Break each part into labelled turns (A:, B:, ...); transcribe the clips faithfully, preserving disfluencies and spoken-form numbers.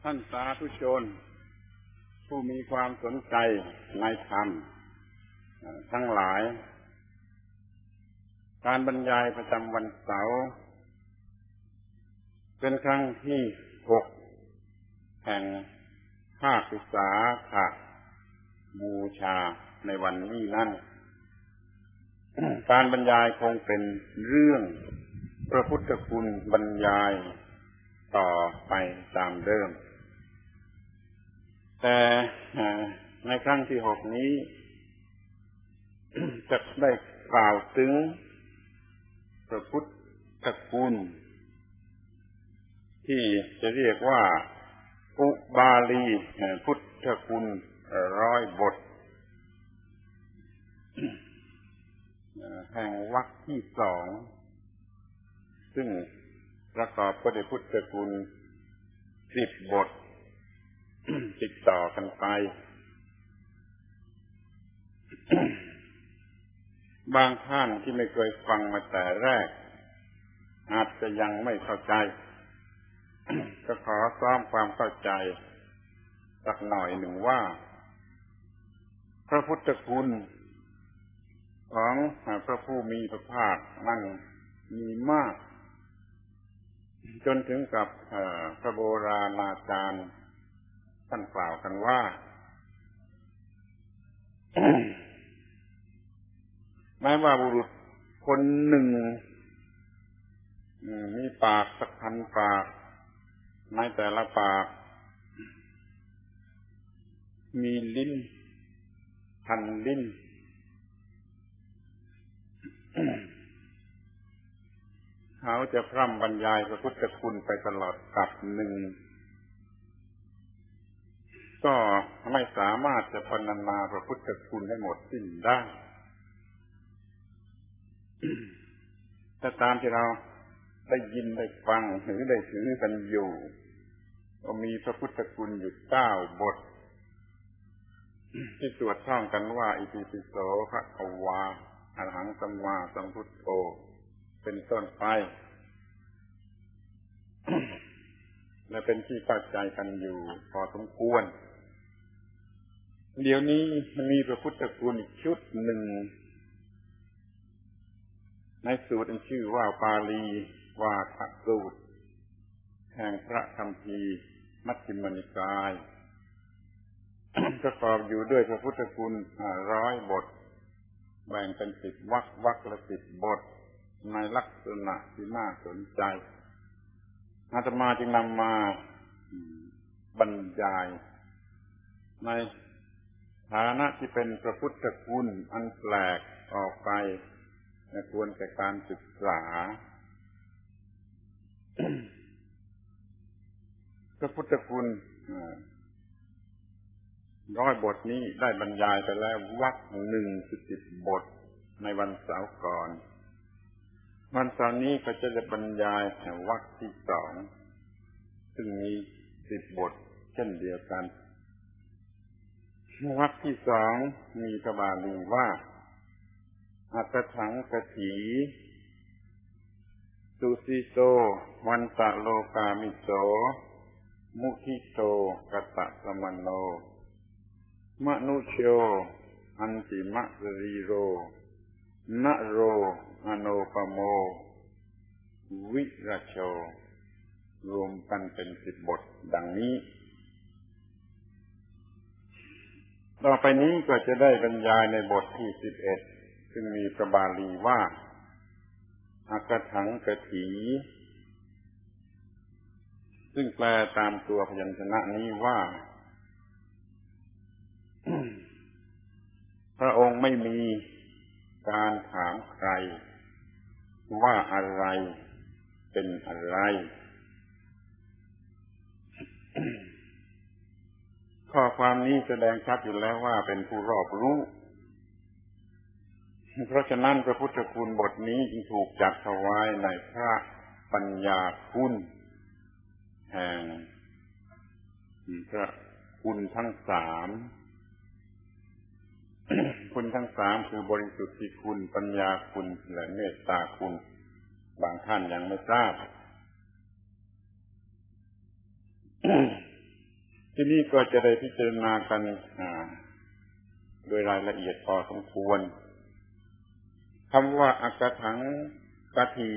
A: ท่านสาธุชนผู้มีความสนใจในธรรมทั้งหลายการบรรยายประจำวันเสาร์เป็นครั้งที่หกแห่งภาควิสาขบูชาในวันนี้นั่น การบรรยายคงเป็นเรื่องพระพุทธคุณบรรยายต่อไปตามเดิมแต่ในครั้งที่หกนี้ จะได้กล่าวถึงพระพุทธคุณที่จะเรียกว่าอุบาลีพุทธคุณร้อยบทแห่งวรรคที่สองซึ่งประกอบไปด้วยพุทธคุณสิบบทติดต่อกันไป บางท่านที่ไม่เคยฟังมาแต่แรกอาจจะยังไม่เข้าใจ ก็ขอซ้อมความเข้าใจสักหน่อยหนึ่งว่าพระพุทธคุณของพระผู้มีพระภาคนั้นมีมากจนถึงกับพระโบราณอาจารย์ท่านกล่าวกันว่า แม้ว่าบุรุษคนหนึ่งมีปากสักพันปากในแต่ละปากมีลิ้นพันลิ้น เขาจะพร่ำบรรยายพระพุทธคุณไปตลอดกับหนึ่งก็ไม่สามารถจะพรรณนาพระพุทธคุณให้หมดสิ้นได้แต่ตามที่เราได้ยินได้ฟังหรือได้ถือกันอยู่ก็มีพระพุทธคุณอยู่เก้าบทที่สวดท่องกันว่าอิติปิโสภะคะวาอะระหังสัมมาสัมพุทโธเป็นต้นไป และเป็นที่เข้าใจกันอยู่พอสมควรเดี๋ยวนี้มันมีพระพุทธคุณอีกชุดหนึ่งในสูตรชื่อว่าปาลีวาทสูตรแห่งพระคัมภีร์มัชฌิมนิกาย ประกอบอยู่ด้วยพระพุทธคุณห้าร้อยบทแบ่งเป็นสิบวรรควรรคละสิบบทในลักษณะที่น่าสนใจอาตมาจึงนำมาบรรยายในฐานะที่เป็นพระพุทธคุณอันแปลกออกไปควรแก่การศึกษา พระพุทธคุณร้อยบทนี้ได้บรรยายไปแล้ววรรคหนึ่งสิบบทในวันเสาร์ก่อนวันเสาร์นี้ก็จะได้บรรยายวรรคที่สองซึ่งมีสิบบทเช่นเดียวกันวรรคที่สองมีพระบาลีว่าอัตถังกถีสุสีโตวันตะโลกามิโสมุทิโตกตะสมโนมนุโชอันติมะรีโรนโรอโนปโมวิราโชรวมกันเป็นสิบบทดังนี้ต่อไปนี้ก็จะได้บรรยายในบทที่สิบเอ็ดซึ่งมีพระบาลีว่าอักถังกถีซึ่งแปลตามตัวพยัญชนะนี้ว่า พระองค์ไม่มีการถามใครว่าอะไรเป็นอะไร ข้อความนี้แสดงชัดอยู่แล้วว่าเป็นผู้รอบรู้เพราะฉะนั้นพระพุทธคุณบทนี้จึงถูกจัดถวายในพระปัญญาคุณแห่งพระคุณทั้งสามคุณทั้งสามคือบริสุทธิคุณปัญญาคุณและเมตตาคุณบางท่านยังไม่ทราบที่นี่ก็จะได้พิจารณากันโดยรายละเอียดพอสมควรคำว่าอักขถังกถี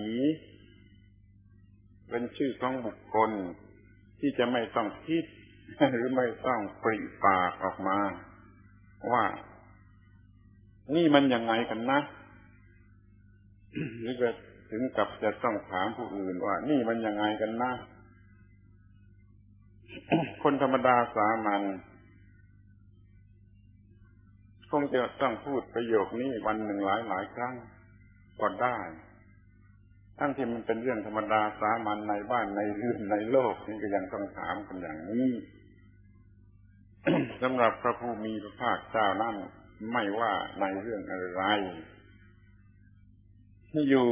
A: เป็นชื่อของบุคคลที่จะไม่ต้องคิดหรือไม่ต้องปริปากออกมาว่านี่มันยังไงกันนะหรือจะถึงกับจะต้องถามผู้อื่นว่านี่มันยังไงกันนะคนธรรมดาสามัญคงจะต้องพูดประโยคนี้วันหนึ่งหลายหลายครั้งก็ได้ทั้งที่มันเป็นเรื่องธรรมดาสามัญในบ้านในเรือนในโลกนี่ก็ยังต้องถามกันอย่างนี้ สำหรับพระผู้มีพระภาคเจ้านั้นไม่ว่าในเรื่องอะไรที่อยู่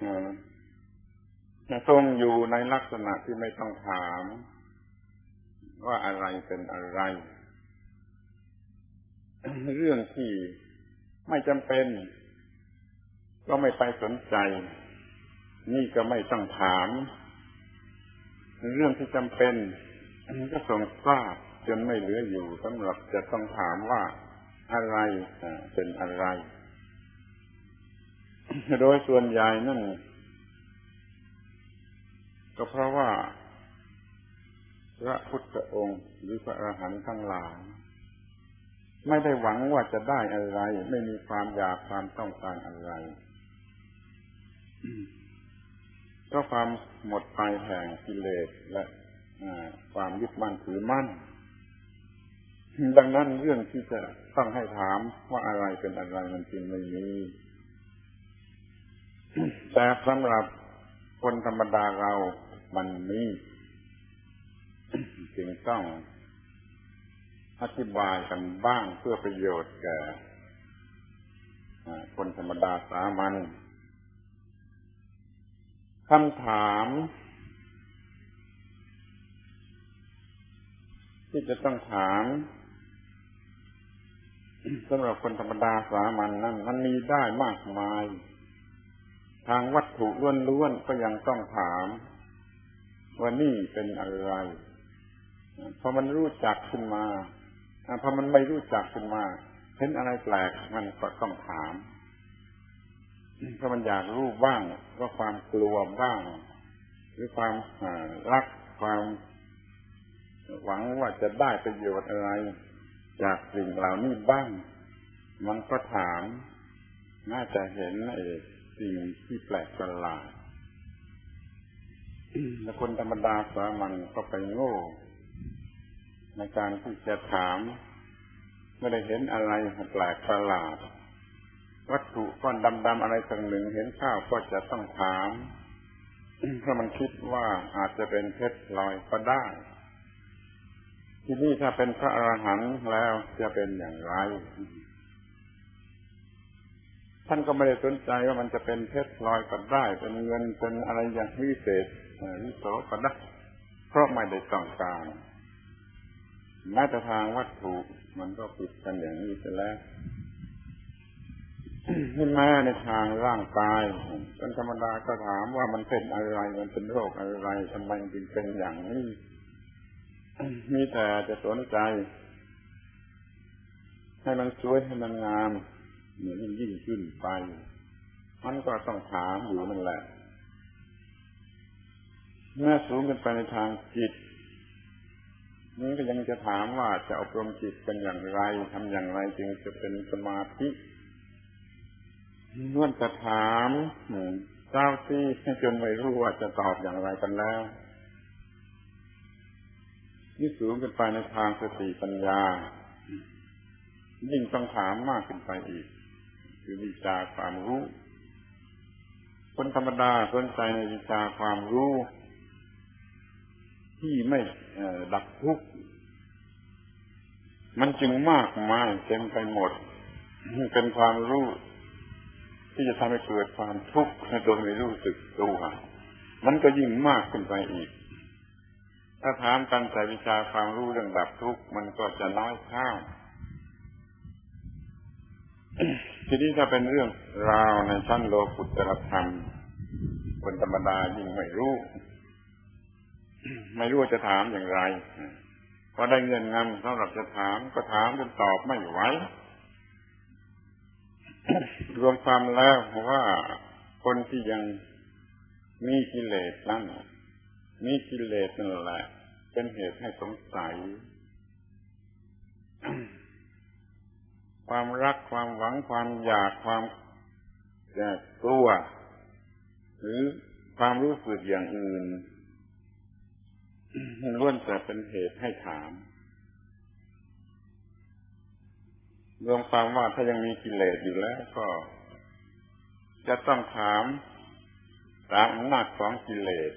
A: ทรงอยู่ในลักษณะที่ไม่ต้องถามว่าอะไรเป็นอะไรเรื่องที่ไม่จำเป็นก็ไม่ไปสนใจนี่ก็ไม่ต้องถามเรื่องที่จำเป็นก็ทรงทราบจนไม่เหลืออยู่สำหรับจะต้องถามว่าอะไรเป็นอะไรโดยส่วนใหญ่นั่นก็เพราะว่าพระพุทธองค์หรือพระอรหันต์ทั้งหลายไม่ได้หวังว่าจะได้อะไรไม่มีความอยากความต้องการอะไรก็ความหมดไปแห่งกิเลสและความยึดมั่นถือมั่นดังนั้นเรื่องที่จะต้องให้ถามว่าอะไรเป็นอะไรมันจึงไม่มีแต่สำหรับคนธรรมดาเรามันมีจึงต้องอธิบายกันบ้างเพื่อประโยชน์แก่คนธรรมดาสามัญคำถามที่จะต้องถามสำหรับคนธรรมดาสามัญนั้นมันมีได้มากมายทางวัตถุล้วนๆก็ยังต้องถามว่านี่เป็นอะไรพอมันรู้จักขึ้นมาพอมันไม่รู้จักขึ้นมาเห็นอะไรแปลกมันก็ต้องถามเพราะมันอยากรู้บ้างก็ความกลัวบ้างหรือความรักความหวังว่าจะได้ประโยชน์อะไรจากสิ่งเหล่านี้บ้างมันก็ถามน่าจะเห็นไอ้สิ่งที่แปลกประหลาดแล้วคนธรรมดาสามัญก็ไปโง่ในการที่จะถามไม่ได้เห็นอะไรแปลกประหลาดวัตถุก้อนดำๆอะไรสักหนึ่งเห็นข้าวก็จะต้องถามเพราะมันคิดว่าอาจจะเป็นเพชรลอยก็ได้ที่นี่ถ้าเป็นพระอรหันต์แล้วจะเป็นอย่างไรท่านก็ไม่ได้สนใจว่ามันจะเป็นเพชรลอยก็ได้เป็นเงินเป็นอะไรอย่างวิเศษวิโสก็ได้เพราะไม่ได้ต้องการแม้แต่ทางวัตถุมันก็ผิดกันอย่างนี้ไปแล้วแม้ในทางร่างกายคนธรรมดาก็ถามว่ามันเป็นอะไรมันเป็นโรคอะไรทำไมจึงเป็นอย่างนี้มีแต่จะสนใจให้มันสวยให้มันงามเหมือนยิ่งขึ้นไปมันก็ต้องถามอยู่นั่นแหละเมื่อสูงขึ้นไปในทางจิตนี่ก็ยังจะถามว่าจะอบรมจิตกันอย่างไรทำอย่างไรจึงจะเป็นสมาธิล้วนจะถามเจ้าที่จนไม่รู้ว่าจะตอบอย่างไรกันแล้วนี่สูงขึ้นไปในทางสติปัญญายิ่งต้องถามมากขึ้นไปอีกคือวิชาความรู้คนธรรมดาสนใจในวิชาความรู้ที่ไม่ดับทุกข์มันจึงมากมายเต็มไปหมดเป็นความรู้ที่จะทำให้เกิดความทุกข์โดยไม่รู้สึกตัวมันก็ยิ่งมากขึ้นไปอีกถ้าถามกันแต่วิชาความรู้เรื่องดับทุกข์มันก็จะน้อยข้าวทีนี้ถ้าเป็นเรื่องราวในชั้นโลกุตตรธรรมคนธรรมดายิ่งไม่รู้ไม่รู้จะถามอย่างไรพอได้เงื่อนงำสำหรับจะถามก็ถามจนตอบไม่ไหว รวมความแล้วว่าคนที่ยังมีกิเลสนั่นมีกิเลสนั่นแหละเป็นเหตุให้สงสัย ความรักความหวังความอยากความกลัวหรือความรู้สึกอย่างอื่นล้วนแต่เป็นเหตุให้ถามรวมความว่าถ้ายังมีกิเลสอยู่แล้วก็จะต้องถามตามอำนาจของกิเลส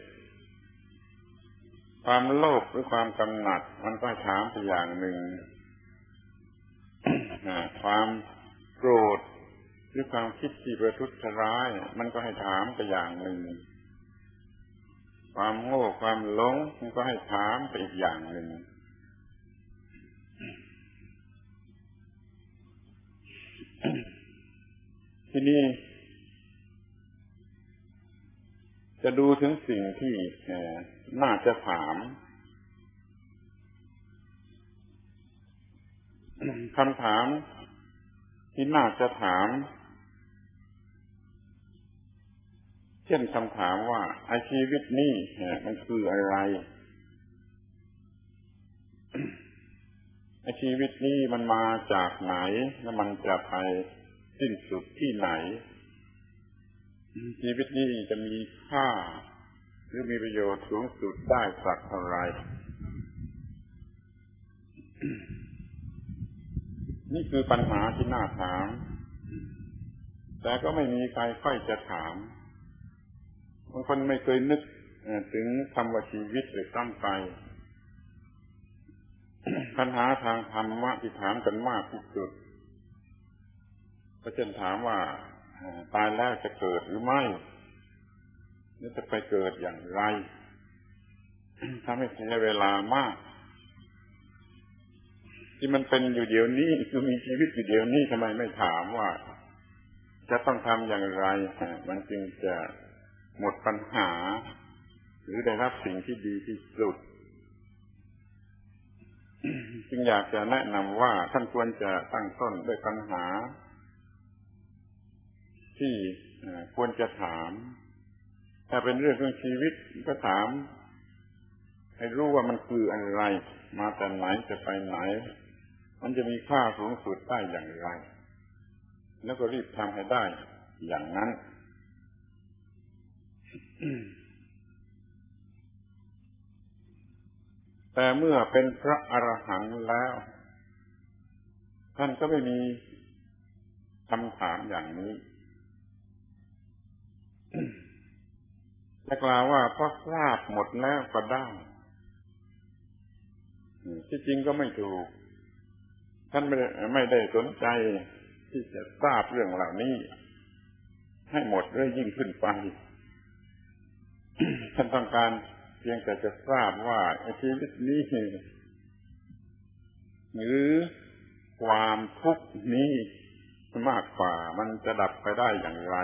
A: ความโลภหรือความกำหนัดมันก็ถามไปอย่างหนึ่ง ความโกรธหรือความคิดที่ประทุษร้ายมันก็ให้ถามไปอย่างหนึ่งความโง่ความหลงมันก็ให้ถามไปอีกอย่างหนึ่งที่นี่จะดูถึงสิ่งที่น่าจะถามคำถามที่น่าจะถามเช่นคำถามว่าไอ้ชีวิตนี้มันคืออะไรไอ้ชีวิตนี้มันมาจากไหนแล้วมันจะไปสิ้นสุดที่ไหนชีวิตนี้จะมีค่าหรือมีประโยชน์สูงสุดได้สักเท่าไหร่นี่คือปัญหาที่น่าถามแต่ก็ไม่มีใครค่อยจะถามบางคนไม่เคยนึกถึงคำว่าชีวิตหรือตั้งไปปัญหาทางธรรมะที่ถามกันมากที่สุดก็เช่นถามว่าตายแล้วจะเกิดหรือไม่แล้วจะไปเกิดอย่างไรทำให้เสียเวลามากที่มันเป็นอยู่เดี๋ยวนี้คือมีชีวิตอยู่เดี๋ยวนี้ทำไมไม่ถามว่าจะต้องทำอย่างไรมันจึงจะหมดปัญหาหรือได้รับสิ่งที่ดีที่สุดจึงอยากจะแนะนำว่าท่านควรจะตั้งต้นด้วยปัญหาที่ควรจะถามถ้าเป็นเรื่องของชีวิตก็ถามให้รู้ว่ามันคืออะไรมาแต่ไหนจะไปไหนมันจะมีค่าสูงสุดได้อย่างไรแล้วก็รีบทำให้ได้อย่างนั้น แต่เมื่อเป็นพระอรหันต์แล้วท่านก็ไม่มีคำถามอย่างนี้จะกล่าวว่าเพราะทราบหมดแล้วก็ได้ที่จริงก็ไม่ถูกท่านไม่ได้ไม่ได้สนใจที่จะทราบเรื่องเหล่านี้ให้หมดเรื่อยยิ่งขึ้นไปท่านต้องการเพียงแต่จะทราบว่าชีวิตนี้หรือความทุกข์นี้มากกว่ามันจะดับไปได้อย่างไร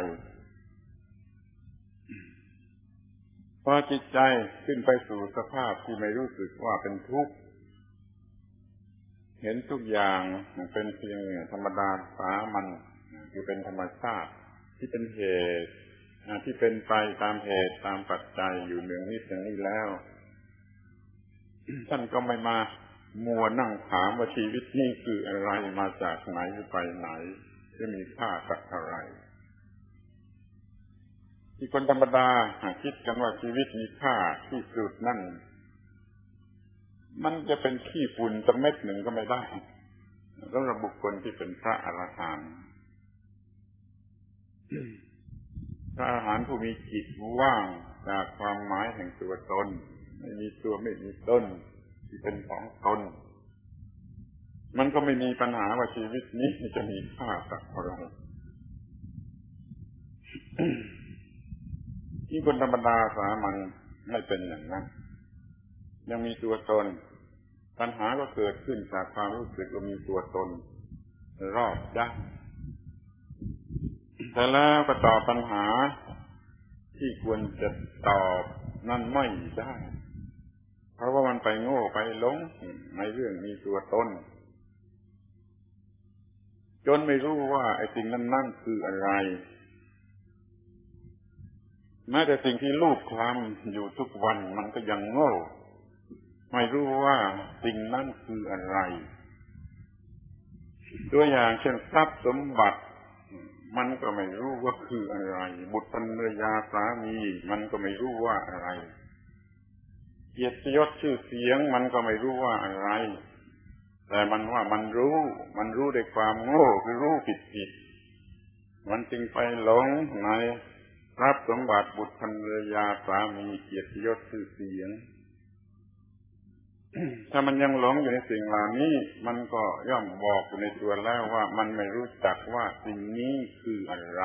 A: พอจิตใจขึ้นไปสู่สภาพที่ไม่รู้สึกว่าเป็นทุกข์เห็นทุกอย่างเป็นเพียงธรรมดาสามัญคือเป็นธรรมชาติที่เป็นเหตุที่เป็นไปตามเหตุตามปัจจัยอยู่เนืองนิดอย่างนี้แล้วท่านก็ไม่มามัวนั่งถามว่าชีวิตนี้คืออะไรมาจากไหนไปไหนจะมีค่าสักเท่าไหร่ที่คนธรรมดาคิดกันว่าชีวิตมีค่าที่สุดนั่นมันจะเป็นขี้ฝุ่นสักเม็ดหนึ่งก็ไม่ได้สำหรับบุคคลที่เป็นพระอรหันต์พระอรหันต์ผู้มีจิตว่างจากความหมายแห่งตัวตนไม่มีตัวไม่มีตนที่เป็นของตนมันก็ไม่มีปัญหาว่าชีวิตนี้จะมีค่าสักเท่าไหร่ที่คนธรรมดาสามัญไม่เป็นอย่างนั้นยังมีตัวตนปัญหาก็เกิดขึ้นจากความรู้สึกว่ามีตัวตนรอบด้านแต่แล้วก็ตอบปัญหาที่ควรจะตอบนั่นไม่ได้เพราะว่ามันไปโง่ไปหลงในเรื่องมีตัวตนจนไม่รู้ว่าไอ้สิ่งนั้นนั่นคืออะไรแม้แต่สิ่งที่ลูกคลำอยู่ทุกวันมันก็ยังโง่ไม่รู้ว่าสิ่งนั้นคืออะไรตัวอย่างเช่นทรัพย์สมบัติมันก็ไม่รู้ว่าคืออะไรบุตรภรรยาสามีมันก็ไม่รู้ว่าอะไรเกียรติยศชื่อเสียงมันก็ไม่รู้ว่าอะไรแต่มันว่ามันรู้มันรู้ด้วยความโง่คือรู้ผิดผิดมันจึงไปหลงในทรัพย์สมบัติบุตรภรรยาสามีเกียรติยศชื่อเสียง ถ้ามันยังหลงอยู่ในสิ่งเหล่านี้มันก็ย่อมบอกอยู่ในตัวแล้วว่ามันไม่รู้จักว่าสิ่งนี้คืออะไร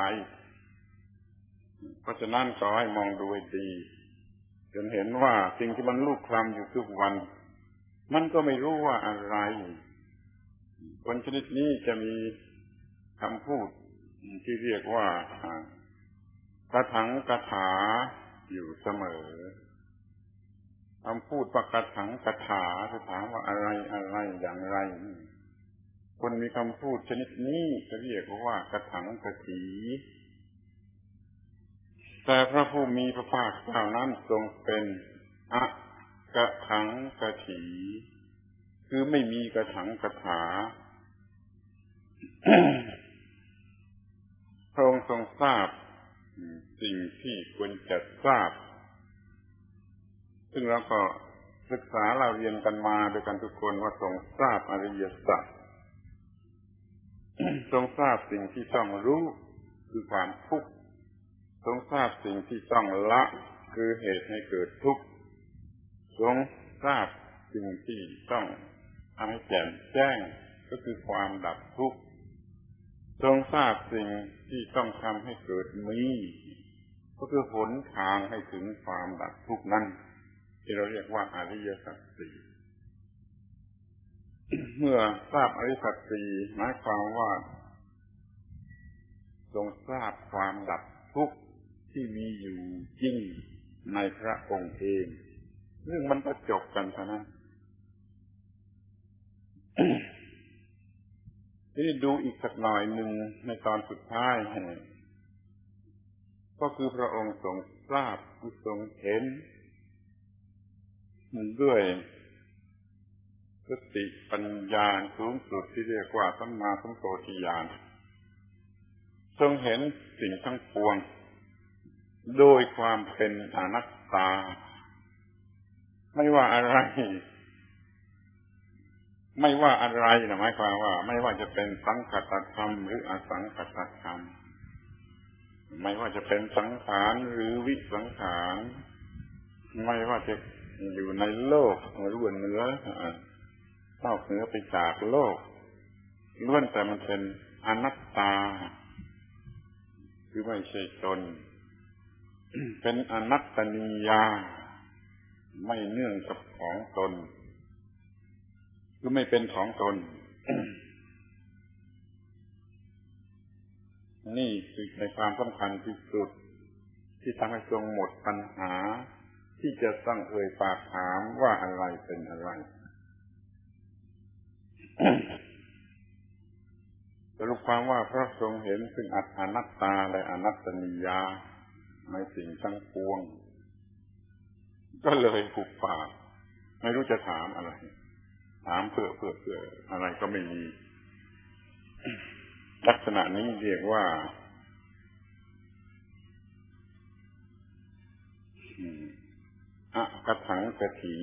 A: เพราะฉะนั้นขอให้มองดูให้ดีจนเห็นว่าสิ่งที่มันลูกคลำอยู่ทุกวันมันก็ไม่รู้ว่าอะไรคนชนิดนี้จะมีคำพูดที่เรียกว่ากระถังกระถาอยู่เสมอคำพูดว่ากระถังกระถาจะถามว่าอะไรอะไรอย่างไรคนมีคำพูดชนิดนี้จะเรียกว่ากระถังกระถีแต่พระผู้มีพระภาคเจ้านั้นทรงเป็นอกระถังกระถีคือไม่มีกระถังกระถา พระองค์ทรงทราบสิ่งที่ควรจะทราบซึ่งเราก็ศึกษาเราเรียนกันมาโดยกันทุกคนว่าทรงทราบอริยสัจ ทรงทราบสิ่งที่ต้องรู้คือความทุกข์ทรงทราบสิ่งที่ต้องละคือเหตุให้เกิดทุกข์ทรงทราบสิ่งที่ต้องทำให้แจ่มแจ้งก็คือความดับทุกข์ทรงทราบสิ่งที่ต้องทำให้เกิดมีก็คือหนทางให้ถึงความดับทุกข์นั้นที่เราเรียกว่าอริยสัจสี่ เมื่อทราบอริยสัจสี่หมายความว่าทรงทราบความดับทุกข์ที่มีอยู่จริงในพระองค์เองเรื่องมันก็จบกันเท่านั้น ที่ดูอีกสักหน่อยหนึ่งในตอนสุดท้ายก็คือพระองค์ทรงทราบทรงเห็นด้วยสติปัญญาสูงสุดที่เรียกว่าสัมมาสัมโพธิญาณทรงเห็นสิ่งทั้งปวงโดยความเป็นอนัตตาไม่ว่าอะไรไม่ว่าอะไรนะหมายความว่าไม่ว่าจะเป็นสังคตธรรมหรืออสังคตธรรมไม่ว่าจะเป็นสังขารหรือวิสังขารไม่ว่าจะอยู่ในโลกหรือเหนือนอกเหนือไปจากโลกล้วนแต่มันเป็นอนัตตาคือไม่ใช่ตน เป็นอนัตตนิยาไม่เนื่องกับของตนคือไม่เป็นของตน นี่คือในความสำคัญที่สุดที่ทำให้ทรงหมดปัญหาที่จะต้องเอ่ยปากถามว่าอะไรเป็นอะไร สรุปความว่าพระทรงเห็นซึ่งอนัตตาและอนัตตนิยาในสิ่งทั้งปวงก็เลยหุบปากไม่รู้จะถามอะไรถามเพื่อเพื่อเพื่ออะไรก็ไม่มีลักษณะนี้เรียกว่าอกถังกถี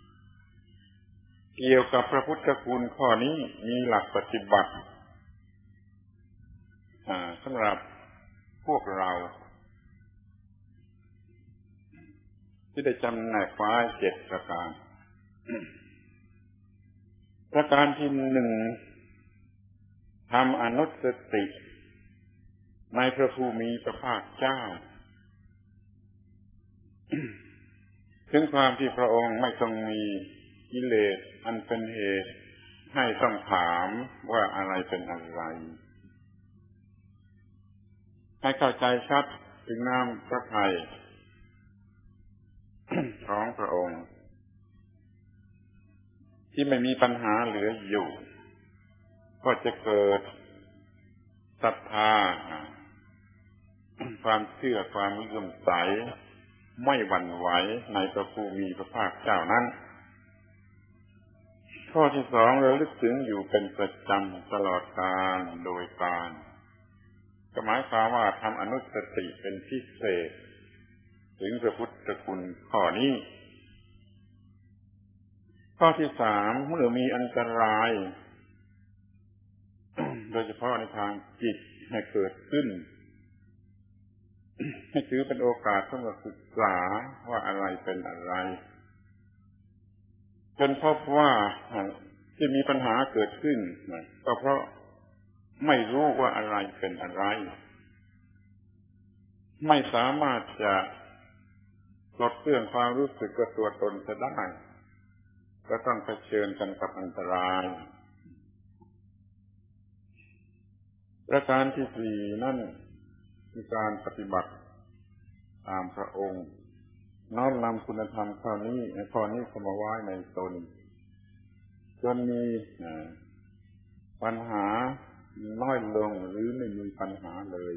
A: เกี่ยวกับพระพุทธคุณข้อนี้มีหลักปฏิบัติสำหรับพวกเราที่ได้จำแนกไว้เจ็ดประการประการที่หนึ่งทำอนุสติในพระผู้มีพระภาคเจ้า ถึงความที่พระองค์ไม่ทรงมีกิเลสอันเป็นเหตุให้ต้องถามว่าอะไรเป็นอะไรให้เข้าใจชัดถึงน้ำพระทัย ของพระองค์ที่ไม่มีปัญหาเหลืออยู่ก็จะเกิดศรัทธาความเชื่อความเลื่อมใสไม่หวั่นไหวในพระผู้มีพระภาคเจ้านั้นข้อที่สองเราลึกถึงอยู่เป็นประจำตลอดกาลโดยการก็หมายความว่าทำอนุสติเป็นพิเศษถึงพระพุทธคุณข้อนี้ข้อที่สามเมื่อมีอันตรายโดยเฉพาะในทางจิตให้เกิดขึ้นให้ถือเป็นโอกาสสำหรับศึกษาว่าอะไรเป็นอะไรจนพบว่าที่มีปัญหาเกิดขึ้นก็เพราะไม่รู้ว่าอะไรเป็นอะไรไม่สามารถจะลดเรื่องความรู้สึกกับตัวตนจะได้ก็ต้องเผชิญกันกับอันตรายประการที่สี่นั่นคือการปฏิบัติตามพระองค์น้อมนำคุณธรรมข้อนี้ข้อนี้เข้ามาไว้ในตนจนมีปัญหาน้อยลงหรือไม่มีปัญหาเลย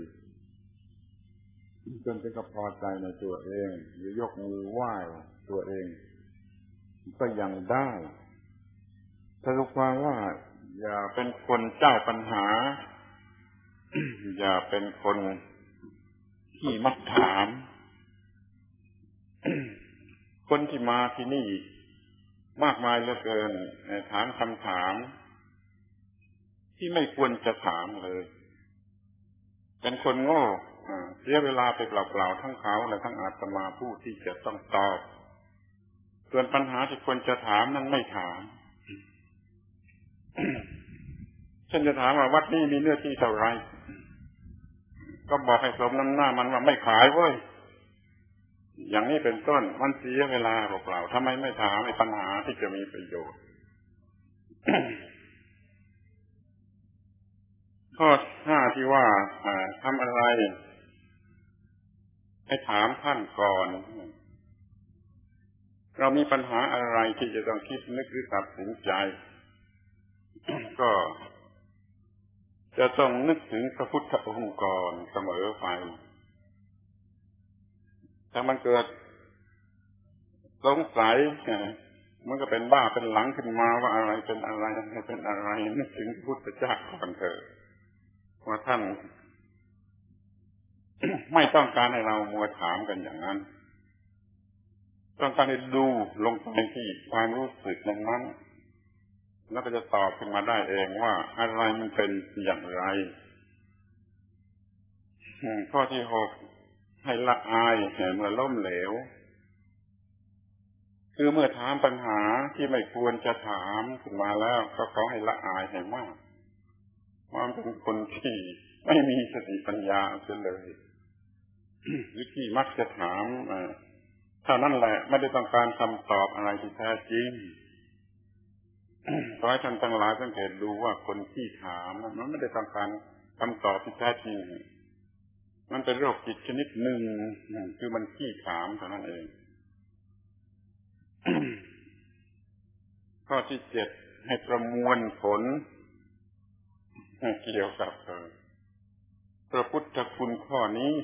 A: จนถึงกับพอใจในตัวเองหรือยกมือไหว้ตัวเองก็ยังได้สรุปความว่าอย่าเป็นคนเจ้าปัญหา อย่าเป็นคนที่มักถาม คนที่มาที่นี่มากมายเหลือเกินถามคำถามที่ไม่ควรจะถามเลยเป็นคนโง่เสียเวลาไปเปล่าๆทั้งเขาและทั้งอาตมาผู้ที่จะต้องตอบส่วนปัญหาที่ควรจะถามนั้นไม่ถาม ฉันจะถามว่าวัดนี้มีเนื้อที่เท่าไรก็บอกให้สมน้ำหน้ามันว่าไม่ขายเว้ยอย่างนี้เป็นต้นมันเสียเวลาเปล่าๆทำไมไม่ถามไอ้ปัญหาที่จะมีประโยชน์ ข้อห้าที่ว่าทำอะไรให้ถามท่านก่อนเรามีปัญหาอะไรที่จะต้องคิดนึกหรือตัดสินใจ ก็จะต้องนึกถึงพระพุทธองค์ก่อนเสมอไปถ้ามันเกิดสงสัยมันก็เป็นบ้าเป็นหลังขึ้นมาว่าอะไรเป็นอะไรอะไรเป็นอะไรนึกถึงพระพุทธเจ้าก่อนเถอะว่าท่าน ไม่ต้องการให้เรามัวถามกันอย่างนั้นต้องการให้ดูลงไปที่ความรู้สึกนั้นแล้วก็จะตอบขึ้นมาได้เองว่าอะไรมันเป็นอย่างไรข้อที่หกให้ละอายเมื่อล้มเหลวคือเมื่อถามปัญหาที่ไม่ควรจะถามขึ้นมาแล้วก็ขอให้ละอายให้มากมันเป็นคนที่ไม่มีสติปัญญาเสียเลยหรือที่มักจะถามเท่านั้นแหละไม่ได้ต้องการคำตอบอะไรที่แท้จริงขอให้ท่านทั้งหลายสังเกตดูว่าคนที่ถามมันไม่ได้ต้องการคำตอบที่แท้จริงมันเป็นโรคจิตชนิดหนึ่งคือมันขี้ถามเท่านั้นเอง ข้อที่เจ็ดให้ประมวลผลเกี่ยวกับพระพุทธคุณข้อนี้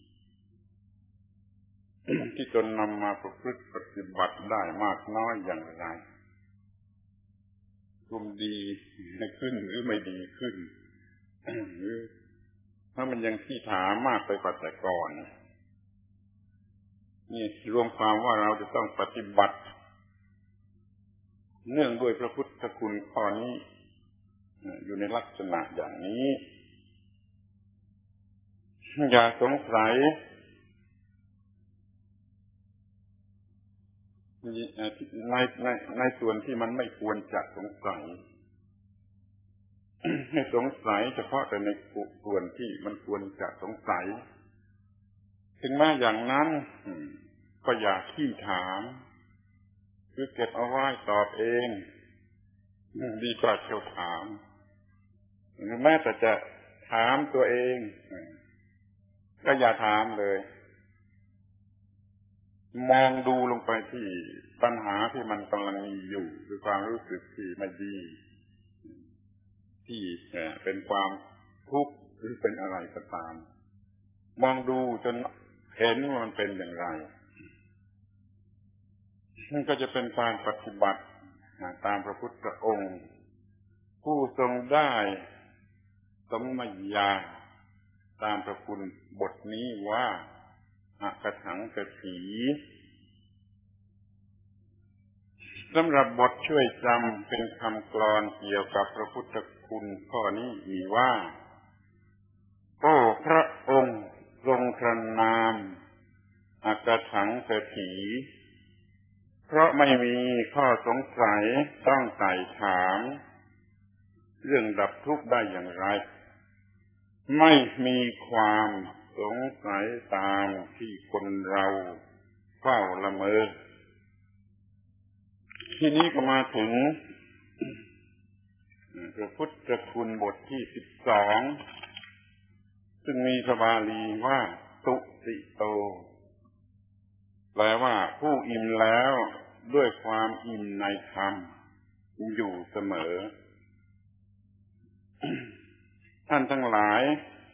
A: ที่ตนนำมาประพฤติปฏิบัติได้มากน้อยอย่างไรรวมดีให้ขึ้นหรือไม่ดีขึ้นหรือถ้ามันยังขี้ถามมากไปกว่าแต่ก่อนนี่รวมความว่าเราจะต้องปฏิบัติเนื่องด้วยพระพุทธคุณข้อนี้อยู่ในลักษณะอย่างนี้อย่าสงสัยในในในส่วนที่มันไม่ควรจะสงสัยให้สงสัยเฉพาะแต่ในส่วนที่มันควรจะสงสัยถึงแม้อย่างนั้นก็อย่าขี้ถามคือเก็บเอาไว้ตอบเองดีกว่าเที่ยวถามหรือแม้แต่จะถามตัวเองก็อย่าถามเลยมองดูลงไปที่ปัญหาที่มันกำลังมีอยู่คือความรู้สึกที่ไม่ดีที่เป็นความทุกข์หรือเป็นอะไรก็ตามมองดูจนเห็นว่ามันเป็นอย่างไรนั่นก็จะเป็นการปฏิบัติตามพระพุทธองค์ผู้ทรงได้สมมยาตามพระคุณบทนี้ว่าอกถังกถีสำหรับบทช่วยจำเป็นคำกลอนเกี่ยวกับพระพุทธคุณข้อนี้มีว่าโอ้พระองค์ทรงพระนามอกถังกถีเพราะไม่มีข้อสงสัยต้องไต่ถามเรื่องดับทุกข์ได้อย่างไรไม่มีความสงสัยตามที่คนเราเฝ้าละเมอที่นี้ก็มาถึงพระพุทธคุณบทที่สิบสองซึ่งมีพระบาลีว่าตุติโตแปลว่าผู้อิ่มแล้วด้วยความอิ่มในธรรมอยู่เสมอ ท่านทั้งหลาย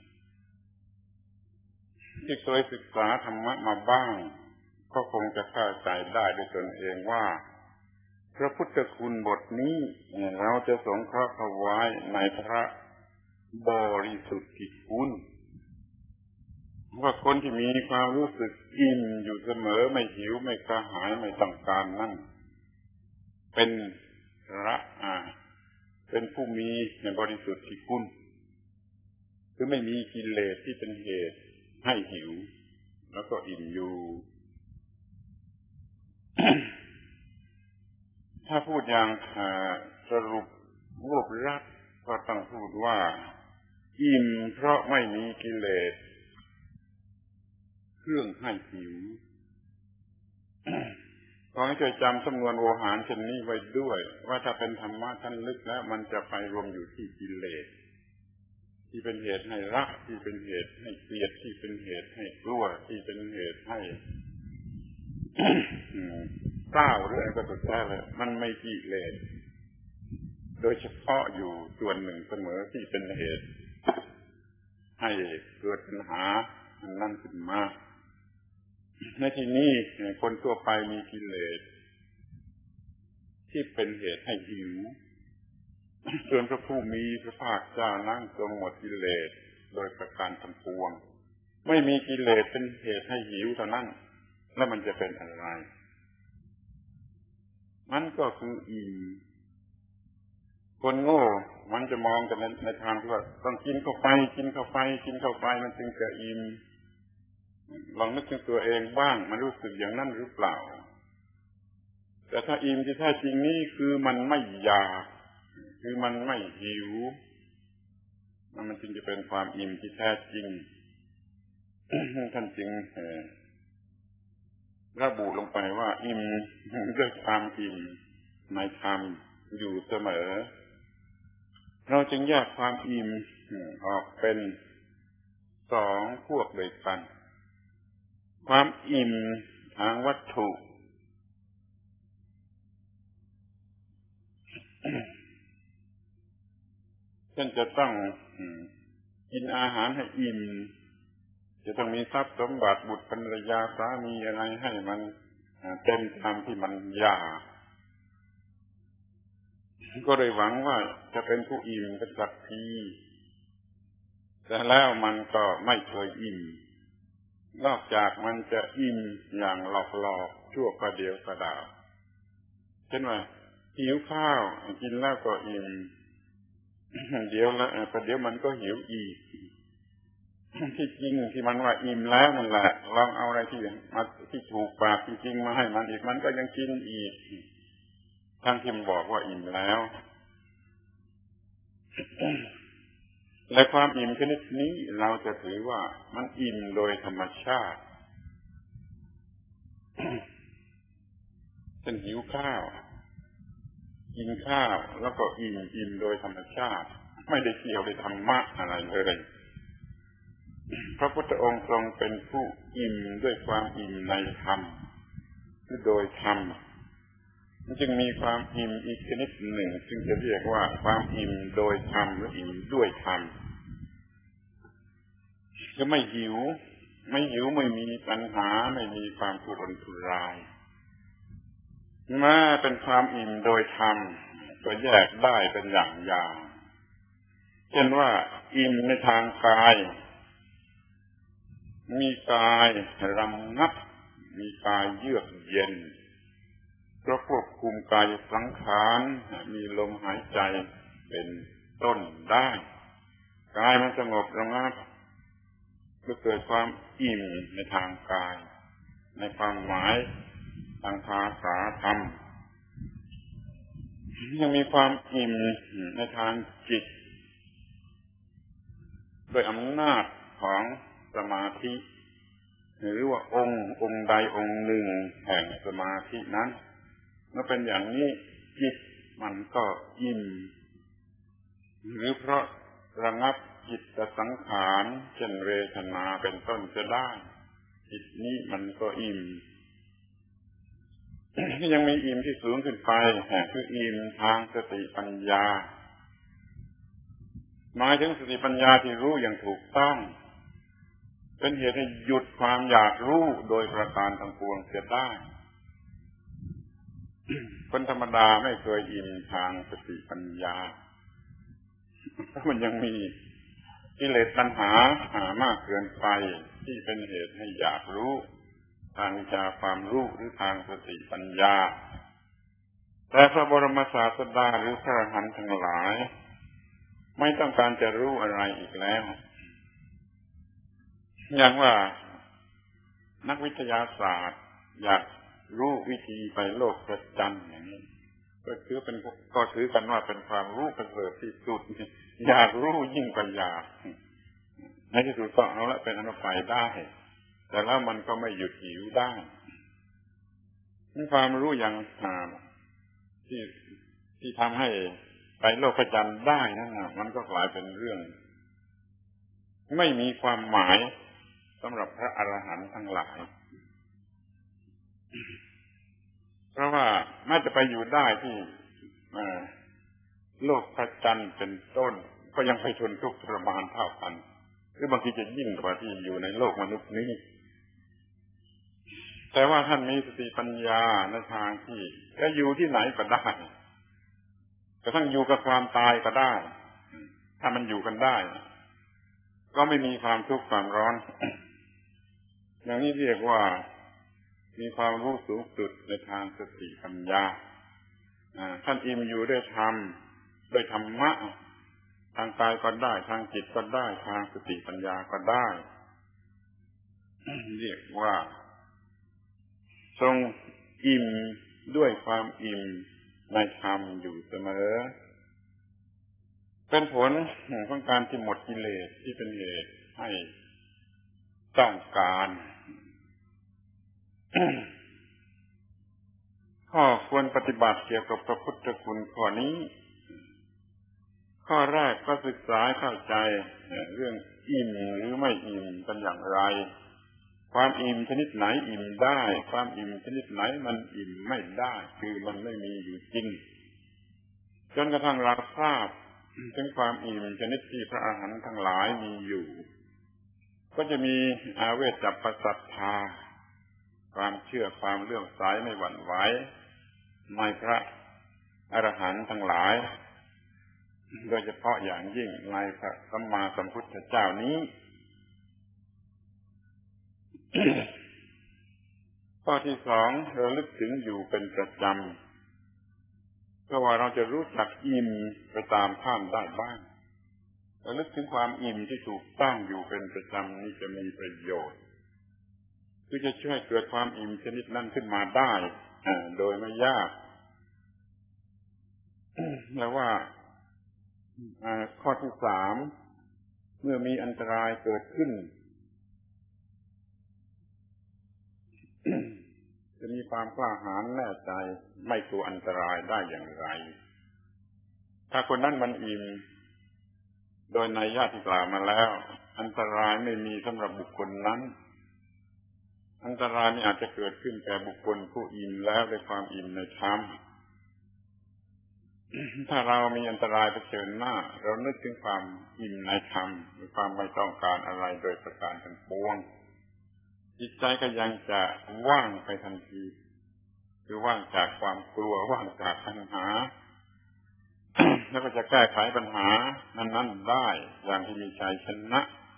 A: ที่เคยศึกษาธรรมะมาบ้างก็คงจะเข้าใจได้ด้วยตนเองว่าพระพุทธคุณบทนี้เราจะสงเคราะห์เอาไว้ในพระบริสุทธิคุณว่าคนที่มีความรู้สึกอิ่มอยู่เสมอไม่หิวไม่กระหายไม่ต้องการนั่นเป็นพระอาเป็นผู้มีบริสุทธิคุณคือไม่มีกิเลสที่เป็นเหตุให้หิวแล้วก็อิ่มอยู่ ถ้าพูดอย่างสรุปรวบรัดก็ต้องพูดว่าอิ่มเพราะไม่มีกิเลสเครื่องให้หิว ขอให้ช่วยจำสำนวนโวหารเช่นนี้ไว้ด้วยว่าถ้าเป็นธรรมะชั้นลึกแล้วมันจะไปรวมอยู่ที่กิเลสที่เป็นเหตุให้รักที่เป็นเหตุให้เกลียดที่เป็นเหตุให้กลัวที่เป็นเหตุให้ เศร้าหรืออะไรก็สุดแท้เลยมันไม่กิเลสโดยเฉพาะอยู่ส่วนหนึ่งเสมอที่เป็นเหตุให้เกิดปัญหานั่นขึ้นมาในที่นี้คนทั่วไปมีกิเลสที่เป็นเหตุให้หิวส่วนพระผู้มีพระภาคเจ้านั้นทรงหมดกิเลสโดยประการทั้งปวงไม่มีกิเลสเป็นเหตุให้หิวเท่านั้นแล้วมันจะเป็นอะไรมันก็คืออิ่มคนโง่มันจะมองกันในในทางที่ว่าต้องกินเข้าไปกินเข้าไปกินเข้าไปมันจึงจะอิ่มลองนึกถึงตัวเองบ้างมันรู้สึกอย่างนั้นหรือเปล่าแต่ถ้าอิ่มที่แท้จริงนี่คือมันไม่อยากคือมันไม่หิวมันจึงจะเป็นความอิ่มที่แท้จริง ท่านจึงระบุลงไปว่าอิ่มด้วยความอิ่มในธรรมอยู่เสมอเราจึงแยกความอิ่มออกเป็นสองพวกด้วยกันความอิ่มทางวัตถุเช่นจะต้องกินอาหารให้อิ่มจะต้องมีทรัพย์สมบัติบุตรภรรยาสามีอะไรให้มันเต็มตามที่มันอยากก็เลยหวังว่าจะเป็นผู้อิ่มเป็นสักทีแต่แล้วมันก็ไม่เคยอิ่มนอกจากมันจะอิ่มอย่างหลอกๆชั่วประเดี๋ยวประดาวเช่นว่าหิวข้าวกินแล้วก็อิ่มเดี๋ยวแล้วประเดี๋ยวมันก็หิวอีกที่จริงที่มันว่าอิ่มแล้วนั่นแหละลองเอาอะไรที่มาที่ถูกปากจริงๆมาให้มันอีกมันก็ยังกินอีกทั้งที่มันบอกว่าอิ่มแล้วและความอิ่มชนิดนี้เราจะถือว่ามันอิ่มโดยธรรมชาติเช่นหิวข้าวกินข้าวแล้วก็อิ่มอิ่มโดยธรรมชาติไม่ได้เกี่ยวกับธรรมะอะไรเลยพระพุทธองค์ทรงเป็นผู้อิ่มด้วยความอิ่มในธรรมหรือโดยธรรมมันจึงมีความอิ่มอีกชนิดหนึ่งซึ่งจะเรียกว่าความอิ่มโดยธรรมหรืออิ่มด้วยธรรมจะไม่หิวไม่หิวไม่มีปัญหาไม่มีความทุรนทุรายมาเป็นความอิ่มโดยธรรมก็แยกได้เป็นอย่างๆเช่นว่าอิ่มในทางกายมีกายระงับมีกายเยือกเย็นก็ควบคุมกายสังขารมีลมหายใจเป็นต้นได้กายมันสงบระงับก็เกิดความอิ่มในทางกายในความหมายทางภาษาธรรมยังมีความอิ่มในทางจิตโดยอำนาจของสมาธิหรือว่าองค์องค์ใดองค์หนึ่งแห่งสมาธินั้นเมื่อเป็นอย่างนี้จิตมันก็อิ่มหรือเพราะระงับจิตสังขารเช่นเวทนาเป็นต้นจะได้จิตนี้มันก็อิ่ม ยังมีอิ่มที่สูงขึ้นไปคืออิ่มทางสติปัญญาหมายถึงสติปัญญาที่รู้อย่างถูกต้องเป็นเหตุให้หยุดความอยากรู้โดยประการทั้งปวงเสียได้ คนธรรมดาไม่เคยอิ่มทางสติปัญญาเพราะมันยังมีกิเลสตัณหามากเกินไปที่เป็นเหตุให้อยากรู้ทางวิชาความรู้หรือทางสติปัญญาแต่พระบรมศาสดาหรือพระอรหันต์ทั้งหลายไม่ต้องการจะรู้อะไรอีกแล้วอย่างว่านักวิทยาศาสตร์อยากรู้วิธีไปโลกประจันทร์อย่างนี้ก็ถือเป็นก็ถือกันว่าเป็นความรู้ประเสริฐที่สุดอยากรู้ยิ่งกว่าอยากในที่สุดก็เอาละเป็นอนุไปได้แต่แล้วมันก็ไม่หยุดหิวได้ความรู้อย่างที่ที่ทำให้ไปโลกประจันทร์ได้นั่นนะมันก็กลายเป็นเรื่องไม่มีความหมายสำหรับพระอรหันต์ทั้งหลายเพราะว่าแม้จะไปอยู่ได้ที่โลกพระจันทร์เป็นต้นก็ยังไปทนทุกข์ทรมานเท่ากันหรือบางทีจะยิ่งกว่าที่อยู่ในโลกมนุษย์นี้แต่ว่าท่านมีสติปัญญาในทางที่จะอยู่ที่ไหนก็ได้กระทั่งอยู่กับความตายก็ได้ถ้ามันอยู่กันได้ก็ไม่มีความทุกข์ความร้อนอย่างนี้เรียกว่ามีความรู้สูงสุดในทางสติปัญญาท่านอิ่มอยู่ด้วยธรรมด้วยธรรมะทางกายก็ได้ทางจิตก็ได้ทางสติปัญญาก็ได้เรียกว่าทรงอิ่มด้วยความอิ่มในธรรมอยู่เสมอเป็นผลของการที่หมดกิเลสที่เป็นเหตุให้ต้องการ ข้อควรปฏิบัติเกี่ยวกับพระพุทธคุณข้อนี้ข้อแรกก็ศึกษาเข้าใจเรื่องอิ่มหรือไม่อิ่มเป็นอย่างไรความอิ่มชนิดไหนอิ่มได้ความอิ่มชนิดไหนมันอิ่มไม่ได้คือมันไม่มีอยู่จริงจนกระทั่งเราทราบถึงความอิ่มชนิดที่พระอรหันต์ทั้งหลายมีอยู่ก็จะมีอาเวชจัปปสัทธาความเชื่อความเลื่อมใสไม่หวั่นไหวในพระอรหันต์ทั้งหลายโดยเฉพาะอย่างยิ่งในพระสัมมาสัมพุทธเจ้านี้ ข้อที่สองเราลึกถึงอยู่เป็นประจำก็ว่าเราจะรู้จักอิ่มไปตามท่านได้บ้างเราลึกถึงความอิ่มที่ถูกต้องอยู่เป็นประจำนี้จะมีประโยชน์คือจะช่วยเกิดความอิ่มชนิดนั้นขึ้นมาได้โดยไม่ยากแล้วว่าข้อที่สามเมื่อมีอันตรายเกิดขึ้น จะมีความกล้าหาญแน่ใจไม่กลัวอันตรายได้อย่างไรถ้าคนนั้นมันอิ่มโดยในญาติที่กล่าวมาแล้วอันตรายไม่มีสำหรับบุคคลนั้นอันตรายนี้อาจจะเกิดขึ้นแก่บุคคลผู้อิ่มแล้วด้วยความอิ่มในธรรม ถ้าเรามีอันตรายเผชิญหน้าเรานึกถึงความอิ่มในธรรมหรือความไม่ต้องการอะไรโดยประการทั้งปวงจิตใจก็ยังจะว่างไปทันทีคือว่างจากความกลัวว่างจากปัญหา แล้วก็จะแก้ไขปัญหานั้นๆได้อย่างที่มีชัยชนะ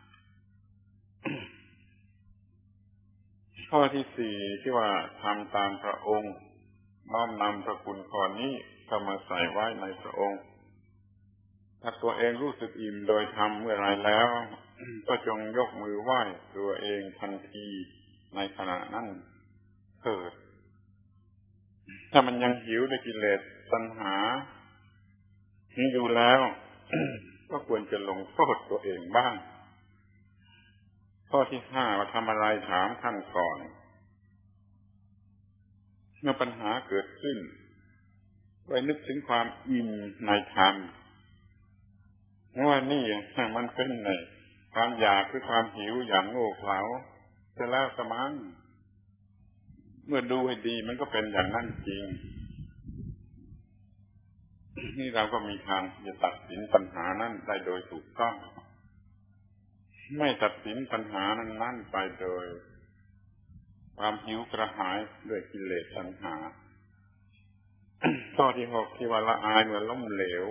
A: ข้อที่สี่ที่ว่าทำตามพระองค์น้อมนำพระคุณข้อนี้เข้ามาใส่ไว้ในพระองค์ถ้าตัวเองรู้สึกอิ่มโดยธรรมเมื่อไรแล้ว ก็จงยกมือไหว้ตัวเองทันทีในขณะนั้นเถิดถ้ามันยังหิวด้วยกิเลสตัณหานี้อยู่แล้ว ก็ควรจะลงโทษตัวเองบ้างข้อที่ห้าว่าทำอะไรถามท่านก่อนเมื่อปัญหาเกิดขึ้นไว้นึกถึงความอิ่มในธรรมว่านี่มันเป็นในความอยากคือความหิวอย่างโง่เขลาจะแล้วสมังเมื่อดูให้ดีมันก็เป็นอย่างนั้นจริงนี่เราก็มีทางจะตัดสินปัญหานั้นได้โดยถูกต้องไม่ตัดสินปัญหานั้นๆไปโดยความหิวกระหายด้วยกิเลสตัณหา ข้อที่หกที่ว่าละอายเมื่อล้มเหลว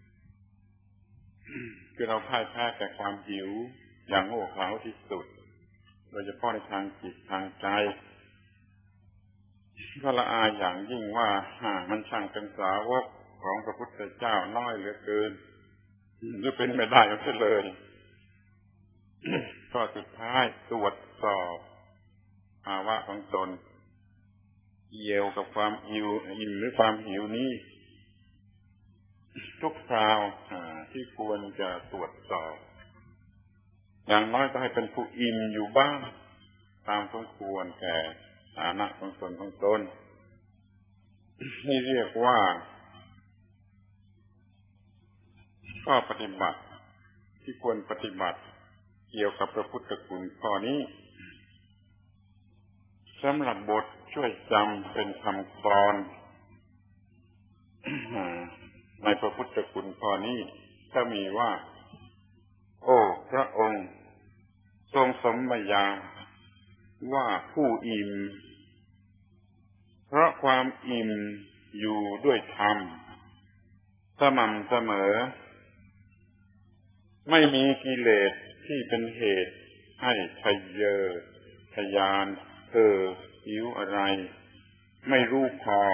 A: คือเราพ่ายแพ้แก่ความหิวอย่างโง่เขลาที่สุดโดยเฉพาะในทางจิตทางใจก็ละอายอย่างยิ่งว่ามันช่างเป็นสาวกของพระพุทธเจ้าน้อยเหลือเกินหรือเป็นไม่ได้ก็เลยข้อสุดท้ายตรวจสอบภาวะของตนเกี่ยวกับความหิวอิ่มหรือความหิวนี้ทุกคราวที่ควรจะตรวจสอบอย่างน้อยก็ให้เป็นผู้อิ่มอยู่บ้างตามสมควรแก่ฐานะของตนของตนนี่เรียกว่าข้อปฏิบัติที่ควรปฏิบัติเกี่ยวกับพระพุทธคุณข้อนี้สำหรับบทช่วยจำเป็นคำกลอนในพระพุทธคุณข้อนี้ก็มีว่าโอ้พระองค์ทรงสมญญาว่าผู้อิ่มเพราะความอิ่มอยู่ด้วยธรรมสม่ำเสมอไม่มีกิเลสที่เป็นเหตุให้ทะเยอทะยานเห่อหิวอะไรไม่รู้พอ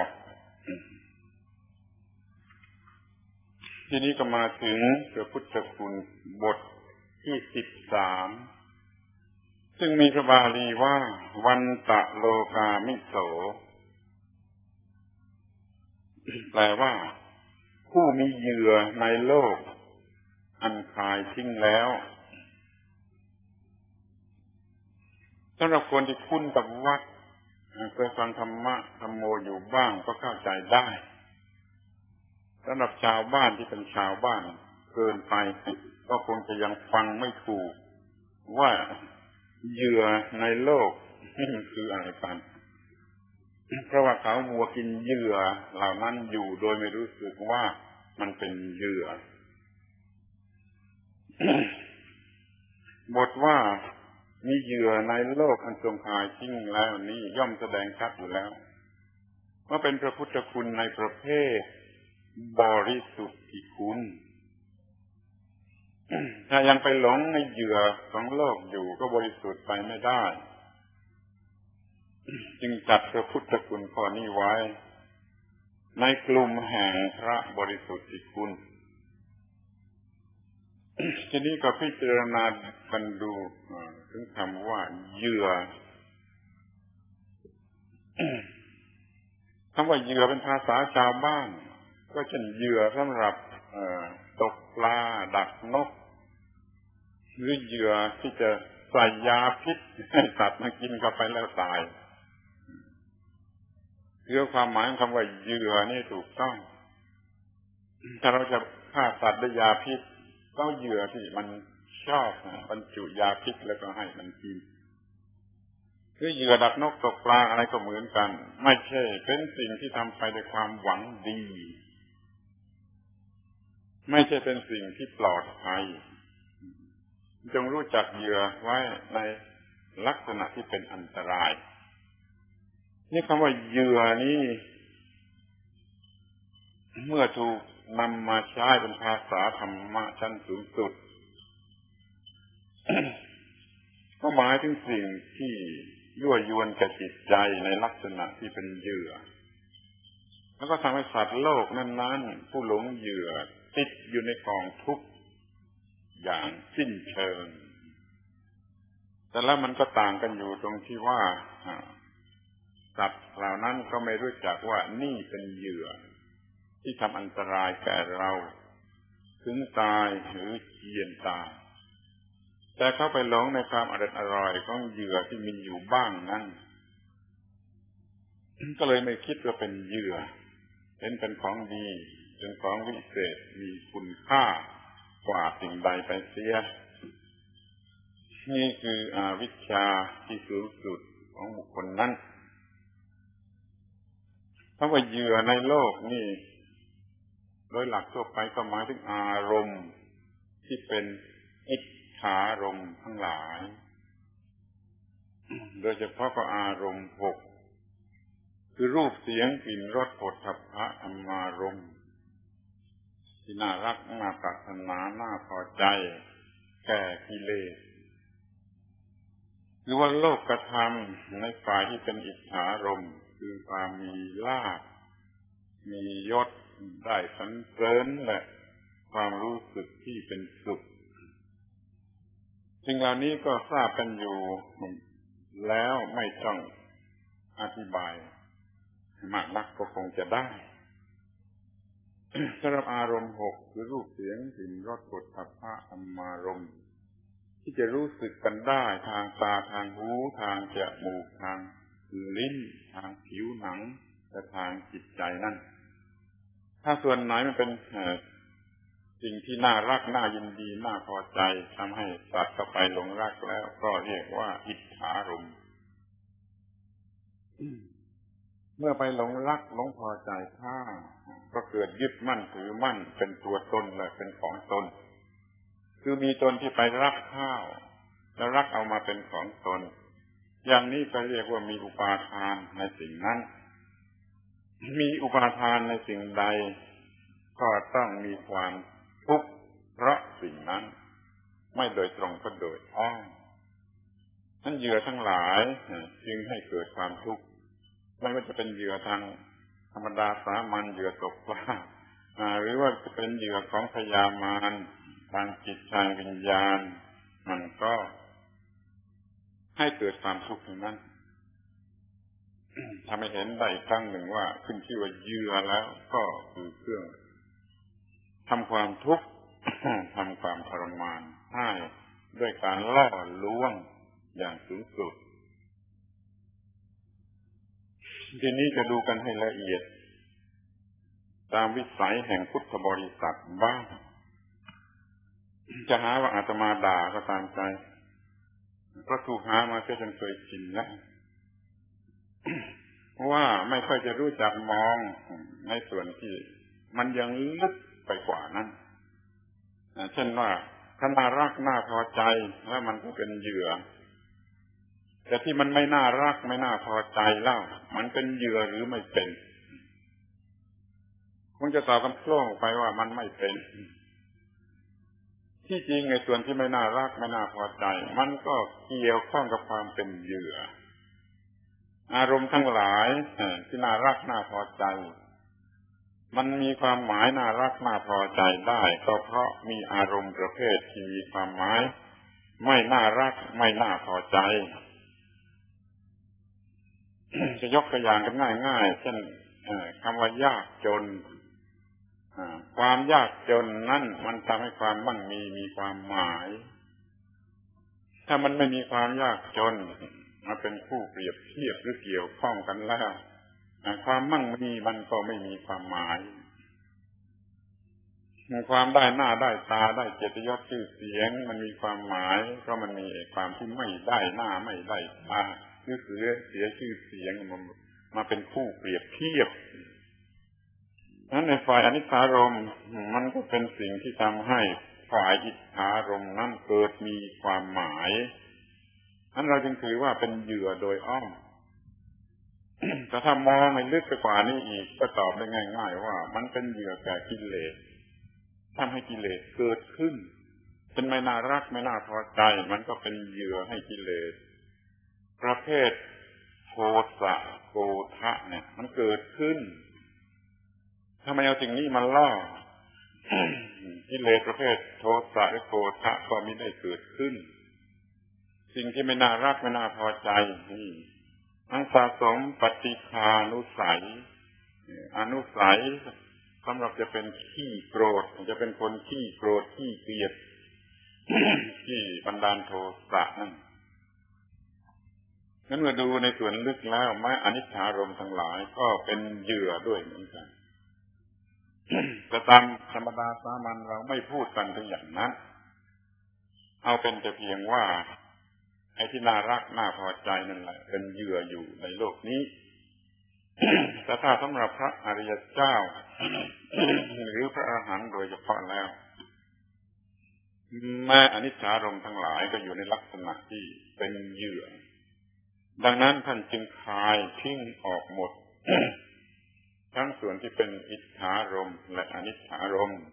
A: ทีนี้ก็มาถึงพระพุทธคุณบทที่สิบสามซึ่งมีพระบาลีว่าวันตะโลกามิโสแปลว่าผู้มีเหยื่อในโลกอันคายทิ้งแล้วสำหรับคนที่คุ้นกับวัดเคยฟังธรรมะธรรมโมอยู่บ้างก็เข้าใจได้สำหรับชาวบ้านที่เป็นชาวบ้านเกินไปก็คงจะยังฟังไม่ถูกว่าเหยื่อในโลกคืออะไรกันเพราะว่าเขามัวกินเหยื่อเหล่านั้นอยู่โดยไม่รู้สึกว่ามันเป็นเหยื่อ บทว่ามีเหยื่อในโลกอันทรงคายทิ้งแล้วนี้ย่อมแสดงชัดอยู่แล้วว่าเป็นพระพุทธคุณในประเภทบริสุทธิคุณถ้ายังไปหลงในเหยื่อของโลกอยู่ก็บริสุทธิ์ไปไม่ได้จึงจัดพระพุทธคุณข้อนี้ไว้ในกลุ่มแห่งพระบริสุทธิคุณทีนี้ก็พิจารณากันดูถึงคำว่าเหยื่อคำว่าเหยื่อเป็นภาษาชาวบ้านก็เช่นเหยื่อสำหรับตกปลาดักนกหรือเหยื่อที่จะใส่ยาพิษให้สัตว์มากินเข้าไปแล้วตายคือความหมายของคำว่าเหยื่อนี่ถูกต้องถ้าเราจะฆ่าสัตว์ด้วยยาพิษก็เหยื่อที่มันชอบบรรจุยาพิษแล้วก็ให้มันกินคคือเหยื่อดักนกตกปลาอะไรก็เหมือนกันไม่ใช่เป็นสิ่งที่ทำไปด้วยความหวังดีไม่ใช่เป็นสิ่งที่ปลอดภัยจงรู้จักเหยื่อไว้ในลักษณะที่เป็นอันตรายนี่คำว่าเหยื่อนี้เมื่อถูกนำมาใช้เป็นภาษาธรรมะชั้นสูงสุด ก็หมายถึงสิ่งที่ยั่วยวนแก่จิตใจในลักษณะที่เป็นเหยื่อแล้วก็ทำให้สัตว์โลกนั้นๆผู้หลงเหยื่อติดอยู่ในกองทุกข์อย่างสิ้นเชิงแต่แล้วมันก็ต่างกันอยู่ตรงที่ว่าสัตว์เหล่านั้นก็ไม่รู้จักว่านี่เป็นเหยื่อที่ทำอันตรายแก่เราถึงตายหรือเจียนตายแต่เขาไปหลงในความอร่อยอร่อยของเหยื่อที่มีอยู่บ้างนั้นก็เลยไม่คิดว่าเป็นเหยื่อเห็นเป็นของดีเป็นของวิเศษมีคุณค่ากว่าสิ่งใดไปเสียนี่คืออวิชชาที่สูงสุดของบุคคลนั้นคำว่าเหยื่อในโลกนี่โดยหลักทั่วไปก็หมายถึงอารมณ์ที่เป็นอิทธารมณ์ทั้งหลายโดยเฉพาะก็อารมณ์หกคือรูปเสียงกลิ่นรสโผฏฐัพพะธรรมารมณ์ที่น่ารักน่าปรารถนาน่าพอใจแก่กิเลสหรือว่าโลกธรรมในฝ่ายที่เป็นอิทธารมณ์คือความมีลาภมียศได้สรรเสริญและความรู้สึกที่เป็นสุขสิ่งเหล่านี้ก็ทราบกันอยู่แล้วไม่ต้องอธิบายมากนักก็คงจะได้ สำหรับอารมณ์หกคือรูปเสียงกลิ่นรสโผฏฐัพพะธรรมารมณ์ที่จะรู้สึกกันได้ทางตาทางหูทางจมูกทางลิ้นทางผิวหนังและทางจิตใจนั่นถ้าส่วนไหนมันเป็นสิ่งที่น่ารักน่ายินดีน่าพอใจทำให้สัตว์เข้าไปหลงรักแล้วก็เรียกว่าอิทธารมณ์เมื่อไปหลงรักหลงพอใจข้าก็เกิดยึดมั่นถือมั่นเป็นตัวตนและเป็นของตนคือมีตนที่ไปรักข้าวแล้วรักเอามาเป็นของตนอย่างนี้ก็เรียกว่ามีอุปาทานในสิ่งนั้นมีอุปาทานในสิ่งใดก็ต้องมีความทุกข์เพราะสิ่งนั้นไม่โดยตรงก็โดยอ้อมนั่นเหยื่อทั้งหลายจึงให้เกิดความทุกข์ไม่ว่าจะเป็นเหยื่อทางธรรมดาสามัญเหยื่อตกปลาหรือว่าจะเป็นเหยื่อของพยามารทางจิตทางวิญญาณมันก็ให้เกิดความทุกข์ทั้งนั้นทำให้เห็นได้ครั้งหนึ่งว่าขึ้นชื่อว่าเหยื่อแล้วก็คือเครื่องทำความทุกข์ ทำความทรมานให้ด้วยการล่อลวงอย่างสูงสุดทีนี้จะดูกันให้ละเอียดตามวิสัยแห่งพุทธบริษัทบ้างจะหาว่าอาตมาด่าก็ตามใจเพราะถูกหามาจนเคยชินแล้วเพราะว่าไม่ค่อยจะรู้จักมองในส่วนที่มันยังลึกไปกว่านั้นเช่นว่าถ้าน่ารักน่าพอใจแล้วมันก็เป็นเหยื่อแต่ที่มันไม่น่ารักไม่น่าพอใจแล้วมันเป็นเหยื่อหรือไม่เป็นคงจะตอบกันโคล่งไปว่ามันไม่เป็นที่จริงในส่วนที่ไม่น่ารักไม่น่าพอใจมันก็เกี่ยวข้องกับความเป็นเหยื่ออารมณ์ทั้งหลายที่น่ารักน่าพอใจมันมีความหมายน่ารักน่าพอใจได้ก็เพราะมีอารมณ์ประเภทที่มีความหมายไม่น่ารักไม่น่าพอใจ จะยกตัวอย่างกันง่ายๆเช่นคำว่ายากจนความยากจนนั่นมันทำให้ความมั่งมีมีความหมายถ้ามันไม่มีความยากจนมาเป็นคู่เปรียบเทียบหรือเกี่ยวข้องกันแล้วความมั่งมีมันก็ไม่มีความหมายความได้หน้าได้ตาได้เกียรติยศชื่อเสียงมันมีความหมายเพราะมันมีความที่ไม่ได้หน้าไม่ได้ตาหรือเสียเสียชื่อเสียงมามาเป็นคู่เปรียบเทียบนั้นในฝ่ายอนิจจารมณ์มันก็เป็นสิ่งที่ทำให้ฝ่ายอิทธารมณ์นั้นเกิดมีความหมายนั้นเราจึงถือว่าเป็นเหยื่อโดยอ้อม แต่ถ้ามองให้ลึกไปกว่านี้อีกก็ตอบได้ง่ายๆว่ามันเป็นเหยื่อแก่กิเลสทำให้กิเลสเกิดขึ้นเป็นไม่น่ารักไม่น่าพอใจมันก็เป็นเหยื่อให้กิเลสประเภทโทสะโกฏะเนี่ยมันเกิดขึ้นทำไมเอาสิ่งนี้มาล่อ กิเลสประเภทโทสะและโกฏะก็ไม่ได้เกิดขึ้นสิ่งที่ไม่น่ารักไม่น่าพอใจนี่อันสะสมปฏิฆานุสัยอนุสัยสำหรับจะเป็นขี้โกรธจะเป็นคนขี้โกรธขี้เกลียด ขี้บันดาลโทสะนั่นงั้นเมื่อดูในส่วนลึกแล้วแม้อนิจจารมณ์ทั้งหลายก็เป็นเหยื่อด้วยเหมือนกัน แต่ตามธรรมดาสามัญเราไม่พูดกันถึงอย่างนั้นเอาเป็นแต่เพียงว่าไอ้ที่น่ารักน่าพอใจนั่นแหละเป็นเหยื่ออยู่ในโลกนี้ แต่ถ้าสำหรับพระอริยเจ้า หรือพระอรหันต์โดยเฉพาะแล้วแม้อนิจจารมณ์ทั้งหลายก็อยู่ในลักษณะที่เป็นเหยื่อดังนั้นท่านจึงคายทิ้งออกหมด ทั้งส่วนที่เป็นอิทธารมณ์และอนิจจารมณ์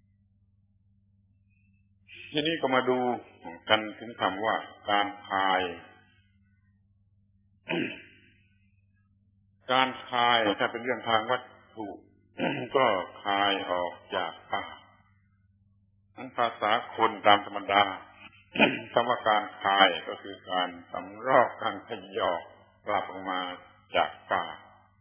A: ทีนี้ก็มาดูกันถึงคำว่าการคาย การคายถ้าเป็นเรื่องทางวัตถุ ก็คายออกจากปากทั้งภาษาคนตามธรรมดา คำว่าการคายก็คือการสำรอกการขยอกกลับออกมาจากปาก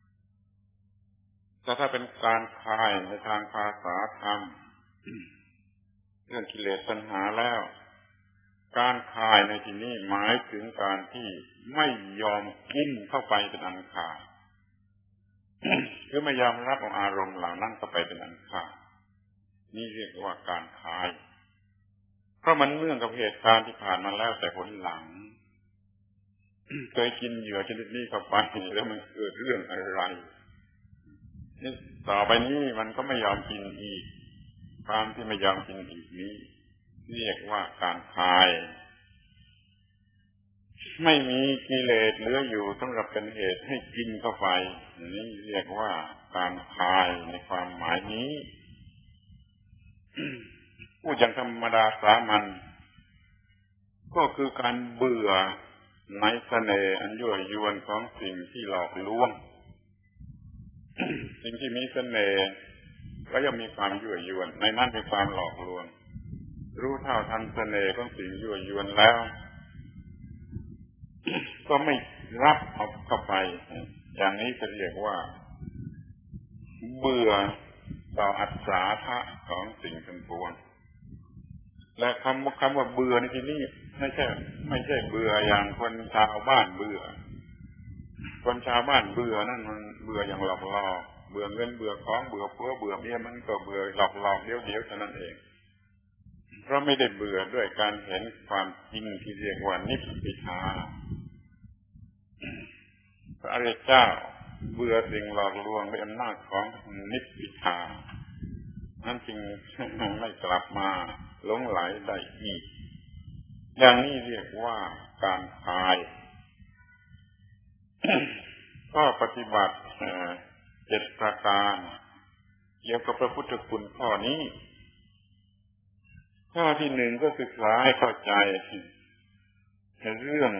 A: แต่ถ้าเป็นการคายในทางภาษาธรรม เรื่องกิเลสตัณหาแล้วการคายในที่นี้หมายถึงการที่ไม่ยอมกินเข้าไปเป็นอันขาด คือไม่ยอมรับอารมณ์เหล่านั้นเข้าไปเป็นอันขาดนี่เรียกว่าการคายเพราะมันเนื่องกับเหตุการณ์ที่ผ่านมาแล้วแต่ผลหลัง เคยกินเหยื่อชนิดนี้เข้าไปแล้วมันเกิดเรื่องอะไรนี่ต่อไปนี้มันก็ไม่ยอมกินอีกความที่ไม่ยอมกินอีกนี้เรียกว่าการคายไม่มีกิเลสเหลืออยู่สำหรับเป็นเหตุให้กินเข้าไปนี่เรียกว่าการคายในความหมายนี้ พูดอย่างธรรมดาสามัญก็คือการเบื่อในเสน่ห์อันยั่วยวนของสิ่งที่หลอกลวง สิ่งที่มีเสน่ห์ก็ย่อมมีความยั่วยวนในนั้นเป็นความหลอกลวงรู้เท่าทันเสน่ห์ของสิ่งยั่วยวนแล้ว ก็ไม่รับเอาเข้าไปอย่างนี้จะเรียกว่าเบื่อต่ออัศทะของสิ่งทั้งปวงและคำคำว่าเบื่อในที่นี้ไม่ใช่ไม่ใช่เบื่ออย่างคนชาวบ้านเบื่อคนชาวบ้านเบื่อนั่นมันเบื่ออย่างหลอกล่อเบื่อเงินเบื่อของเบื่อผัวเบื่อเมียมันก็เบื่อหลอกหลอกเดียวเดียวเท่านั้นเองเพราะไม่ได้เบื่อด้วยการเห็นความจริงที่เรียกว่านิพพิทาพระอริยเจ้าเบื่อสิ่งหลอกลวงด้วยอำนาจของนิพพิทานั่นจึงไม่กลับมาหลงไหลได้อีกอย่างนี้เรียกว่าการคาย ก็ปฏิบัติเจ็ดประการเกี่ยวกับพระพุทธคุณข้อนี้ข้อที่หนึ่งก็ศึกษาให้เข้าใจเรื่อง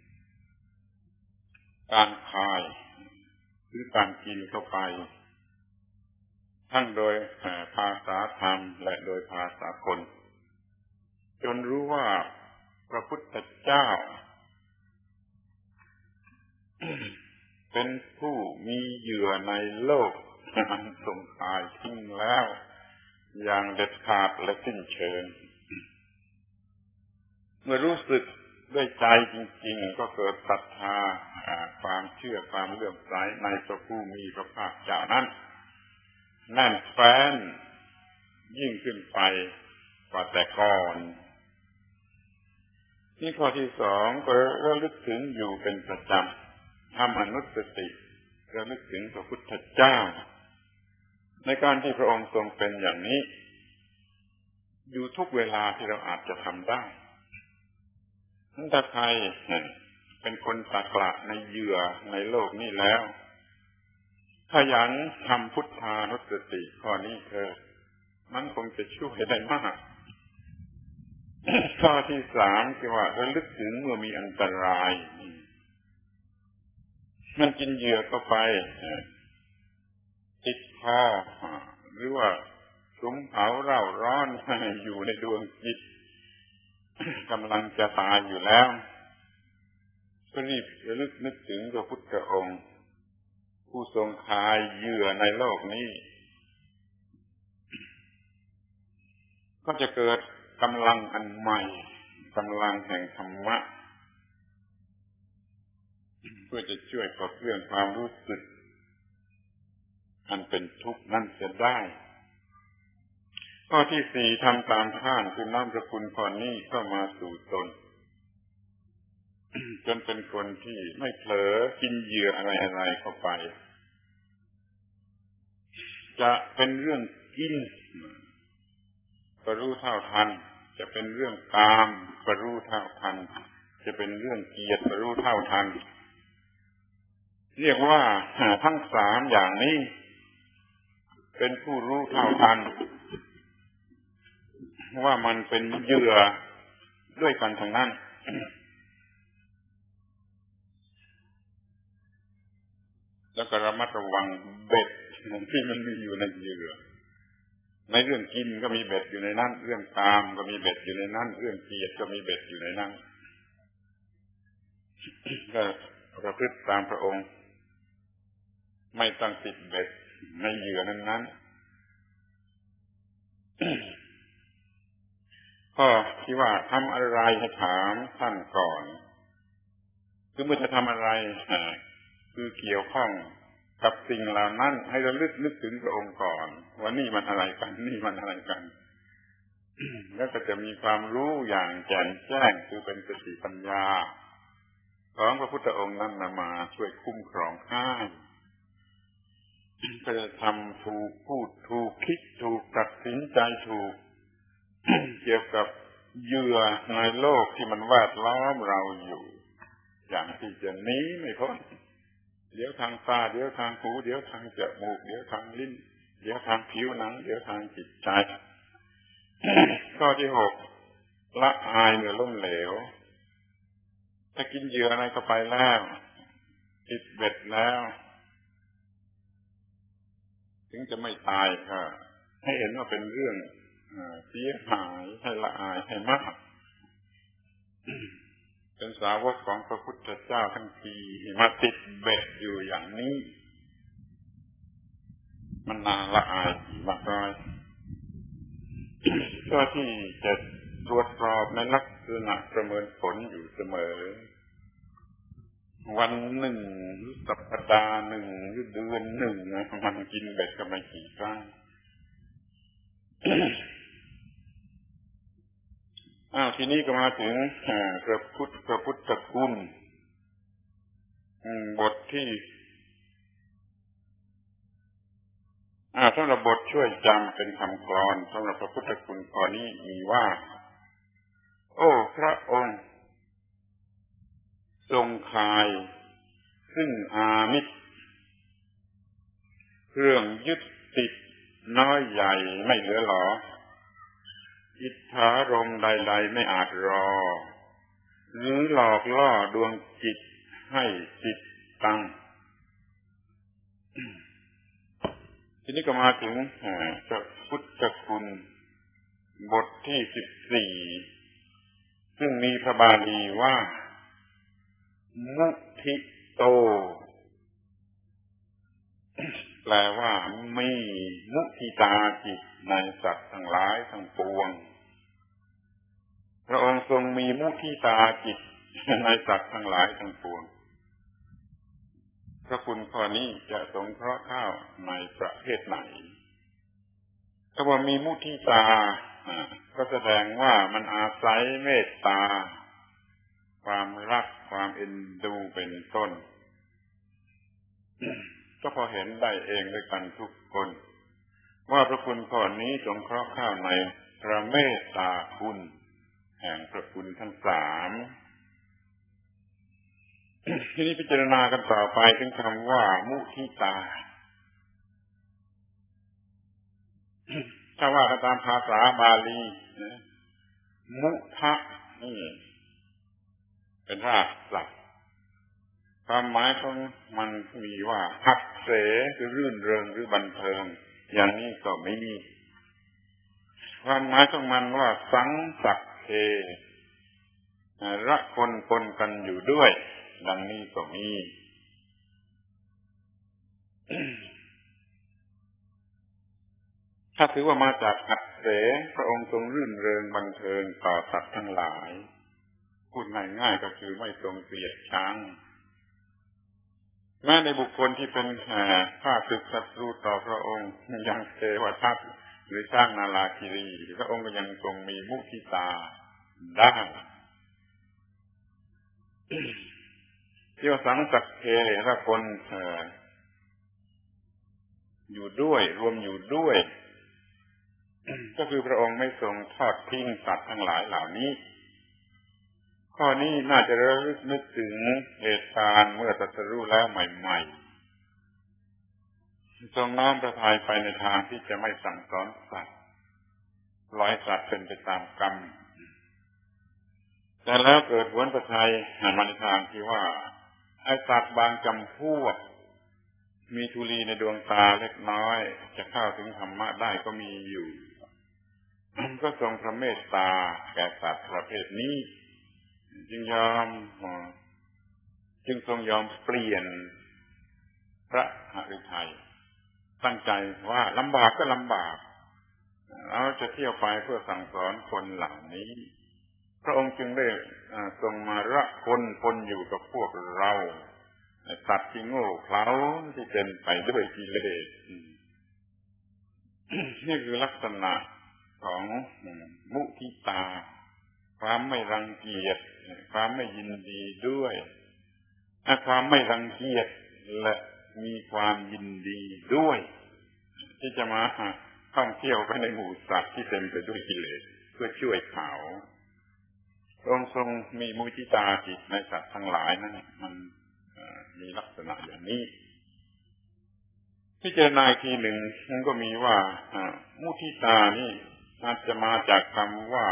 A: การคายหรือการกินเข้าไปทั้งโดยภาษาธรรมและโดยภาษาคนจนรู้ว่าพระพุทธเจ้า เป็นผู้มีเหยื่อในโลกอันทรงคายทิ้งแล้วอย่างเด็ดขาดและสิ้นเชิงเมื่อรู้สึกด้วยใจจริงๆก็เกิดศรัทธาความเชื่อความเลื่อมใสในพระผู้มีพระภาคเจ้านั้นแน่นแฟ้นยิ่งขึ้นไปกว่าแต่ก่อนนี่ข้อที่สองก็ระลึกถึงอยู่เป็นประจำทำอนุสติระลึกถึงพระพุทธเจ้าในการที่พระองค์ทรงเป็นอย่างนี้อยู่ทุกเวลาที่เราอาจจะทำได้ถ้าใครเป็นคนตะกละในเหยื่อในโลกนี้แล้วขยันทำพุทธานุสติข้อนี้เธอมันคงจะช่วยได้มากข้อที่สามคือว่าระลึกถึงเมื่อมีอันตรายมันกินเหยื่อเข้าไปติดคอหรือว่าสุมเผาเร่าร้อนอยู่ในดวงจิตกำลังจะตายอยู่แล้วก็รีบระลึกนึกถึงพระพุทธองค์ผู้ทรงคายเหยื่อในโลกนี้ก็จะเกิดกำลังอันใหม่กำลังแห่งธรรมะเพื่อจะช่วยปลดเปลื้องความรู้สึกอันเป็นทุกข์นั่นจะได้ข้อที่สี่ทำตามท่านคือน้อมพระคุณข้อนี้เข้ามาสู่ตนจนเป็นคนที่ไม่เผลอกินเหยื่ออะไรๆเข้าไปจะเป็นเรื่องกินก็รู้เท่าทันจะเป็นเรื่องกามก็รู้เท่าทันจะเป็นเรื่องเกลียดก็รู้เท่าทันเรียกว่าทั้งสามอย่างนี้เป็นผู้รู้เท่าทันว่ามันเป็นเหยื่อด้วยกันทั้งนั้นแล้วก็ระมัดระวังเบ็ดที่มันมีอยู่ในเหยื่อในเรื่องกินก็มีเบ็ดอยู่ในนั้นเรื่องกามก็มีเบ็ดอยู่ในนั้นเรื่องเกลียดก็มีเบ็ดอยู่ในนั้นก็ประพฤติตามพระองค์ไม่ตั้งติดเบ็ดในเหยื่อนั้นๆข้อที่ว่าทำอะไรให้ถามท่านก่อนคือเมื่อจะทำอะไรคือเกี่ยวข้องกับสิ่งเหล่านั้นให้ระลึกนึกถึงพระองค์ก่อนว่านี่มันอะไรกันนี่มันอะไรกัน แล้วก็จะมีความรู้อย่างแจ่มแจ้งคือเป็นสติปัญญาของพระพุทธองค์นั้นมาช่วยคุ้มครองให้ก็จะทำถูกพูดถูกคิดถูกตัดสินใจถูก เกี่ยวกับเหยื่อในโลกที่มันแวดล้อมเราอยู่อย่างที่จะหนีไม่พ้นเดี๋ยวทางตาเดี๋ยวทางหูเดี๋ยวทางจมูกเดี๋ยวทางลิ้นเดี๋ยวทางผิวหนังเดี๋ยวทางจิตใจ ข้อที่หกละอายเมื่อล้มเหลวถ้ากินเหยื่ออะไรเข้าไปแล้วติดเบ็ดแล้วถึงจะไม่ตายค่ะให้เห็นว่าเป็นเรื่องเสียหายให้ละอายให้มากเป็นสาวกของพระพุทธเจ้าทั้งทีมาติดเบ็ดอยู่อย่างนี้มันน่าละอายมากน้อยก็ที่จะตรวจสอบในลักษณะประเมินผลอยู่เสมอวันหนึ่งหรือสัปดาห์หนึ่งหรือเดือนหนึ่งนะมันกินเบ็ดก็ไม่กี่ครั้งอ้าวทีนี้ก็มาถึงพระพุทธพระพุทธคุณบทที่อ่าสำหรับบทช่วยจำเป็นคำกลอนสำหรับพระพุทธคุณข้อนี้มีว่าโอ้พระองค์ทรงคายซึ่งอามิตรเครื่องยึดติดน้อยใหญ่ไม่เหลือหลออิทธารมณ์ใดๆไม่อาจรอหรือหลอกล่อดวงจิตให้จิตตั้งทีนี้ก็มาถึงพระพุทธคุณบทที่สิบสี่ซึ่งมีพระบาลีว่ามุทิโตแปลว่ามีมุทิตาจิตในสัตว์ทั้งหลายทั้งปวงพระองค์ทรงมีมุทิตาจิตในสัตว์ทั้งหลายทั้งปวงพระคุณข้อนี้จะสงเคราะห์เข้าในประเภทไหนถ้าว่ามีมุทิตาก็แสดงว่ามันอาศัยเมตตาความรักความเอ็นดูเป็นต้น ก็พอเห็นได้เองด้วยกันทุกคนว่าพระคุณข้อนี้สงเคราะห์เข้าในพระเมตตาคุณแห่งพระคุณทั้งสามทีนี้พิจารณากันต่อไปถึงคำว่ามุทิตาถ้าว่ากันตามภาษาบาลีนะมุทะนี่เป็นรากศัพท์ความหมายของมันมีว่าหักเสคือรื่นเริงหรือบันเทิงอย่างนี้ก็ไม่มีความหมายของมันว่าสังสักเทระคนปนกันอยู่ด้วยดังนี้ก็มีถ้าถือว่ามาจากหักเสพระองค์ทรงรื่นเริงบันเทิงต่อสัตว์ทั้งหลายพูดง่ายๆก็คือไม่ทรงเกลียดชังแม้ในบุคคลที่เป็นข้าศึกศัตรูต่อพระองค์อย่างเทวทัตหรือช้างนาลาคิรีพระองค์ก็ยังทรงมีมุทิตาได้ที่ว่าสังสักเทถ้าคนอยู่ด้วยรวมอยู่ด้วยก็คือพระองค์ไม่ทรงทอดทิ้งสัตว์ทั้งหลายเหล่านี้ข้อนี้น่าจะระลึกนึกถึงเหตุการณ์เมื่อตรัสรู้แล้วใหม่ๆทรงน้อมพระทัยไปในทางที่จะไม่สั่งสอนสัตว์ปล่อยสัตว์เป็นไปตามกรรมแต่แล้วเกิดหวนพระทัยมาในทางที่ว่าไอ้สัตว์บางจำพวกมีธุลีในดวงตาเล็กน้อยจะเข้าถึงธรรมะได้ก็มีอยู่ก็ทรงพระเมตตาแก่สัตว์ประเภทนี้จึงยอมจึงทรงยอมเปลี่ยนพระหฤทัยตั้งใจว่าลำบากก็ลำบากเราจะเที่ยวไปเพื่อสั่งสอนคนเหล่านี้พระองค์จึงได้ทรงมาระคนคนอยู่กับพวกเราสัตว์ที่โง่เขลาที่เป็นไปด้วยกิเลสนี่คือลักษณะของมุทิตาความไม่รังเกียจความไม่ยินดีด้วยความไม่รังเกียจและมีความยินดีด้วยที่จะมาท่องเที่ยวไปในหมู่สัตว์ที่เต็มไปด้วยกิเลสเพื่อช่วยเขาพระองค์ทรงมีมุทิตาจิตในสัตว์ทั้งหลายนั่นมันมีลักษณะอย่างนี้พิจารณาอีกทีหนึ่งมันก็มีว่ามุทิตานี่อาจจะมาจากคำว่า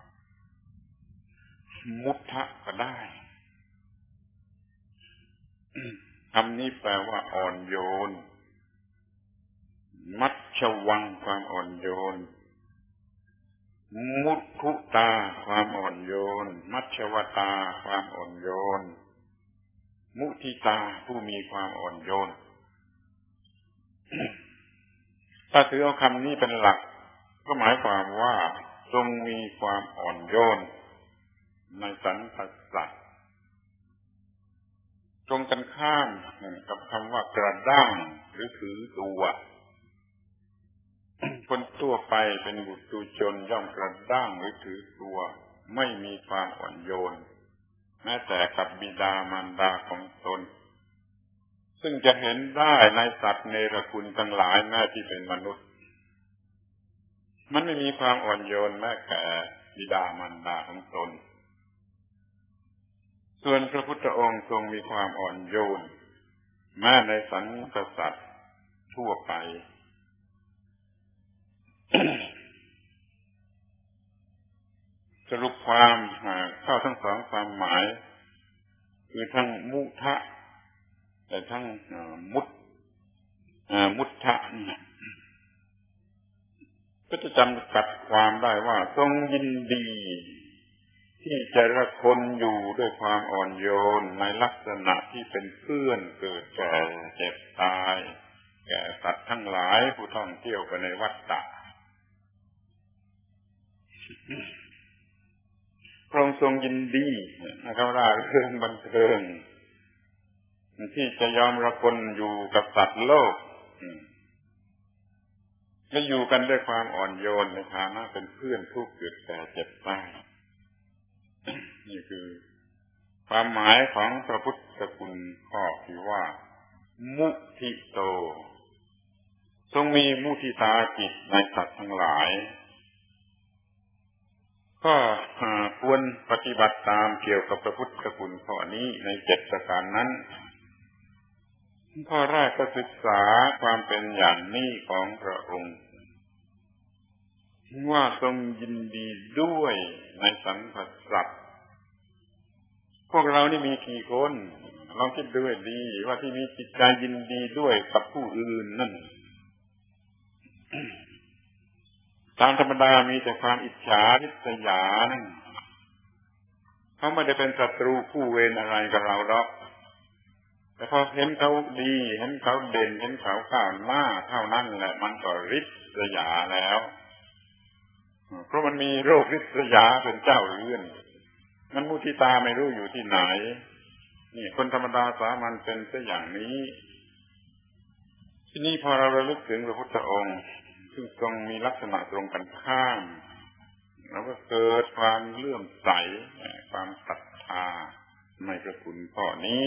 A: มุทะก็ได้คำนี้แปลว่าอ่อนโยนมัชฌวังความอ่อนโยนมุทุตาความอ่อนโยนมัชฌวตาความอ่อนโยนมุทิตาผู้มีความอ่อนโยนถ้าถือเอาคำนี้เป็นหลักก็หมายความว่าทรงมีความอ่อนโยนในสรรพสัตว์ตรงกันข้ามกับคำว่ากระด้างหรือถือตัวคนทั่วไปเป็นบุตุชนย่อมกระด้างหรือถือตัวไม่มีความอ่อนโยนแม้แต่กับบิดามารดาของตนซึ่งจะเห็นได้ในสัตว์เนรคุณทั้งหลายแม้ที่เป็นมนุษย์มันไม่มีความอ่อนโยนแม้แต่บิดามารดาของตนส่วนพระพุทธองค์ทรงมีความอ่อนโยนแม้ในสรรพสัตว์ทั่วไป สรุปความเข้าทั้งสองความหมายคือทั้งมุทะแต่ทั้งมุตมุทะก็จะจำกัดความได้ว่าทรงยินดีที่จะละคนอยู่ด้วยความอ่อนโยนในลักษณะที่เป็นเพื่อนเกิดแก่เจ็บตายแก่สัตว์ทั้งหลายผู้ท่องเที่ยวไปในวัฏฏะพระองค์ทรงยินดีนะครับร่าเริงบันเทิงที่จะยอมละคนอยู่กับสัตว์โลกและอยู่กันด้วยความอ่อนโยนในฐานะเป็นเพื่อนผู้เกิดแก่เจ็บตายนี่คือความหมายของพระพุทธคุณข้อที่ว่ามุทิโตทรงมีมุทิตาจิตในสัตว์ทั้งหลายก็ควรปฏิบัติตามเกี่ยวกับพระพุทธคุณข้อนี้ในเจ็ดประการนั้นข้อแรกก็ศึกษาความเป็นอย่างนี้ของพระองค์ว่าทรงยินดีด้วยในสรรพสัตว์พวกเรานี่มีกี่คนลองคิดดูให้ดีว่าที่มีจิตใจยินดีด้วยกับผู้อื่นนั่นตามธรรมดามีแต่ความอิจฉาริษยานั่นเขาไม่ได้เป็นศัตรูคู่เวรอะไรกับเราหรอกแต่พอเห็นเขาดีเห็นเขาเด่นเห็นเขาก้าวหน้าเท่านั้นแหละมันก็ริษยาแล้วเพราะมันมีโรคริษยาเป็นเจ้าเรือนมันมุทิตาไม่รู้อยู่ที่ไหนนี่คนธรรมดาสามัญเป็นซะอย่างนี้ที่นี่พอเราระลึกถึงพระพุทธองค์ซึ่งทรงมีลักษณะตรงกันข้ามเราก็เกิดความเลื่อมใสความศรัทธาในพระคุณข้อนี้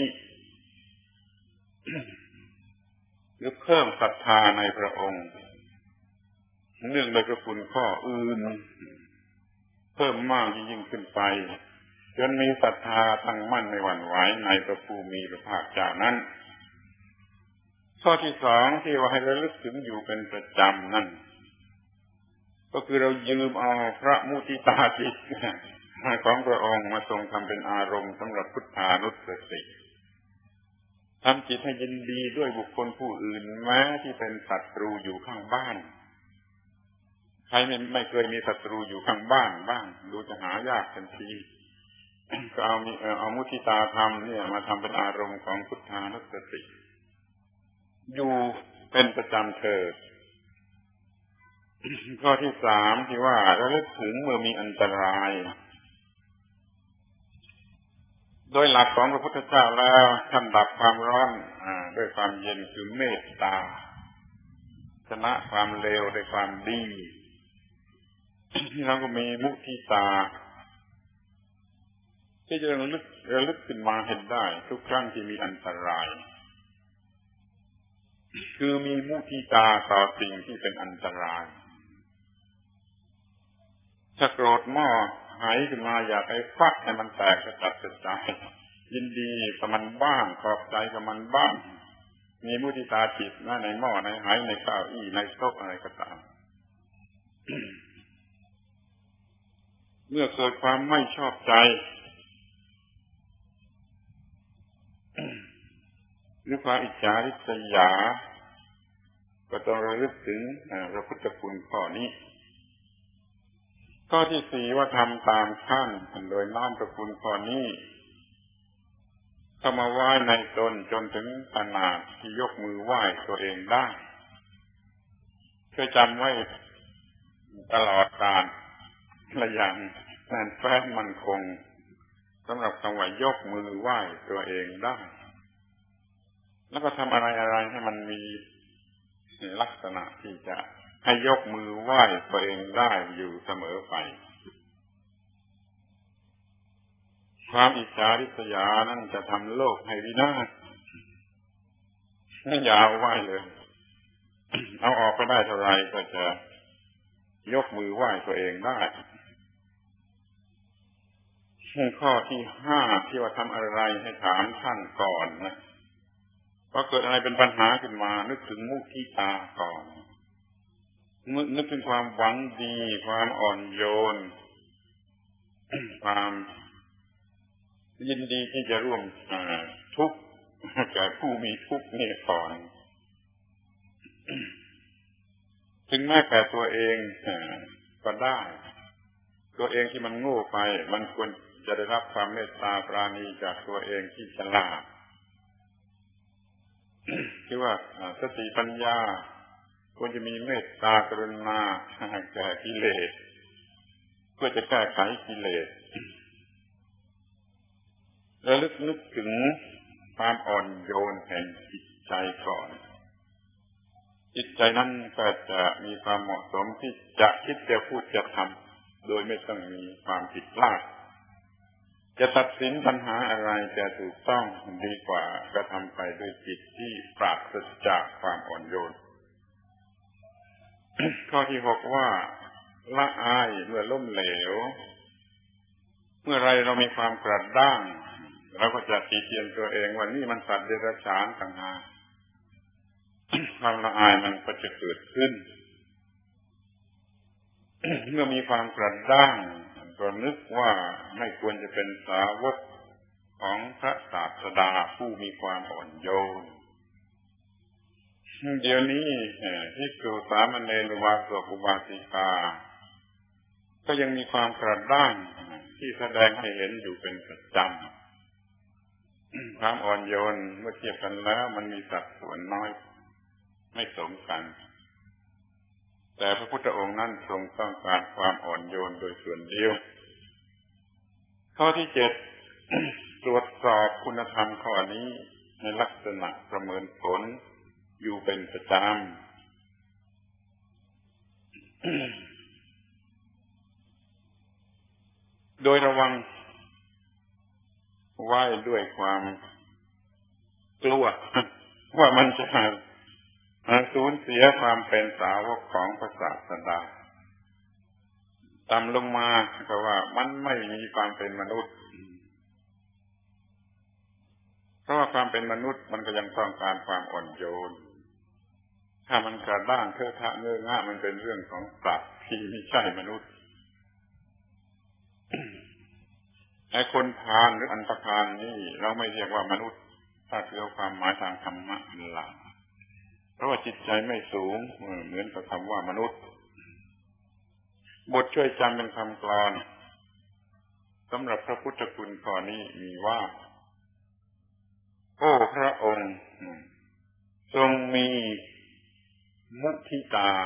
A: หรือเพิ่มศรัทธาในพระองค์เนื่องในพระคุณข้ออื่นเพิ่มมากยิ่งขึ้นไปจนมีศรัทธาตั้งมั่นไม่หวั่นไหวในพระผู้มีพระภาคเจ้านั้นข้อที่สองที่ว่าให้ระลึกถึงอยู่เป็นประจำนั่นก็คือเรายืมเอาพระมุทิตาจิตของพระองค์มาทรงทำเป็นอารมณ์สำหรับพุทธานุสติทำจิตให้ยินดีด้วยบุคคลผู้อื่นแม้ที่เป็นศัตรูอยู่ข้างบ้านใครไม่ไม่เคยมีศัตรูอยู่ข้างบ้านบ้างดูจะหายากทันทีก็เอาเอามุทิตาธรรมเนี่ยมาทำเป็นอารมณ์ของพุทธานุสติอยู่เป็นประจำเถิดข้อที่สามที่ว่าระลึกถึงเมื่อมีอันตรายโดยหลักของพระพุทธเจ้าแล้วท่านดับความร้อนด้วยความเย็นคือเมตตาชนะความเลวด้วยความดีที่เราก็มีมุทิตาที่จะระลึกระลึกขึ้นมาเห็นได้ทุกครั้งที่มีอันตรายคือมีมุทิตาต่อสิ่งที่เป็นอันตรายถ้าโกรธหม้อหายขึ้นมาอยากให้ฟักให้มันแตกกระจัดกระจายยินดีกับมันบ้างขอบใจกับมันบ้างมีมุทิตาจิตในหม้อในหายในเก้าอี้ในโต๊ะอะไรก็ตามเมื่อเกิดความไม่ชอบใจหรือความอิจฉาริษยาก็ต้องระลึกถึงพระพุทธคุณข้อนี้ข้อที่สี่ว่าทำตามท่านโดยน้อมพระคุณข้อนี้เข้ามาไหว้ในตนจนถึงขนาดที่ยกมือไหว้ตัวเองได้ช่วยจำไว้ตลอดกาลและอย่างแน่นแฟ้นมั่นคงสำหรับคำว่ายกมือไหว้ตัวเองได้แล้วก็ทำอะไรอะไรให้มันมีลักษณะที่จะให้ยกมือไหว้ตัวเองได้อยู่เสมอไปความอิจฉาริษยานั่นจะทำโลกให้วินาศไม่อย่าเอาไหว้เลยเอาออกไปได้เท่าไรก็จะยกมือไหว้ตัวเองได้ข้อที่ห้าที่ว่าทำอะไรให้ถามท่านก่อนนะพอเกิดอะไรเป็นปัญหาขึ้นมานึกถึงมุทิตาก่อนนึกถึงความหวังดีความอ่อนโยนความยินดีที่จะร่วมทุกข์แก่ผู้มีทุกข์นี่ก่อนถึงแม้แต่ตัวเองก็ได้ตัวเองที่มันโง่ไปมันควรจะได้รับความเมตตาปราณีจากตัวเองที่ฉลาดที่ว่าสติปัญญาควรจะมีเมตตากรุณาแก่กิเลสเพื่อจะแก้ไขกิเลสระลึกนึกถึงความอ่อนโยนแห่งจิตใจก่อนจิตใจนั้นก็จะมีความเหมาะสมที่จะคิดจะพูดจะทำโดยไม่ต้องมีความผิดพลาดจะตัดสินปัญหาอะไรจะถูกต้องดีกว่ากระทำไปด้วยจิตที่ปราศจากความอ่อนโยน ข้อที่หกว่าละอายเมื่อล้มเหลวเมื่อไรเรามีความกระด้างเราก็จะตีเตียนตัวเองว่านี่มันสัตว์เดรัจฉานต่างหาก ความละอายมันก็จะเกิดขึ้น เมื่อมีความกระด้างก็นึกว่าไม่ควรจะเป็นสาวกของพระศาสดาผู้มีความอ่อนโยนเดี๋ยวนี้ภิกษุสามเณรอุบาสกอุบาสิกาก็ยังมีความกระด้างที่แสดงให้เห็นอยู่เป็นประจำความอ่อนโยนเมื่อเทียบกันแล้วมันมีสัดส่วนน้อยไม่สมกันแต่พระพุทธองค์นั้นทรงต้องการความอ่อนโยนโดยส่วนเดียวข้อที่เจ็ด ตรวจสอบคุณธรรมข้อนี้ในลักษณะประเมินผลอยู่เป็นประจำ โดยระวังไว้ด้วยความกลัวว่ามันจะสูญเสียความเป็นสาวกของพระศาสดาต่ำลงมาก็ว่ามันไม่มีความเป็นมนุษย์เพราะว่าความเป็นมนุษย์มันก็ยังต้องการความอ่อนโยนถ้ามันกระด้างเทอะทะเงอะงะมันเป็นเรื่องของสัตว์ที่ไม่ใช่มนุษย์ไอ้คนพาลหรืออันธพาลนี่เราไม่เรียกว่ามนุษย์ถ้าคือความหมายทางธรรมะเป็นหลักเพราะว่าจิตใจไม่สูงเหมือนกับคำว่ามนุษย์บทช่วยจำเป็นคำกลอนสำหรับพระพุทธคุณข้อนี้มีว่าโอ้พระองค์ทรงมีมุทิตา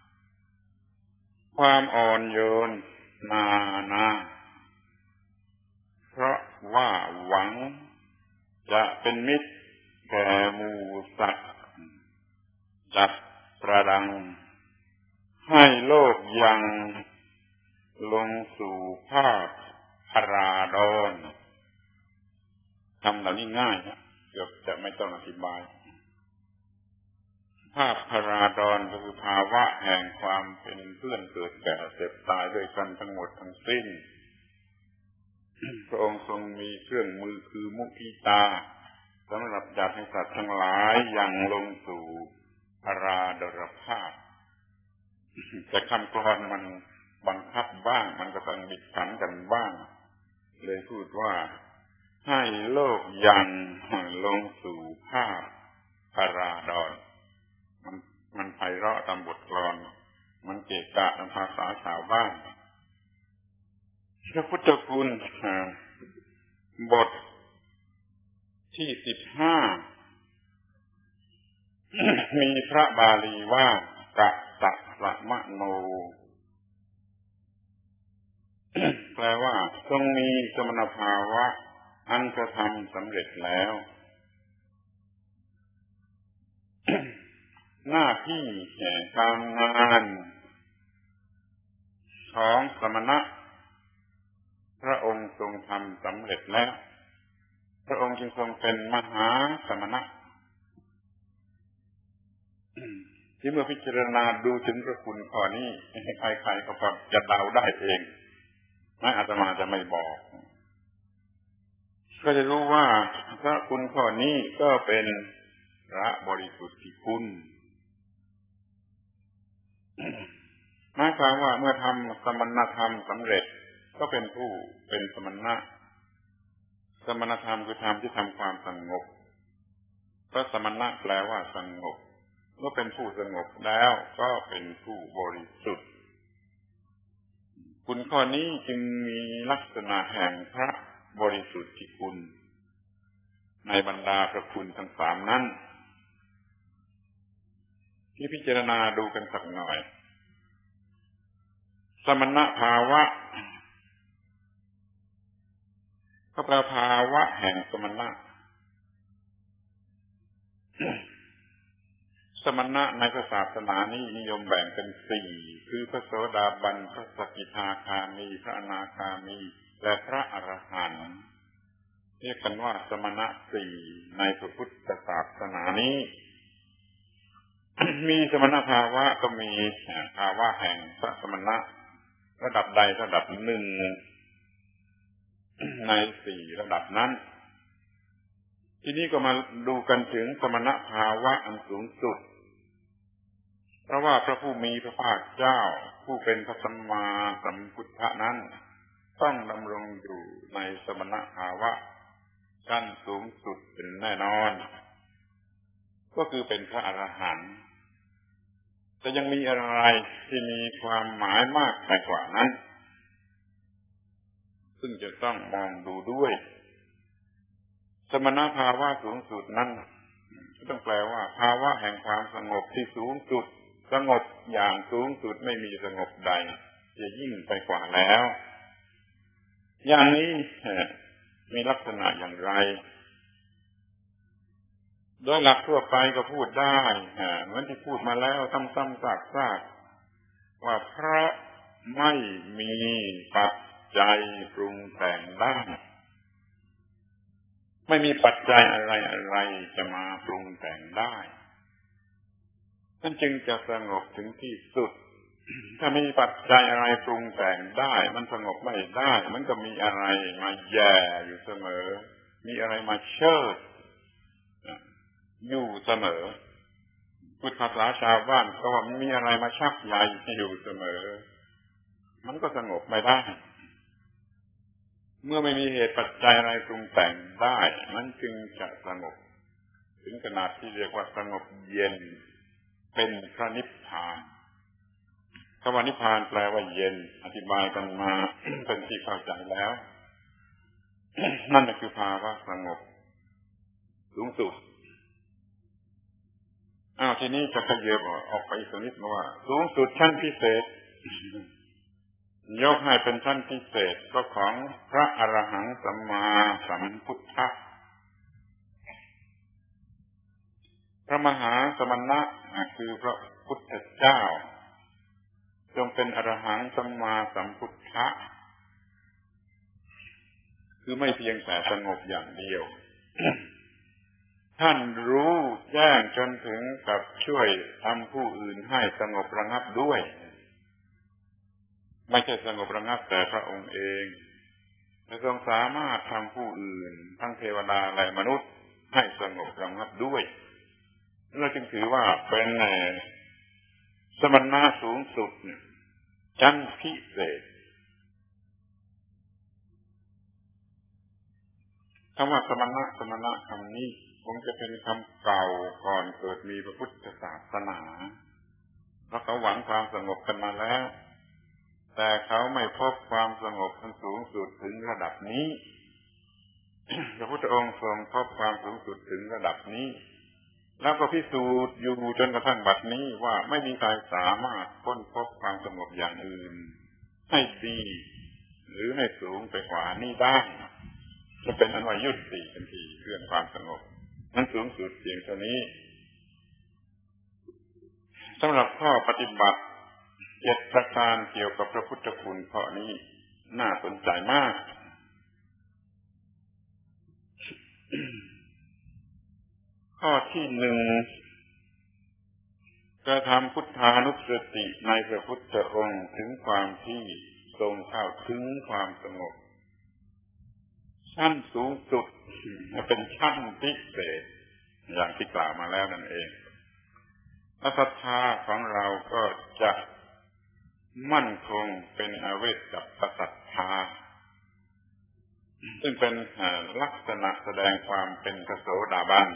A: ความอ่อนโยนนานาเพราะว่าหวังจะเป็นมิตรแก่หมู่สัตว์จัดประดังให้โลกยังลงสู่ภาพพราดอนคำเหล่านี้ง่ายนะเกือบจะไม่ต้องอธิบายภาพพราดอนก็คือภาวะแห่งความเป็นเพื่อนเกิดแก่เจ็บตายด้วยกันทั้งหมดทั้งสิ้น พระองค์ทรงมีเครื่องมือคือมุทิตาสำหรับจัดให้สัตว์ทั้งหลายยังลงสู่พราดรภาพแต่คำกลอนมันบังคับบ้างมันก็ต้องบิดขันกันบ้างเลยพูดว่าให้โลกยังลงสู่ภาพพราดอนมันมันไพเราะตามบทกลอนมันเกะกะตามภาษาชาวบ้านพระพุทธคุณบทที่สิบห้ามีพระบาลีว่ากะตะสะมะโนแปลว่าทรงมีสมณภาวะอันกระทำสำเร็จแล้ว หน้าที่แห่งการงานของสมณะพระองค์ทรงทำสำเร็จแล้วพระองค์จึงทรงเป็นมหาสมณะที่เมื่อพิจารณาดูถึงพระคุณข้อนี้ใครๆก็พอจะเดาได้เองไม่อาตมาจะไม่บอกก็จะรู้ว่าพระคุณข้อนี้ก็เป็นพระบริสุทธิคุณหมายความว่าเมื่อทำสมณธรรมสำเร็จก็เป็นผู้เป็นสมณะสมณธรรมคือธรรมที่ทำความสงบพระสมณะแปลว่าสงบเมื่อเป็นผู้สงบแล้วก็เป็นผู้บริสุทธิ์คุณข้อนี้จึงมีลักษณะแห่งพระบริสุทธิคุณในบรรดาพระคุณทั้งสามนั้นที่พิจารณาดูกันสักหน่อยสมณภาวะก็แปลภาวะแห่งสมณะสมณะในศาสนานี้นิยมแบ่งเป็นสี่คือพระโสดาบันพระสกิทาคามีพระอนาคามีและพระอรหันต์เรียกกันว่าสมณะสี่ในพระพุทธศาสนานี้ มีสมณภาวะก็มีภาวะแห่งพระสมณะระดับใดระดับหนึ่งในสี่ระดับนั้นทีนี้ก็มาดูกันถึงสมณภาวะอันสูงสุดเพราะว่าพระผู้มีพระภาคเจ้าผู้เป็นพระสัมมาสัมพุทธะนั้นต้องดำรงอยู่ในสมณภาวะขั้นสูงสุดเป็นแน่นอนก็คือเป็นพระอรหันต์แต่ยังมีอะไรที่มีความหมายมากไปกว่านั้นซึ่งจะต้องมองดูด้วยสมณภาวะสูงสุดนั้นต้องแปลว่าภาวะแห่งความสงบที่สูงสุดสงบอย่างสูงสุดไม่มีสงบใดจะยิ่งไปกว่าแล้วอย่างนี้มีลักษณะอย่างไรโดยหลักทั่วไปก็พูดได้เหมือนที่พูดมาแล้วซ้ำๆซากๆว่าเพราะไม่มีปัจจัยปรุงแต่งได้ไม่มีปัจจัยอะไรอะไรจะมาปรุงแต่งได้นั่นจึงจะสงบถึงที่สุดถ้ามีปัจจัยอะไรปรุงแต่งได้มันสงบไม่ได้มันก็มีอะไรมาแย่อยู่เสมอมีอะไรมาเชิดอยู่เสมอพูดภาษาชาวบ้านก็ว่ามันมีอะไรมาชักใยอยู่เสมอมันก็สงบไม่ได้เมื่อไม่มีเหตุปัจจัยอะไรปรุงแต่งได้มันจึงจะสงบถึงขนาดที่เรียกว่าสงบเย็นเป็นพระนิพพานคำว่านิพพานแปลว่าเย็นอธิบายกันมาเป็นที่เข้าใจแล้ว นั่นคือภาวะสงบสูงสุดอ้าวทีนี้จะขยับออกไปอีกนิดนึงว่าสูงสุดชั้นพิเศษยกให้เป็นชั้นพิเศษก็ของพระอรหันต์สัมมาสัมพุทธะพระมหาสมณะคือพระพุทธเจ้าจงเป็นอรหันต์สัมมาสัมพุทธะคือไม่เพียงแต่สงบอย่างเดียว ท่านรู้แจ้งจนถึงกับช่วยทำผู้อื่นให้สงบระงับด้วยไม่ใช่สงบระงับแต่พระองค์เองแต่ทรงสามารถทำผู้อื่นทั้งเทวดาและมนุษย์ให้สงบระงับด้วยเราจึงถือว่าเป็นสมณะสูงสุดชั้นพิเศษคำว่าสมณะสมณะคำนี้คงจะเป็นคำเก่าก่อนเกิดมีพระพุทธศาสนาเพราะเขาหวังความสงบกันมาแล้วแต่เขาไม่พบความสงบอันสูงสุดถึงระดับนี้ พระพุทธองค์ทรงพบความสูงสุดถึงระดับนี้แล้วก็พิสูจน์อยู่จนกระทั่งบัดนี้ว่าไม่มีใครสามารถค้นพบความสงบอย่างอื่นให้ดีหรือให้สูงไปกว่านี้ได้จะเป็นอันว่ายุติทันทีเรื่องความสงบนั้นสูงสุดเพียงเท่านี้สำหรับข้อปฏิบัติเจ็ดประการเกี่ยวกับพระพุทธคุณข้อนี้น่าสนใจมาก ข้อที่หนึ่งกระทำพุทธานุสติในพระพุทธองค์ถึงความที่ทรงเข้าถึงความสงบชั้นสูงสุดเป็นชั้นพิเศษอย่างที่กล่าวมาแล้วนั่นเองศรัทธาของเราก็จะมั่นคงเป็นอเวชสัพพศรัทธาซึ่งเป็นลักษณะแสดงความเป็นพระโสดาบัน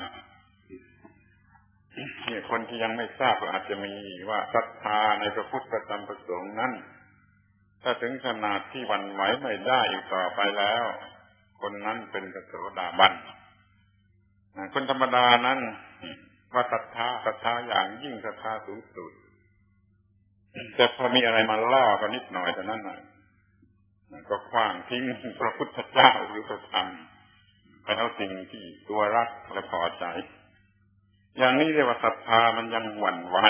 A: นี่คนที่ยังไม่ทราบก็อาจจะมีว่าศรัทธาในพระพุทธพระธรรมพระสงฆ์นั้นถ้าถึงขนาดที่หวั่นไหวไม่ได้อีกต่อไปแล้วคนนั้นเป็นพระโสดาบันคนธรรมดานั้นว่าศรัทธาศรัทธาอย่างยิ่งศรัทธาสูงสุดแต่พอมีอะไรมาล่อกันนิดหน่อยเท่านั้นน่ะก็ขว้างทิ้งพระพุทธเจ้าหรือพระธรรมไปเอาสิ่งที่ตัวรักและพอใจอย่างนี้เรียกว่าศรัทธามันยังหวั่นไหว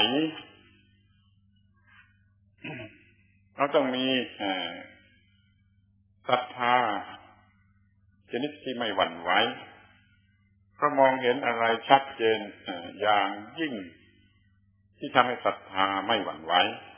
A: เราต้องมีศรัทธาชนิดที่ไม่หวั่นไหวเพราะมองเห็นอะไรชัดเจนอย่างยิ่งที่ทำให้ศรัทธาไม่หวั่นไหว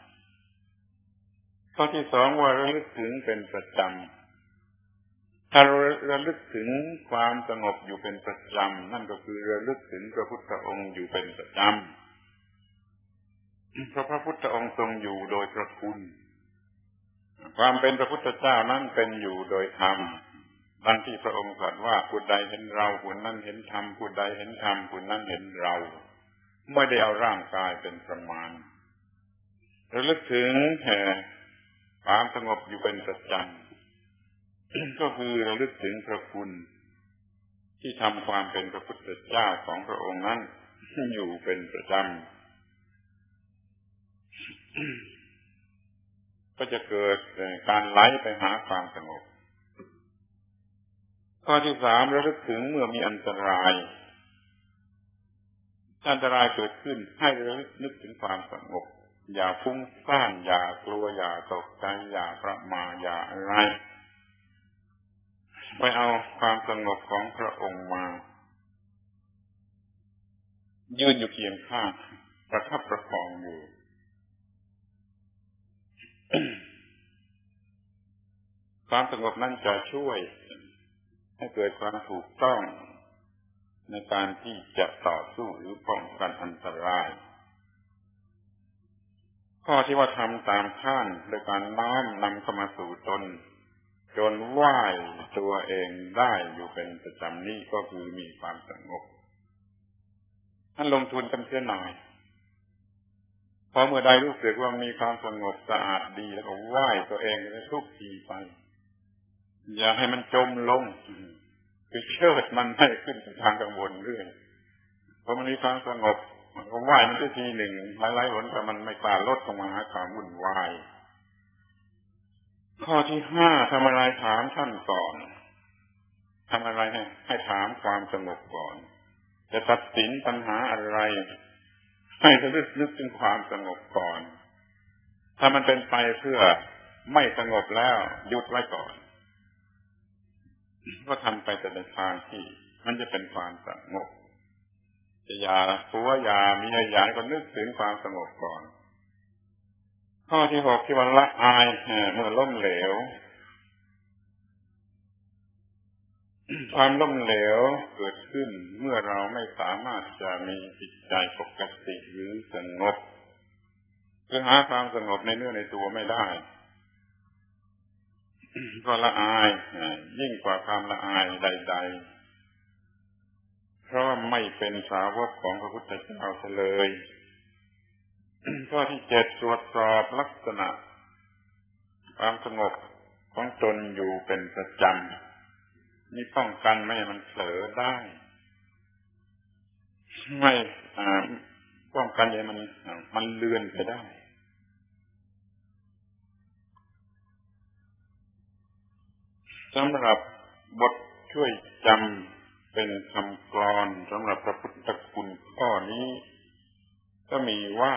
A: ข้อที่สองว่าระลึกถึงเป็นประจำถ้าระลึกถึงความสงบอยู่เป็นประจำนั่นก็คือระลึกถึงพระพุทธองค์อยู่เป็นประจำเพราะพระพุทธองค์ทรงอยู่โดยพระคุณความเป็นพระพุทธเจ้านั้นเป็นอยู่โดยธรรมดังที่พระองค์ตรัสว่าผู้ใดเห็นเราผู้นั้นเห็นธรรมผู้ใดเห็นธรรมผู้นั้นเห็นเราไม่ได้เอาร่างกายเป็นประมาณระลึกถึงความสงบอยู่เป็นประจำก็คือระลึกถึงพระคุณที่ทำความเป็นพระพุทธเจ้าของพระองค์นั้นอยู่เป็นประจำก็จะเกิดการไหลไปหาความสงบข้อที่สามระลึกถึงเมื่อมีอันตรายอันตรายเกิดขึ้นให้ระลึกนึกถึงความสงบอย่าฟุ้งซ่านอย่ากลัวอย่าตกใจอย่าประมาทอย่าอะไรไปเอาความสงบของพระองค์มายืนอยู่เคียงข้างประทับประคองอยู่ ความสงบนั้นจะช่วยให้เกิดความถูกต้องในการที่จะต่อสู้หรือป้องกันอันตรายข้อที่ว่าทำตามท่านโดยการน้อมนำเข้ามาสู่ตนจนไหวตัวเองได้อยู่เป็นประจำนี้ก็คือมีความสงบท่านลงทุนกันเสียหน่อยพอเมื่อใดรู้สึกว่ามีความสงบสะอาดดีแล้วก็ไหวตัวเองไปทุกทีไปอย่าให้มันจมลงคือเชิดมันให้ขึ้นทางกังวลเรื่อยพอมันมีความสงบมันก็ว่ายมันทุกทีหนึ่งหลายๆหนแต่มันไม่กล้าลดลงมาหาความวุ่นวายข้อที่ห้าทำอะไรถามท่านก่อนทำอะไรให้ให้ถามความสงบก่อนจะตัดสินปัญหาอะไรให้ระลึกนึกถึงความสงบก่อนถ้ามันเป็นไปเพื่อไม่สงบแล้วหยุดไว้ก่อนก็ทำไปแต่ในทางที่มันจะเป็นความสงบจะอย่าผัวอย่าเมียอย่าก็นึกถึงความสงบก่อนข้อที่หกที่ว่าละอายเมื่อล้มเหลวความล้มเหลวเกิดขึ้นเมื่อเราไม่สามารถจะมีจิตใจปกติหรือสงบคือหาความสงบในเนื้อในตัวไม่ได้ก็ละอายยิ่งกว่าความละอายใดๆเพราะไม่เป็นสาวกของพระพุทธเจ้าเลยข้อที่เจ็ดตรวจสอบลักษณะความสงบของตนอยู่เป็นประจำนี่ป้องกันไม่ให้มันเผลอได้ไม่ป้องกันให้มันมันเลือนไปได้สำหรับบทช่วยจำเป็นคำกลอนสำหรับพระพุทธคุณข้อนี้ก็มีว่า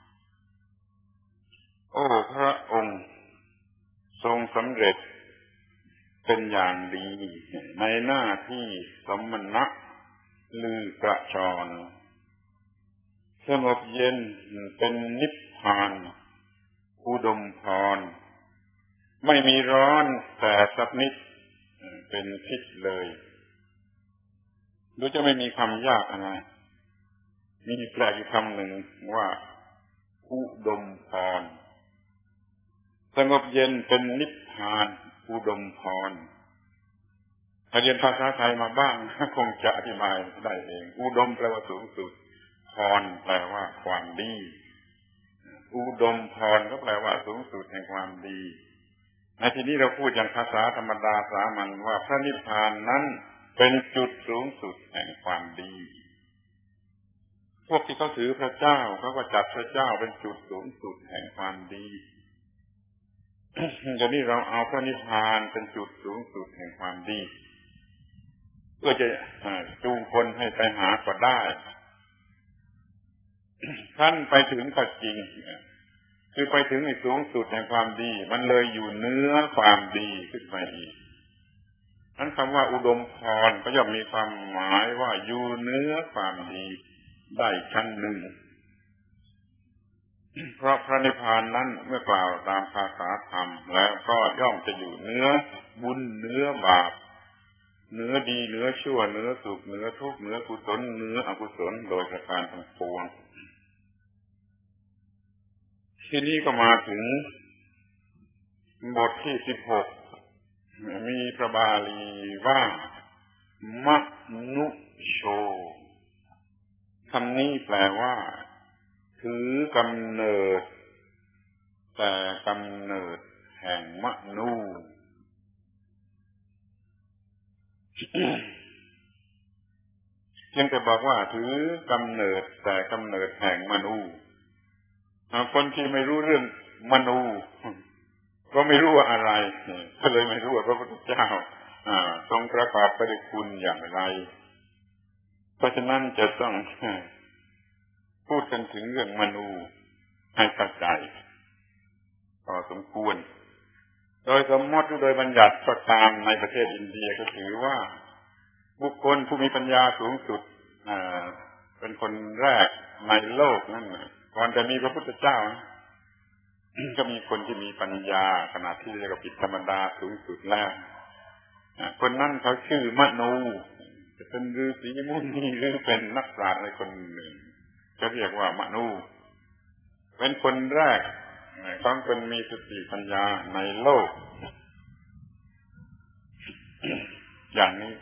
A: โอ้พระองค์ทรงสำเร็จเป็นอย่างดีในหน้าที่สมณะลือกระชอนสงบเย็นเป็นนิพพานอุดมพรไม่มีร้อนแต่สักนิดเป็นพิษเลยดูจะไม่มีคำยากอะไรมีแปลอีกคำหนึ่งว่าอุดมพรสงบเย็นเป็นนิพพานอุดมพรถ้าเรียนภาษาไทยมาบ้างคงจะอธิบายได้เองอุดมแปลว่าสูงสุดพรแปลว่าความดีอุดมพรก็แปลว่าสูงสุดแห่งความดีในที่นี้เราพูดอย่างภาษาธรรมดาสามัญว่าพระนิพพานนั้นเป็นจุดสูงสุดแห่งความดีพวกที่เขาถือพระเจ้าเขาก็จัดพระเจ้าเป็นจุดสูงสุดแห่งความดีเดี๋ยวนี้เราเอาพระนิพพานเป็นจุดสูงสุดแห่งความดีเพื่อจะจูงคนให้ไปหาก็ได้ท่านไปถึงก็จริงคือไปถึงในสูงสุดแห่งความดีมันเลยอยู่เหนือความดีขึ้นไปอีกนั้นคำว่าอุดมพรก็ย่อมมีความหมายว่าอยู่เหนือความดีได้ชั้นหนึ่งเพราะพระนิพพานนั้นเมื่อกล่าวตามภาษาธรรมแล้วก็ย่อมจะอยู่เหนือบุญเหนือบาปเหนือดีเหนือชั่วเหนือสุขเหนือทุกข์เหนือกุศลเหนืออกุศลโดยประการทั้งปวงทีนี้ก็มาถึงบทที่สิบหกมีพระบาลีว่ามนุโชคำนี้แปลว่าถือกำเนิดแต่กำเนิดแห่งมนุษย์เพียงแต่บอกว่าถือกำเนิดแต่กำเนิดแห่งมนุษย์คนที่ไม่รู้เรื่องมนุษย์ก็ไม่รู้ว่าอะไรก็เลยไม่รู้ว่าพระพุทธเจ้าทรงประกอบพระคุณอย่างไรเพราะฉะนั้นจะต้องพูดกันถึงเรื่องมนุษย์ให้เข้าใจพอสมควรโดยสมมติโดยบัญญัติก็ตามในประเทศอินเดียก็ถือว่าบุคคลผู้มีปัญญาสูงสุดเป็นคนแรกในโลกนั่นก่อนจะมีพระพุทธเจ้าก็มีคนที่มีปัญญาขนาดที่เรียกว่าปิธรรมดาสูงสุดแล้วคนนั้นเขาชื่อมนูจะเป็นฤาษีมุนีหรือเป็นนักปราชญ์อะไรคนหนึ่งจะเรียกว่ามนูเป็นคนแรกของคนมีสติปัญญาในโลกอย่างนี้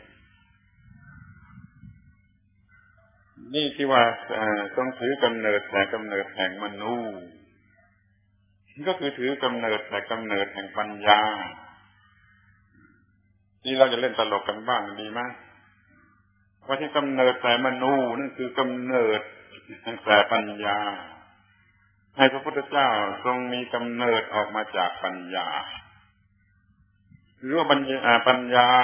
A: นี่ที่ว่าต้องถือกำเนิดแต่กำเนิดแห่งมนุษย์ก็คือถือกำเนิดแต่กำเนิดแห่งปัญญาที่เราจะเล่นตลกกันบ้างดีไหมว่าที่กำเนิดแต่มนุษย์นั่นคือกำเนิดแต่ปัญญาให้พระพุทธเจ้าทรงมีกำเนิดออกมาจากปัญญาหรือว่าปัญญาปัญญา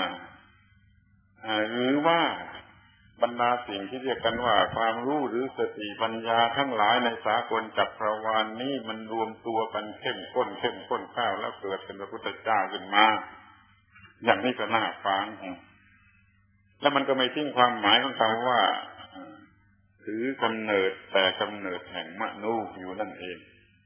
A: หรือว่าบรรดาสิ่งที่เรียกกันว่าความรู้หรือสติปัญญาทั้งหลายในสากลจักรวาลนี้มันรวมตัวกันเข้มข้นเข้มข้นเข้าแล้วเกิดเป็นพระพุทธเจ้าขึ้นมาอย่างนี้ก็น่าฟังแล้วมันก็ไม่ทิ้งความหมายของคำว่าถือกำเนิดแต่กำเนิดแห่งมนุษย์อยู่นั่นเอง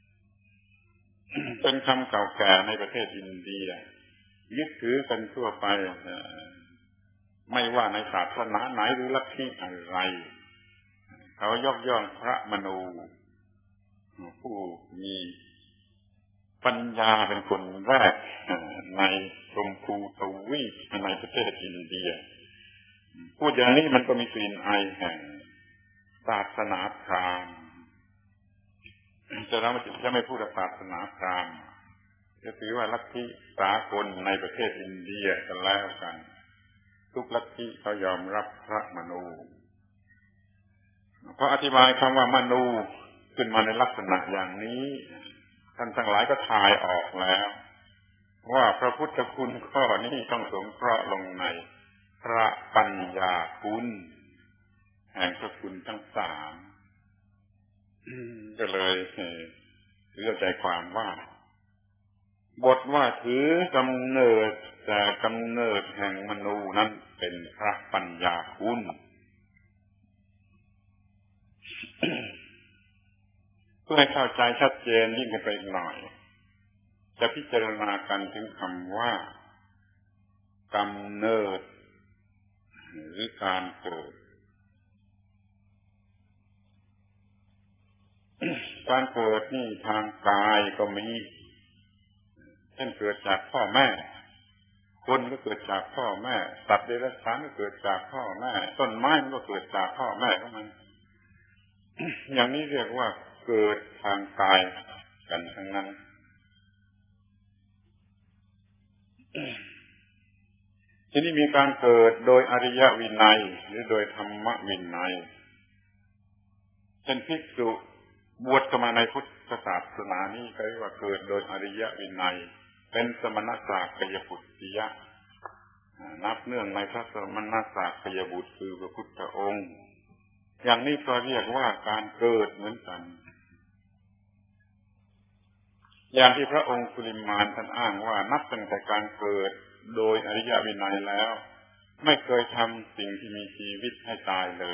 A: เป็นคำเก่าแก่ในประเทศอินเดียยึดถือกันทั่วไปไม่ว่าในศาสนาไหนหรือลัทธิอะไรเขายกย่องพระมนูผู้มีปัญญาเป็นคนแรกในชมพูทวีปในประเทศอินเดียพูดอย่างนี้มันก็มีกลิ่นอายแห่งศาสนาพราหมณ์จะเราจะไม่พูดศาสนาพราหมณ์จะถือว่าลัทธิสากลในประเทศอินเดียกันแล้วกันทุกลัทธิเขายอมรับพระมนูเพราะอธิบายคำว่ามนูขึ้นมาในลักษณะอย่างนี้ท่านทั้งหลายก็ทายออกแล้วว่าพระพุทธคุณข้อนี้ต้องสงเคราะห์ลงในพระปัญญาคุณแห่งพระคุณทั้งสามก็เลยถือใจความว่าบทว่าถือกำเนิดแต่กำเนิดแห่งมนูนั้นเป็นพระปัญญาคุณเพื่อให้เข้าใจชัดเจนยิ่งขึ้นไปอีกหน่อยจะพิจารณากันถึงคำว่ากำเนิดหรือการเกิดการเกิดนี่ทางกายก็มีเช่นเกิดจากพ่อแม่คนก็เกิดจากพ่อแม่สัตว์เดรัจฉานก็เกิดจากพ่อแม่ต้นไม้มันก็เกิดจากพ่อแม่ของมันอย่างนี้เรียกว่าเกิดทางกายกันทั้งนั้นทีนี้มีการเกิดโดยอริยวินัยหรือโดยธรรมวินัยเช่นภิกษุบวชเข้ามาในพุทธศาสนานี้เรียกว่าเกิดโดยอริยวินัยเป็นสมณศักยปุตติยะนับเนื่องในพระสมณศักยบุตรคือพระพุทธองค์อย่างนี้ก็เรียกว่าการเกิดเหมือนกันอย่างที่พระองค์กุลิมานท่านอ้างว่านับตั้งแต่การเกิดโดยอริยวินัยแล้วไม่เคยทำสิ่งที่มีชีวิตให้ตายเลย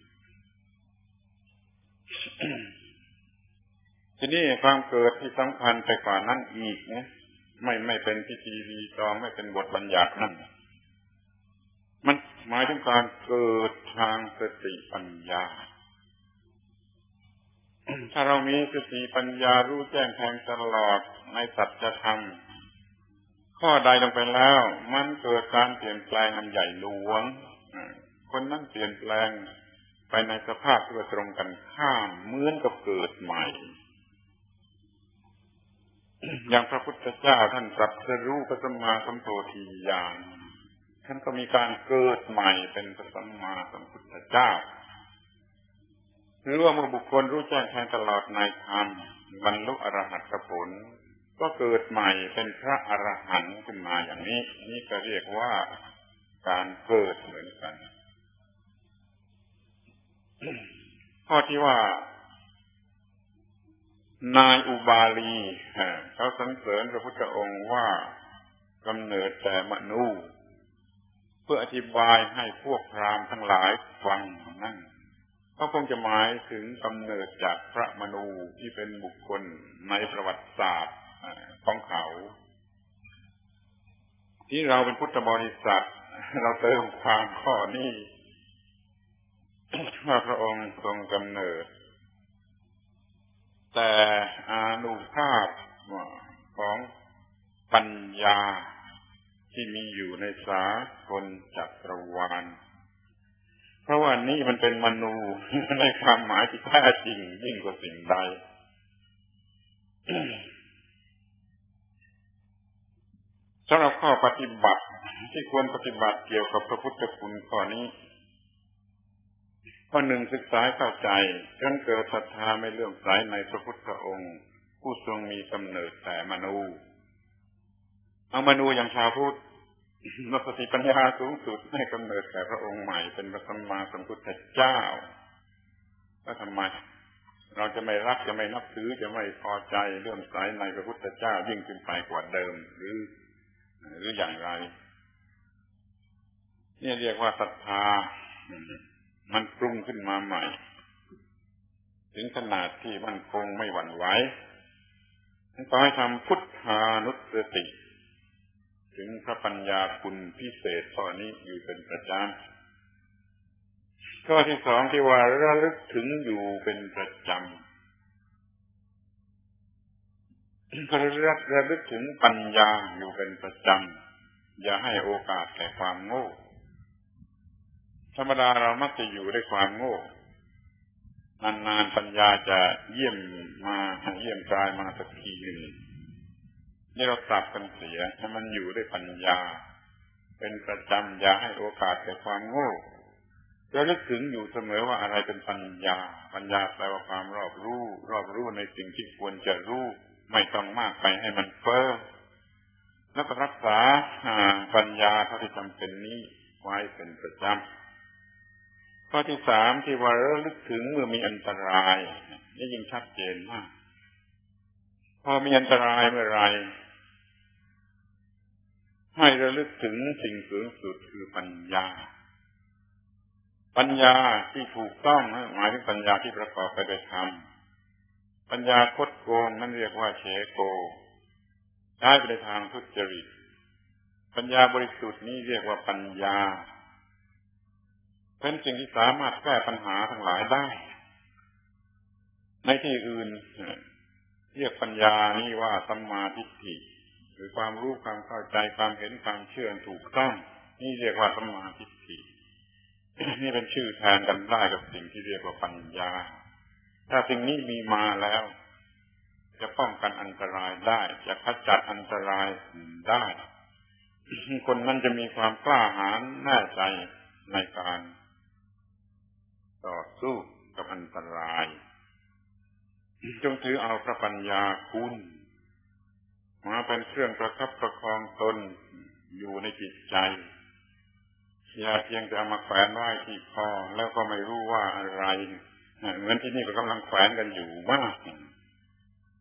A: ทีนี้ความเกิดที่สำคัญไปกว่านั้นอีกนะไม่ไม่เป็นพิธีรีตองไม่เป็นบทบัญญัตินั่นมันหมายถึงการเกิดทางสติปัญญา ถ้าเรามีสติปัญญารู้แจ้งแทงตลอดในสัจธรรมข้อใดลงไปแล้วมันเกิดการเปลี่ยนแปลงอันใหญ่หลวงคนนั้นเปลี่ยนแปลงไปในสภาพที่ตรงกันข้ามเหมือนกับเกิดใหม่ อย่างพระพุทธเจ้าท่านตรัสรู้พระสัมมาสัมโพธิญาณท่านก็มีการเกิดใหม่เป็นพระสัมมาสัมพุทธเจ้าหรือว่าเมื่อบุคคลรู้แจ้งแทงตลอดในธรรมบรรลุอรหัตผลก็เกิดใหม่เป็นพระอรหันต์ขึ้นมาอย่างนี้นี่ก็เรียกว่าการเกิดเหมือนกัน ข้อที่ว่านายอุบาลีเขาสรรเสริญพระพุทธองค์ว่ากำเนิดแต่มนูเพื่ออธิบายให้พวกพราหมณ์ทั้งหลายฟังนั่นเขาคงจะหมายถึงกำเนิดจากพระมนูที่เป็นบุคคลในประวัติศาสตร์ของเขาที่เราเป็นพุทธบริษัทเราเติมความข้อนี้ว่าพระองค์ทรงกำเนิดแต่อานุภาพของปัญญาที่มีอยู่ในสากลจักรวาลเพราะว่านี่มันเป็นมนูในความหมายที่แท้จริงยิ่งกว่าสิ่งใด สำหรับข้อปฏิบัติที่ควรปฏิบัติเกี่ยวกับพระพุทธคุณข้อนี้ข้อหนึ่งศึกษาเข้าใจจนเกิดศรัทธาไม่เลื่อมใสในพระพุทธองค์ผู้ทรงมีกำเนิดแต่มนูเอามนูอย่างชาวพุทธมีสติปัญญาสูงสุดให้กำเนิดแต่พระองค์ใหม่เป็นพระสัมมาสัมพุทธเจ้าแล้วทำไมเราจะไม่รักจะไม่นับถือจะไม่พอใจเลื่อมใสในพระพุทธเจ้ายิ่งขึ้นไปกว่าเดิมหรือหรืออย่างไรนี่เรียกว่าศรัทธามันปรุงขึ้นมาใหม่ถึงขนาดที่มั่นคงไม่หวั่นไหวขอให้ทำพุทธานุสติถึงพระปัญญาคุณพิเศษข้อนี้อยู่เป็นประจำข้อที่สองที่ว่าระลึกถึงอยู่เป็นประจำระลึกระลึกถึงปัญญาอยู่เป็นประจำอย่าให้โอกาสแก่ความโง่ธรรมดาเรามักจะอยู่ด้วยความโง่นานๆปัญญาจะเยี่ยมมาเยี่ยมกายมาสักทีหนึ่งนี่เราปรับกันเสียให้มันอยู่ด้วยปัญญาเป็นประจำอย่าให้โอกาสแก่ความโง่ระลึกถึงอยู่เสมอว่าอะไรเป็นปัญญาปัญญาแปลว่าความรอบรู้รอบรู้ในสิ่งที่ควรจะรู้ไม่ต้องมากไปให้มันเฟ้อแล้วก็รักษาปัญญาเท่าที่จำเป็นนี้ไว้เป็นประจำข้อที่สามที่ว่าระลึกถึงเมื่อมีอันตรายนี่ยิ่งชัดเจนมากพอมีอันตรายเมื่อไรให้ระลึกถึงสิ่งสูงสุดคือปัญญาปัญญาที่ถูกต้องหมายถึงปัญญาที่ประกอบไปด้วยธรรมปัญญาคดโกงนั่นเรียกว่าเฉโกใช้ไปในทางทุจริตปัญญาบริสุทธิ์นี้เรียกว่าปัญญาเป็นสิ่งที่สามารถแก้ปัญหาทั้งหลายได้ในที่อื่นเรียกปัญญานี่ว่าสัมมาทิฏฐิหรือความรู้ความเข้าใจความเห็นความเชื่อถูกต้องนี่เรียกว่าสัมมาทิฏฐินี่เป็นชื่อแทนกันได้กับสิ่งที่เรียกว่าปัญญาถ้าสิ่งนี้มีมาแล้วจะป้องกันอันตรายได้จะขจัดอันตรายได้คนนั้นจะมีความกล้าหาญแน่ใจในการต่อสู้กับอันตรายจงถือเอาพระปัญญาคุณมาเป็นเครื่องประคับประคองตนอยู่ในจิตใจอย่าเพียงแต่เอามาแขวนไว้ที่คอแล้วก็ไม่รู้ว่าอะไรเหมือนที่นี่ก็กำลังแขวนกันอยู่มาก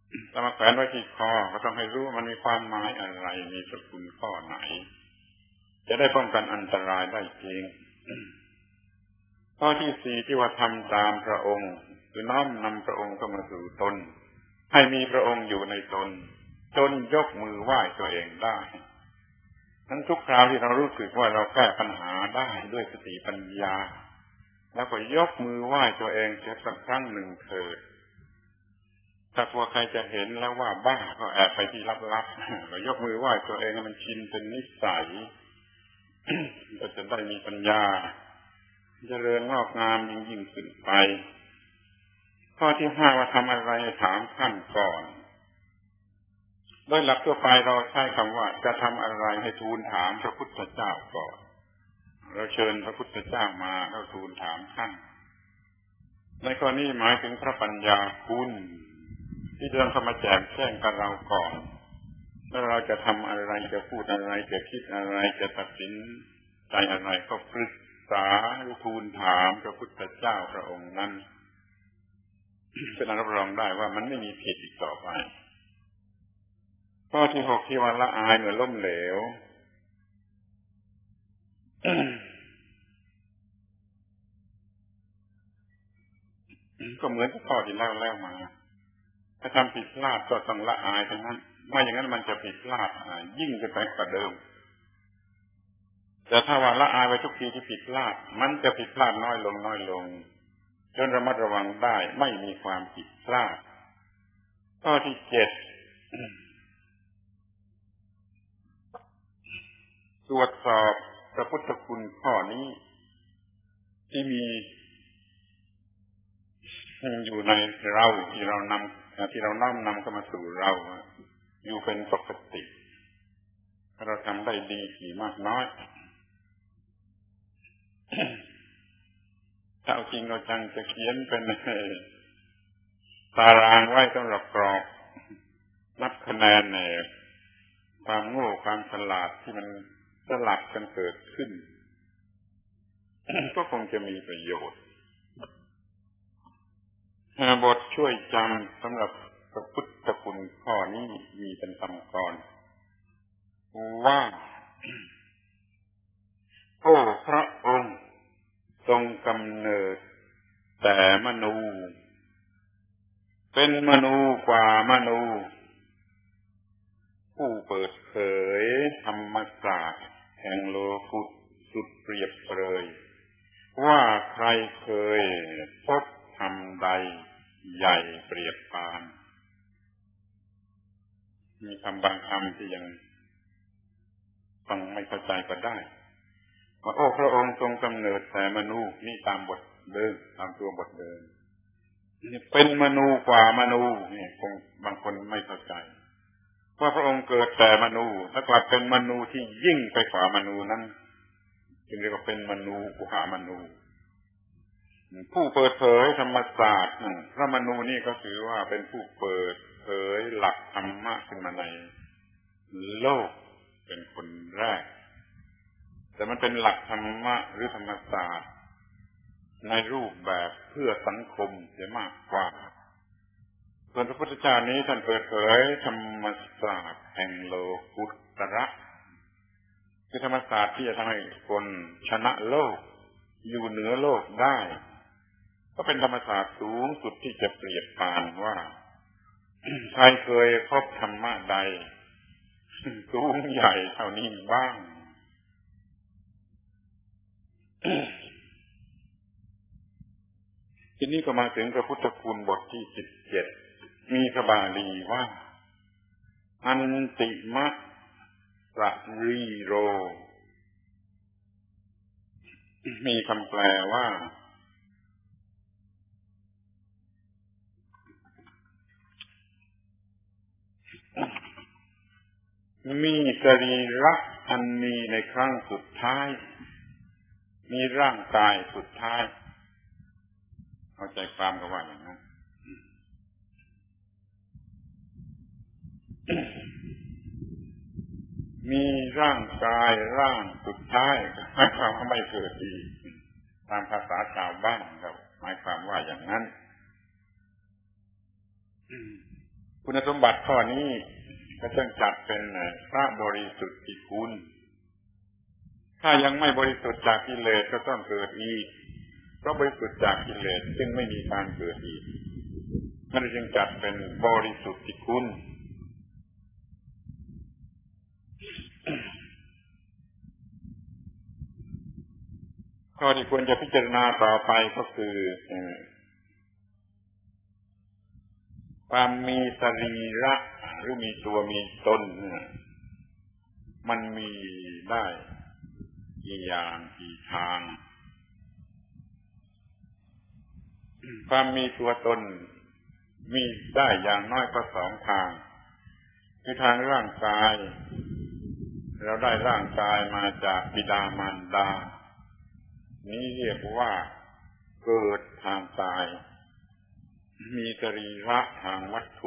A: ถ้ามาแขวนไว้ที่คอก็ต้องให้รู้มันมีความหมายอะไรมีสกุลข้อไหนจะได้ป้องกันอันตรายได้จริงข้อที่สี่ที่ว่าทำตามพระองค์คือน้อมนำพระองค์เข้ามาสู่ตนให้มีพระองค์อยู่ในตนจนยกมือไหว้ตัวเองได้ทั้งทุกคราวที่เรารู้สึกว่าเราแก้ปัญหาได้ด้วยสติปัญญาแล้วก็ยกมือไหว้ตัวเองเสียสักครั้งหนึ่งเถิดถ้าว่าใครจะเห็นแล้วว่าบ้าก็แอบไปที่ลับๆเรายกมือไหว้ตัวเองให้มันชินเป็นนิสัย ก็จะได้มีปัญญาเจริญงอกงามยิ่งยิ่งขึ้นไปข้อที่ห้าว่าทำอะไรถามท่านก่อนโดยหลักทั่วไปเราใช้คำว่าจะทำอะไรให้ทูลถามพระพุทธเจ้าก่อนเราเชิญพระพุทธเจ้ามาเราทูลถามท่านในข้อนี้หมายถึงพระปัญญาคุณที่เดินเข้ามาแจกแจ้งกับเราก่อนแล้วเราจะทำอะไรจะพูดอะไรจะคิดอะไรจะตัดสินใจอะไรก็ปรึกษาหรือทูลถามพระพุทธเจ้าพระองค์นั้นเป็นอันรับรองได้ว่ามันไม่มีผิดอีกต่อไปข้อที่หกที่ว่าละอายเมื่อล้มเหลว ก็เหมือนกับข้อที่เล่าแล้วมาถ้าทำผิดพลาดก็ต้องละอายทั้งนั้นไม่อย่างนั้นมันจะผิดพลาดยิ่งจะไปกว่าเดิมแต่ถ้าว่าละอายไปทุกทีที่ผิดพลาดมันจะผิดพลาดน้อยลงน้อยลงจนระมัดระวังได้ไม่มีความผิดพลาดข้อที่เจ็ดตรวจสอบพระพุทธคุณข้อนี้ที่มีอยู่ในเราที่เรานำที่เราน้อมนำเข้ามาสู่เราอยู่เป็นปกติเราทำได้ดีกี่มากน้อย ถ้าเอาจริงเอาจังจะเขียนเป็นตารางไว้สำหรับกรอกนับคะแนนในความโง่ความฉลาดที่มันสลับกันเกิดขึ้น ก็คงจะมีประโยชน์บทช่วยจำสำหรับพระพุทธคุณข้อนี้มีเป็นคำกรว่าโอ้พระองค์ทรงกำเนิดแต่มนูเป็นมนูกว่ามนูผู้เปิดเผยธรรมศาสตร์แห่งโลกุตสุดเปรียบเปรยว่าใครเคยพบธรรมใดใหญ่เปรียบปานมีคำบางคำที่ยังฟังไม่เข้าใจก็ได้ว่าโอ้พระองค์ทรงกำเนิดแต่มนูนี่ตามบทเดิมตามตัวบทเดิมนี่เป็นมนูกว่ามนูนี่คงบางคนไม่เข้าใจว่าพระองค์เกิดแต่มนูแล้วกลับเป็นมนูที่ยิ่งไปกว่ามนูนั้นจึงเรียกว่าเป็นมนูกว่ามนูผู้เปิดเผยธรรมศาสตร์พระมนูนี่ก็ถือว่าเป็นผู้เปิดเผยหลักธรรมะขึ้นมาในโลกเป็นคนแรกแต่มันเป็นหลักธรรมะหรือธรรมศาสตร์ในรูปแบบเพื่อสังคมเสียมากกว่าส่วนพระพุทธเจ้านี้ท่านเปิดเผยธรรมศาสตร์แห่งโลกุตระคือธรรมศาสตร์ที่จะทำให้คนชนะโลกอยู่เหนือโลกได้ก็เป็นธรรมศาสตร์สูงสุดที่จะเปรียบปานว่าใครเคยพบธรรมะใดสูงใหญ่เท่านี้บ้างทีนี้ก็มาถึงพระพุทธคุณบทที่สิบเจ็ดมีพระบาลีว่าอันติมะสรีโรมีคำแปลว่ามีสรีระอันมีในครั้งสุดท้ายมีร่างกายสุดท้ายเข้าใจความก็ว่าอย่างนั้นมีร่างกายร่างสุดท้ายหมายความว่าไม่เกิดอีกตามภาษาชาวบ้านครับหมายความว่าอย่างนั้นคุณสมบัติข้อนี้ก็ต้องจัดเป็นพระบริสุทธิคุณถ้ายังไม่บริสุทธิ์จากกิเลสก็ต้องเกิดอีกเพราะบริสุทธิ์จากกิเลสซึ่งไม่มีการเกิดอีกมันจึงจัดเป็นบริสุทธิคุณข้อที่ควรจะพิจารณาต่อไปก็คือความมีสรีระหรือมีตัวมีตนมันมีได้กี่อย่างกี่ทางความมีตัวตนมีได้อย่างน้อยก็สองทางคือทางร่างกายเราได้ร่างกายมาจากบิดามารดานี้เรียกว่าเกิดทางกายมีสรีระทางวัตถุ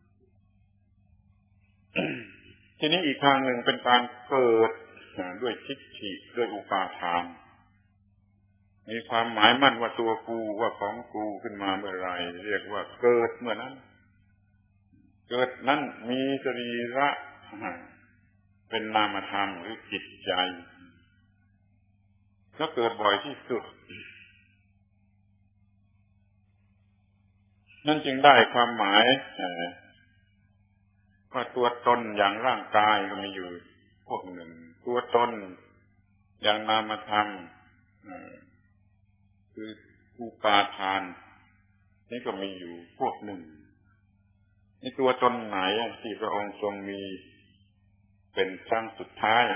A: ทีนี้อีกทางหนึ่งเป็นการเกิดด้วยทิฏฐิด้วยอุปาทานมีความหมายมั่นว่าตัวกูว่าของกูขึ้นมาเมื่อไรเรียกว่าเกิดเมื่อนั้นเกิดนั้นมีสรีระเป็นนามธรรมหรือจิตใจก็เกิดบ่อยที่สุดนั่นจึงได้ความหมายว่าตัวตนอย่างร่างกายก็มีอยู่พวกหนึ่งตัวตนอย่างนามธรรมคืออุปาทานนี่ก็มีอยู่พวกหนึ่งนี่ตัวตนไหนที่พระองค์ทรงมีเป็นครั้งสุดท้าย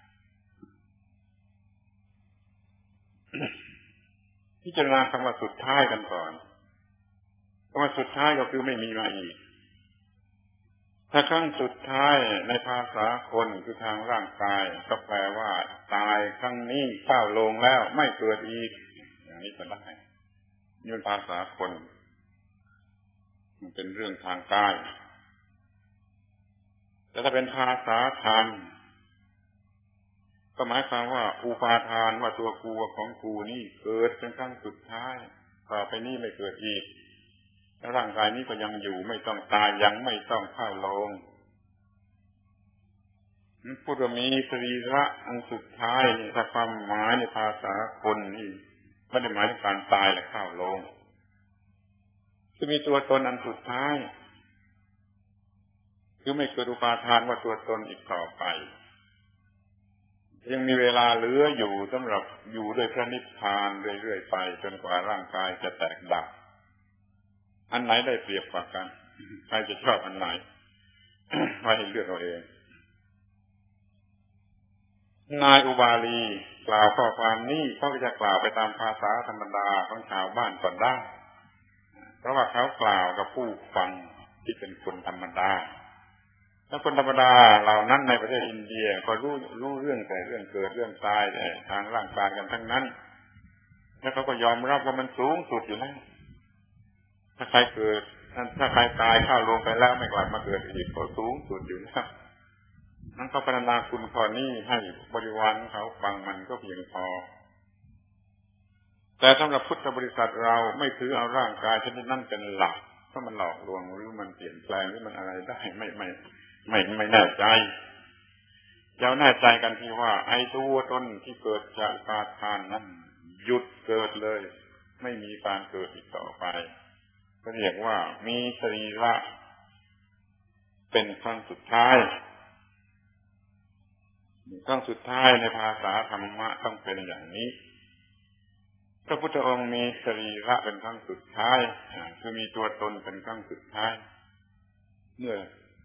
A: พิจารณาคำว่าสุดท้ายกันก่อนคำว่าสุดท้ายก็คือไม่มีมาอีกถ้าครั้งสุดท้ายในภาษาคนคือทางร่างกายก็แปลว่าตายครั้งนี้เข้าลงแล้วไม่เกิดอีกอย่างนี้ก็ได้นี่เป็นภาษาคนมันเป็นเรื่องทางกายแต่ถ้าเป็นภาษาธรรมก็หมายความว่าอุปาทานว่าตัวกูว่าของกูนี่เกิดเป็นครั้งสุดท้ายต่อไปนี้ไม่เกิดอีกแล้วร่างกายนี้ก็ยังอยู่ไม่ต้องตายยังไม่ต้องเข้าโลงพูดว่ามีสรีระอันสุดท้ายนี่ถ้าความหมายในภาษาคนนี่ไม่ได้หมายถึงการตายและเข้าโลงจะมีตัวตนอันสุดท้ายคือไม่เกิดอุปาทานว่าตัวตนอีกต่อไปยังมีเวลาเหลืออยู่สำหรับอยู่ด้วยพระนิพพานเรื่อยๆไปจนกว่าร่างกายจะแตกดับอันไหนได้เปรียบกว่ากันใครจะชอบอันไหน ให้เลือกเอาเองนายอุบาลีกล่าวข้อความนี้เขาจะกล่าวไปตามภาษาธรรมดาของชาวบ้านก่อนได้เพราะว่าเขากล่าวกับผู้ฟังที่เป็นคนธรรมดาถ้าคนธรรมดาเหล่านั้นในประเทศอินเดียก็รู้รู้เรื่องแต่เรื่องเกิดเรื่องตายแต่ทางร่างกายกันทั้งนั้นแล้วเขาก็ยอมรับว่ามันสูงสุดอยู่แล้วถ้าใครเกิดถ้าใครตายเข้าลงไปแล้วไม่กลับมาเกิดอีกก็สูงสุดอยู่แล้วนั้นเขาพรรณนาคุณข้อนี้ให้บริวารเขาฟังมันก็เพียงพอแต่สำหรับพุทธบริษัทเราไม่ถือเอาร่างกายชนิดนั้นเป็นหลักเพราะมันหลอกลวงหรือมันเปลี่ยนแปลงหรือมันอะไรได้ไม่ไม่ไม่ไม่แน่ใจจะแน่ใจกันที่ว่าไอ้ตัวตนที่เกิดจากอุปาทานนั้นหยุดเกิดเลยไม่มีการเกิดอีกต่อไปก็เรียกว่ามีสรีระเป็นครั้งสุดท้ายครั้งสุดท้ายในภาษาธรรมะต้องเป็นอย่างนี้พระพุทธองค์มีสรีระเป็นครั้งสุดท้ายคือมีตัวตนเป็นครั้งสุดท้ายเมื่อ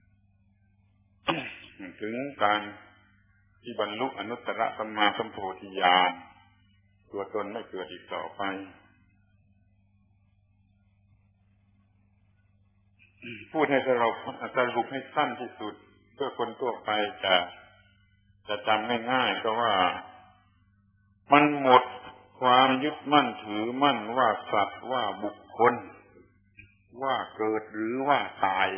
A: ถึงการที่บรรลุอนุตตรสัมมาสัมโพธิญาณตัวตนไม่เกิดอีกต่อไปพูดให้สรุปสรุปให้สั้นที่สุดเพื่อคนทั่วไปจะจะจำง่ายๆก็ว่ามันหมดความยึดมั่นถือมั่นว่าสัตว์ว่าบุคคลว่าเกิดหรือว่าตาย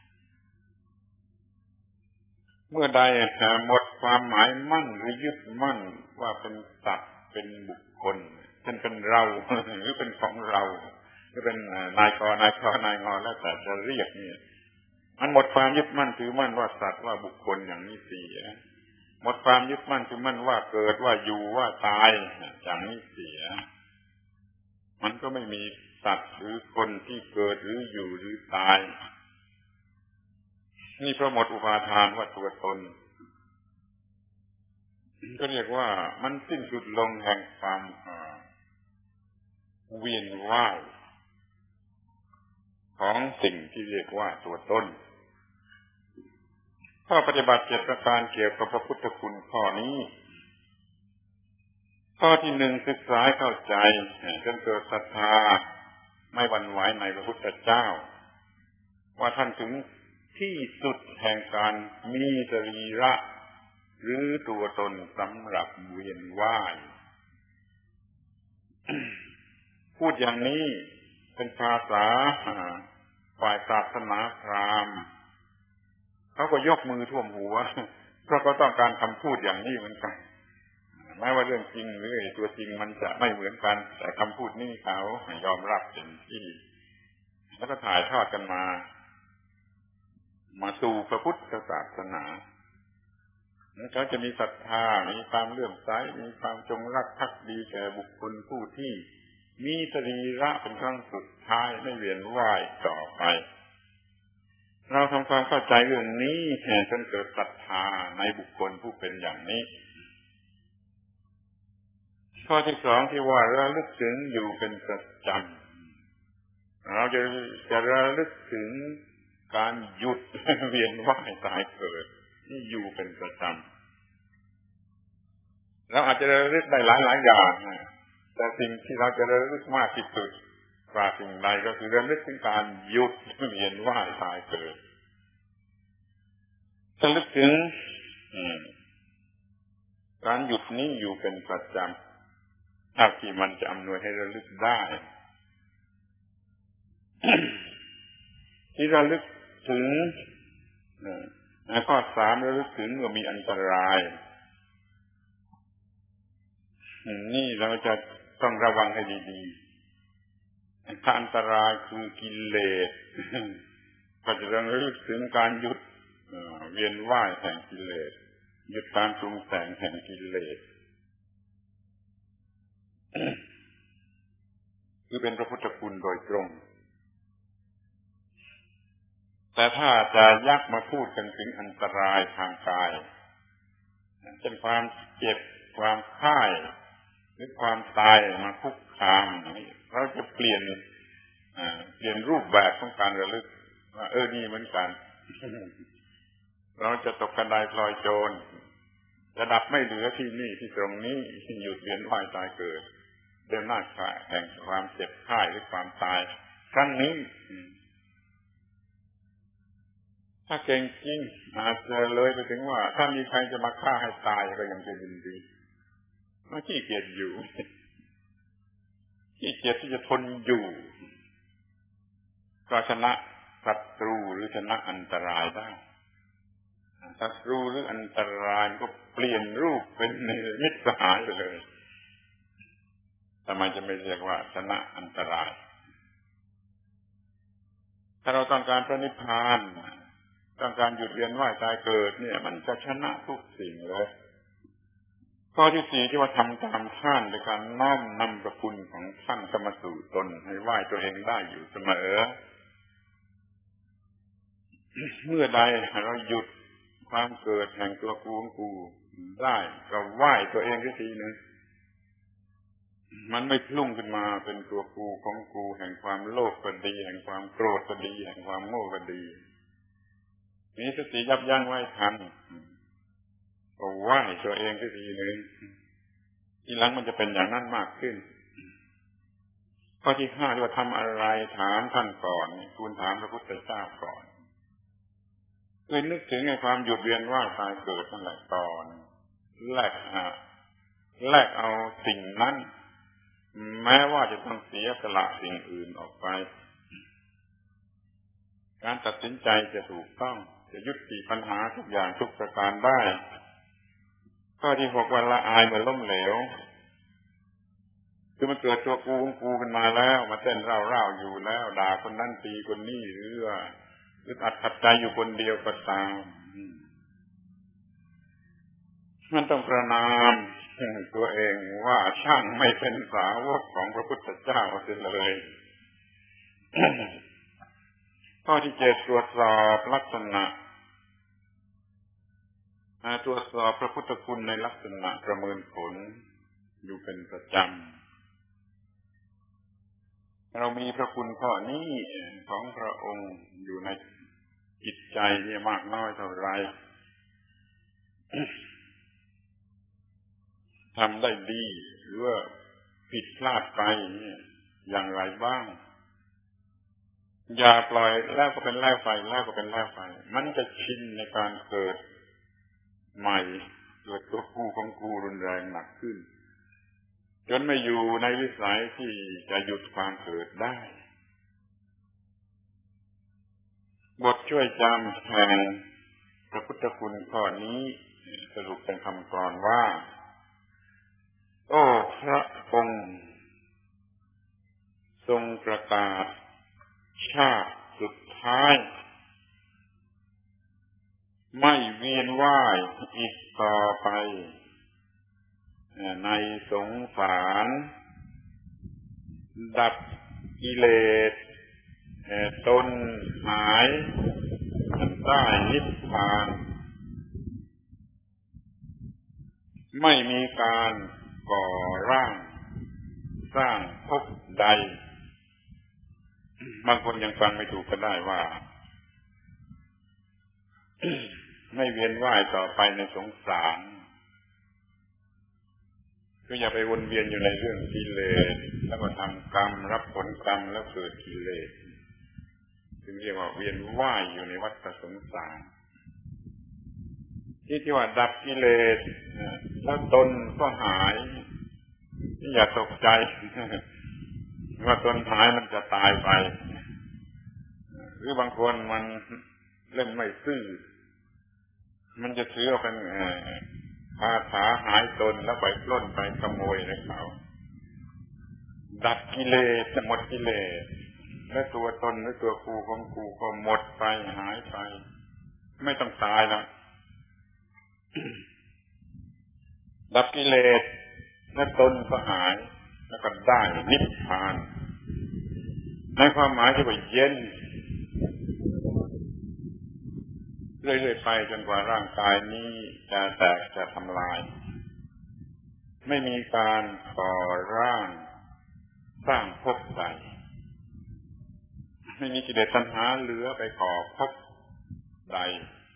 A: เมื่อใดหมดความหมายมั่นหรือยึดมั่นว่าเป็นสัตว์เป็นบุคคลเป็นเป็นเราหรือเป็นของเราหรือเป็นนายกนายขนายงอแล้วแต่จะเรียกเนี่ยมันหมดความยึดมั่นถือมั่นว่าสัตว์ว่าบุคคลอย่างนี้เสียหมดความยึดมั่นถือมั่นว่าเกิดว่าอยู่ว่าตายอย่างนี้เสียมันก็ไม่มีสัตว์หรือคนที่เกิดหรืออยู่หรือตายนี่เพราะหมดอุปาทานว่าตัวตนก็เรียกว่ามันสิ้นสุดลงแห่งความเวียนว่ายของสิ่งที่เรียกว่าตัวตนข้อปฏิบัติเจ็ดประการเกี่ยวกับพระพุทธคุณข้อนี้ข้อที่หนึ่งศึกษาเข้าใจจนเกิดศรัทธาไม่หวั่นไหวในพระพุทธเจ้าว่าท่านถึงที่สุดแห่งการมีสรีระหรือตัวตนสำหรับเวียนว่าย พูดอย่างนี้เป็นภาษาฝ่ายศาสนาพราหมณ์เขาก็ยกมือท่วมหัวเพราะเขาต้องการคำพูดอย่างนี้เหมือนกันแม้ว่าเรื่องจริงหรือตัวจริงมันจะไม่เหมือนกันแต่คำพูดนี้เขายอมรับเป็นที่แล้วก็ถ่ายทอดกันมามาสู่พระพุทธศาสนาเขาจะมีศรัทธามีความเลื่อมใสมีความจงรักภักดีแก่บุคคลผู้ที่มีสรีระเป็นครั้งสุดท้ายไม่เวียนว่ายต่อไปเราทำความเข้าใจเรื่องนี้จนเกิดศรัทธาในบุคคลผู้เป็นอย่างนี้ข้อที่สองที่ว่าระลึกถึงอยู่เป็นประจำเราจะจะระลึกถึงการหยุดเวียนว่ายตายเกิดที่อยู่เป็นประจำเราอาจจะระลึกได้หลายหลายอย่างแต่สิ่งที่เราจะระลึกมากที่สุดกว่าสิ่งใดก็คือระลึกถึงการหยุดเวียนว่ายตายเกิดระลึกถึงการหยุดนี้อยู่เป็นประจำเท่าที่มันจะอำนวยให้ระลึกได้ที่ระลึกถึงข้อสามระลึกถึงเมื่อมีอันตรายนี่เราจะต้องระวังให้ดีๆถ้าอันตรายคือกิเลสก็จะต้องระลึกถึงการหยุดเวียนว่ายแห่งกิเลสหยุดการปรุงแต่งแห่งกิเลสคือเป็นพระพุทธคุณโดยตรงแต่ถ้าจะยักมาพูดกันถึงอันตรายทางกายเช่นความเจ็บความพ่ายหรือความตายมาคุกคามเราจะเปลี่ยนเปลี่ยนรูปแบบของการระลึกว่าเออนี่เหมือนกันเราจะตกกระไดพลอยโจรจะดับไม่เหลือที่นี่ที่ตรงนี้หยุดเวียนว่ายตายเกิดเดินหน้าขาแห่งความเจ็บพ่ายหรือความตายครั้งนี้ถ้าเก่งจริงอาจจะเลยไปถึงว่าถ้ามีใครจะมาฆ่าให้ตายก็ยังจะยินดีไม่ขี้เกียจอยู่ขี้เกียจที่จะทนอยู่ก็ชนะศัตรูหรือชนะอันตรายได้ศัตรูหรืออันตรายก็เปลี่ยนรูปเป็นมิตรสหายไปเลยทำไมจะไม่เรียกว่าชนะอันตรายถ้าเราต้องการพระนิพพานต้องการหยุดเวียนว่ายตายเกิดเนี่ยมันจะชนะทุกสิ่งเลยข้อที่สี่ที่ว่าทำตามท่านในการน้อมนำพระคุณของท่านเข้ามาสู่ตนให้ไหว้ตัวเองได้อยู่เสมอเมื่อใดเราหยุดความเกิดแห่งตัวกูของกูได้ก็ไหว้ตัวเองทีนึงมันไม่พุ่งขึ้นมาเป็นตัวกูของกูแห่งความโลภก็ดีแห่งความโกรธก็ดีแห่งความโง่ก็ดีมีสติยับยั้งไว้ทันก็ไหว้ตัวเองทีนึงทีหลังมันจะเป็นอย่างนั้นมากขึ้นข้อที่ห้าที่ว่าทำอะไรถามท่านก่อนคุณถามพระพุทธเจ้าก่อนคือนึกถึงในความหยุดเวียนว่ายตายเกิดนั่นแหละก่อนแลกแลกเอาสิ่งนั้นแม้ว่าจะต้องเสียสละสิ่งอื่นออกไปการตัดสินใจจะถูกต้องจะยุติปัญหาทุกอย่างทุกประการได้ข้อที่หกวันละอายเมื่อล้มเหลวคือมันเกิดตัวกูของกูขึ้นมาแล้วมาเต้นเร่าๆอยู่แล้วด่าคนนั้นตีคนนี้หรือว่าอึดอัดขัดใจอยู่คนเดียวก็ตามมันต้องประนามตัวเองว่าช่างไม่เป็นสาวกของพระพุทธเจ้าเสียเลย ข้อที่เจ็ดตรวจสอบลักษณะตรวจสอบพระพุทธคุณในลักษณะประเมินผลอยู่เป็นประจำเรามีพระคุณข้อนี้ของพระองค์อยู่ในจิตใจนี่มากน้อยเท่าไรทำได้ดีหรือว่าผิดพลาดไปเนี่ยอย่างไรบ้างอย่าปล่อยแล้วก็เป็นแล้วไปแล้วก็เป็นแล้วไปมันจะชินในการเกิดใหม่เกิดตัวกูของกูรุนแรงหนักขึ้นจนไม่อยู่ในวิสัยที่จะหยุดความเกิดได้บทช่วยจำแห่งพระพุทธคุณข้อนี้สรุปเป็นคำกลอนว่าโอ้พระองค์ทรงประกาศชาติสุดท้ายไม่เวียนว่ายอีกต่อไปในสงสารดับกิเลสตนหายได้นิพพานไม่มีการก่อร่างสร้างภพใดบางคนยังฟังไม่ถูกก็ได้ว่า ไม่เวียนว่ายต่อไปในสงสารก็อย่าไปวนเวียนอยู่ในเรื่องกิเลสแล้วก็ทำกรรมรับผลกรรมแล้วเกิดกิเลสจึงเรียกว่าเวียนว่ายอยู่ในวัฏสงสารที่ที่ว่าดับกิเลสแล้วตนก็หายอย่าตกใจว่าตนหายมันจะตายไปหรือบางคนมันเล่นไม่ซื่อมันจะถือเอาเป็นคาถาหายตนแล้วไปปล้นไปขโมยในเขาดับกิเลสหมดกิเลสและตัวตนและตัวกูของกูก็หมดไปหายไปไม่ต้องตายแล้ว ดับกิเลสและตนก็หายแล้วก็ได้นิพพานในความหมายที่ว่าเย็นเรื่อยๆไปจนกว่าร่างกายนี้จะแตกจะทำลายไม่มีการก่อร่างสร้างภพใดไม่มีกิเลสตัณหาเหลือไปก่อภพใด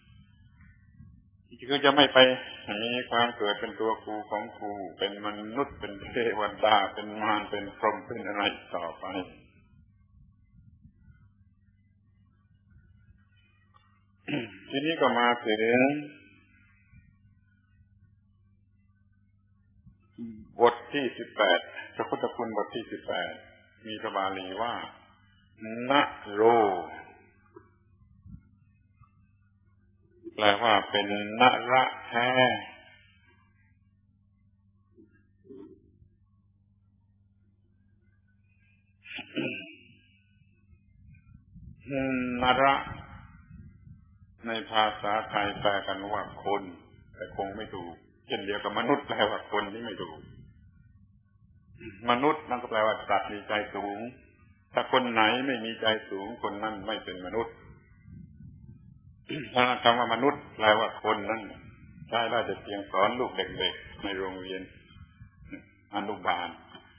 A: คือจะไม่ไปมีความเกิดเป็นตัวกูของกูเป็นมนุษย์เป็นเทวดาเป็นมารเป็นพรหมเป็นอะไรต่อไปทีนี้ก็มาถึงบทที่สิบแปดพระพุทธคุณบทที่สิบแปดมีพระบาลีว่านะโรแปลว่าเป็นนระแท้นระในภาษาไทยแปลกันว่าคนแต่คงไม่ถูกเช่นเดียวกับมนุษย์แปลว่าคนที่ไม่ถูกมนุษย์นั่นก็แปลว่าสัตว์มีใจสูงถ้าคนไหนไม่มีใจสูงคนนั้นไม่เป็นมนุษย์ถ้าคำว่ามนุษย์แปลว่าคนนั้นใช้ได้แต่เพียงสอนลูกเด็กๆในโรงเรียนอนุบาล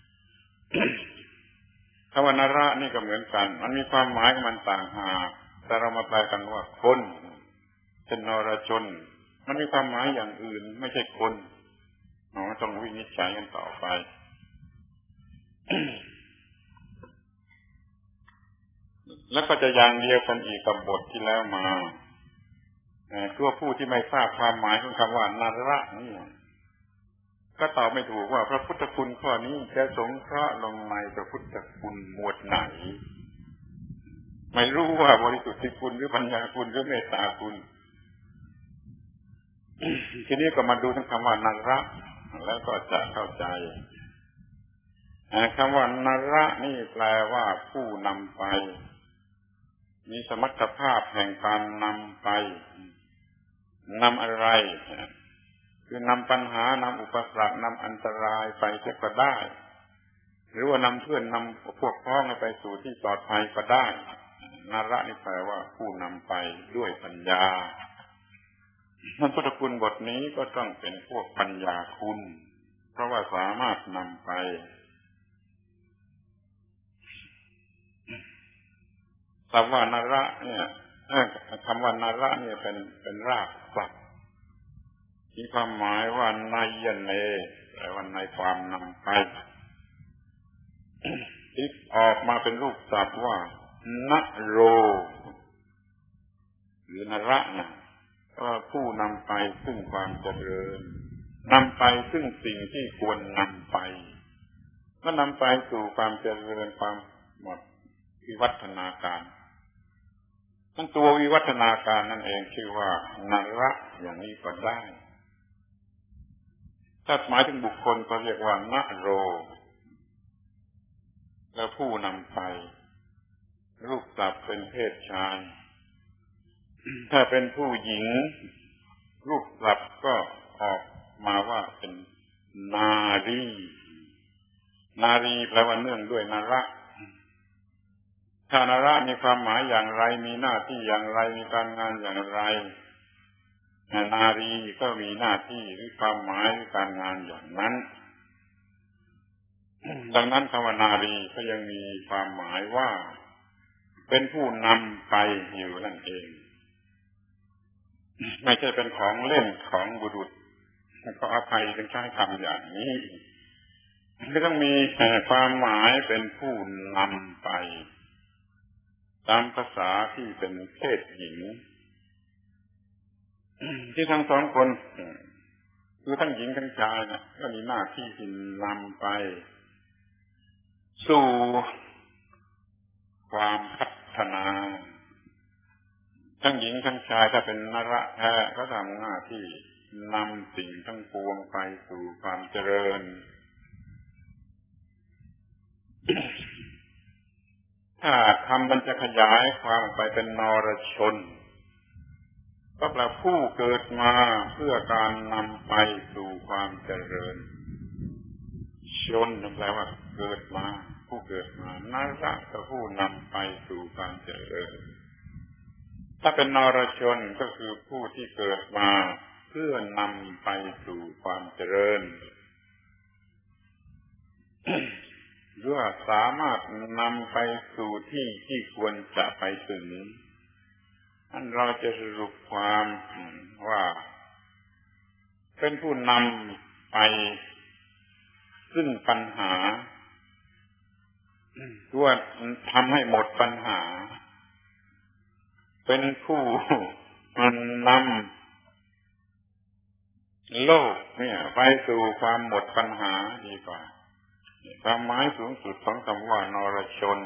A: คำว่านระนี่ก็เหมือนกันมันมีความหมายของมันต่างหากแต่เรามาแปลกันว่าคนเป็นนรชนมันมีความหมายอย่างอื่นไม่ใช่คนอ๋อต้องวินิจฉัยกันต่อไป แล้วก็จะอย่างเดียวกันอีกกับบทที่แล้วมาตัวผู้ที่ไม่ทราบความหมายของคำว่านระนี่ก็ตอบไม่ถูกว่าพระพุทธคุณข้อนี้จะสงเคราะห์ลงในพระพุทธคุณหมวดไหนไม่รู้ว่าบริสุทธิคุณหรือปัญญาคุณหรือเมตตาคุณทีนี้ก็มาดูทั้งคำว่านระแล้วก็จะเข้าใจคำว่านระนี่แปลว่าผู้นำไปมีสมรรถภาพแห่งการนำไปนำอะไรคือนำปัญหานำอุปสรรคนำอันตรายไปก็ได้หรือว่านำเพื่อนนำพวกพ้องไปสู่ที่ปลอดภัยก็ได้นาระนี่แปลว่าผู้นำไปด้วยปัญญาท่านพุทธคุณบทนี้ก็ต้องเป็นพวกปัญญาคุณเพราะว่าสามารถนำไปคำว่านาระเนี่ยคำว่านาระเนี่ยเป็นเป็นรากศัพท์มีความหมายว่าในยเนแปลว่าในความนำไปที่ออกมาเป็นรูปศัพท์ว่านโรหรือนระนะก็ผู้นำไปซึ่งความเจริญนำไปซึ่งสิ่งที่ควรนำไปก็นำไปสู่ความเจริญความหมดวิวัฒนาการทั้งตัววิวัฒนาการนั่นเองชื่อว่านระอย่างนี้ก็ได้ถ้าหมายถึงบุคคลก็เรียกว่านโรแล้วผู้นำไปรูปศัพท์เป็นเพศชายถ้าเป็นผู้หญิงรูปศัพท์ก็ออกมาว่าเป็นนารีนารีแปลว่าเนื่องด้วยนระถ้านระมีความหมายอย่างไรมีหน้าที่อย่างไรมีการงานอย่างไรนารีก็มีหน้าที่หรือความหมายหรือการงานอย่างนั้นดังนั้นคำว่านารีก็ยังมีความหมายว่าเป็นผู้นำไปอยู่นั่นเองไม่ใช่เป็นของเล่นของบุรุษก็อภัยจึงใช้คำอย่างนี้ก็ต้องมีความหมายเป็นผู้นำไปตามภาษาที่เป็นเพศหญิงที่ทั้งสองคนคือทั้งหญิงทั้งชายนะก็มีหน้าที่ที่นำไปสู่ความพัฒนาทั้งหญิงทั้งชายถ้าเป็นนระแท้ก็ทำหน้าที่นำสิ่งทั้งปวงไปสู่ความเจริญถ้าคำมันจะขยายความไปเป็นนรชนก็แปลผู้เกิดมาเพื่อการนำไปสู่ความเจริญชนแปลว่าเกิดมาผู้เกิดมานระก็ผู้นำไปสู่ความเจริญถ้าเป็นนรชนก็คือผู้ที่เกิดมาเพื่อนำไปสู่ความเจริญหรือว่าสามารถนำไปสู่ที่ที่ควรจะไปถึงอันเราจะสรุปความว่าเป็นผู้นำไปซึ่งปัญหาตัวทำให้หมดปัญหาเป็นผู้นำโลกเนี่ยไปสู่ความหมดปัญหาดีกว่าความหมายสูงสุดของคำว่านรชน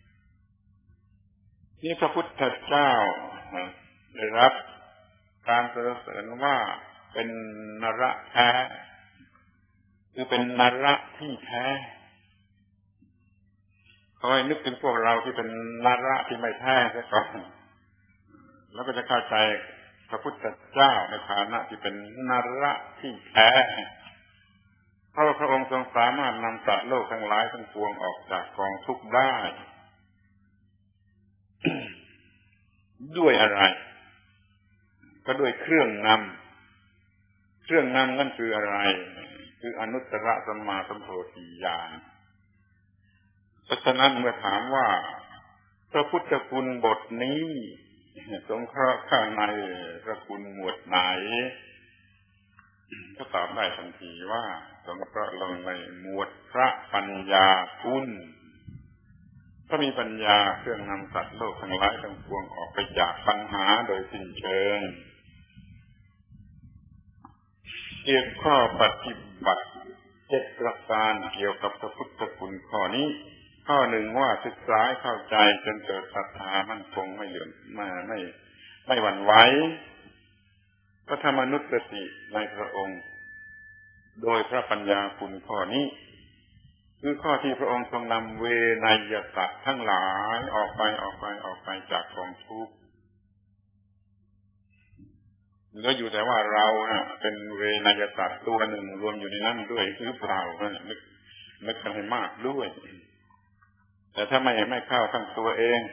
A: นี่พระพุทธเจ้าได้รับการสรรเสริญว่าเป็นนระแท้คือเป็นนระที่แท้ขอให้นึกถึงพวกเราที่เป็นนระที่ไม่แท้ซะก่อนแล้วก็จะเข้าใจพระพุทธเจ้าในฐานะที่เป็นนระที่แท้เพราะพระองค์ทรงสามารถนำสัตว์โลกทั้งหลายทั้งปวงออกจากกองทุกข์ได้ ด้วยอะไรก็ด้วยเครื่องนำเครื่องนำนั่นคืออะไรคืออนุตตรสัมมาสัมโพธิญาณเพราะฉะนั้นเมื่อถามว่าพระพุทธคุณบทนี้สงเคราะห์ข้างในพระคุณหมวดไหนก็ตอบได้ทันทีว่าสงเคราะห์ลงในหมวดพระปัญญาคุณก็มีปัญญาเครื่องนำสัตว์โลกทั้งหลายทั้งปวงออกไปจากปัญหาโดยสิ้นเชิงเกี่ยวกับข้อปฏิบัติเจ็ดประการเกี่ยวกับพระพุทธคุณข้อนี้ข้อหนึ่งว่าศึกษาเข้าใจจนเกิดศรัทธามั่นคงไม่หย่อนไม่ไม่ไม่หวั่นไหวพระธรรมนุสติในพระองค์โดยพระปัญญาคุณข้อนี้คือข้อที่พระองค์ทรงนำเวนยสัตว์ทั้งหลายออกไปออกไปออกไปจากกองทุกข์แล้วอยู่แต่ว่าเราน่ะเป็นเวนยสัตว์ตัวหนึ่งรวมอยู่ในนั้นด้วยหรือเปล่านึกนึกกันให้มากด้วยแต่ถ้าไม่ไม่เข้าทั้งตัวเอง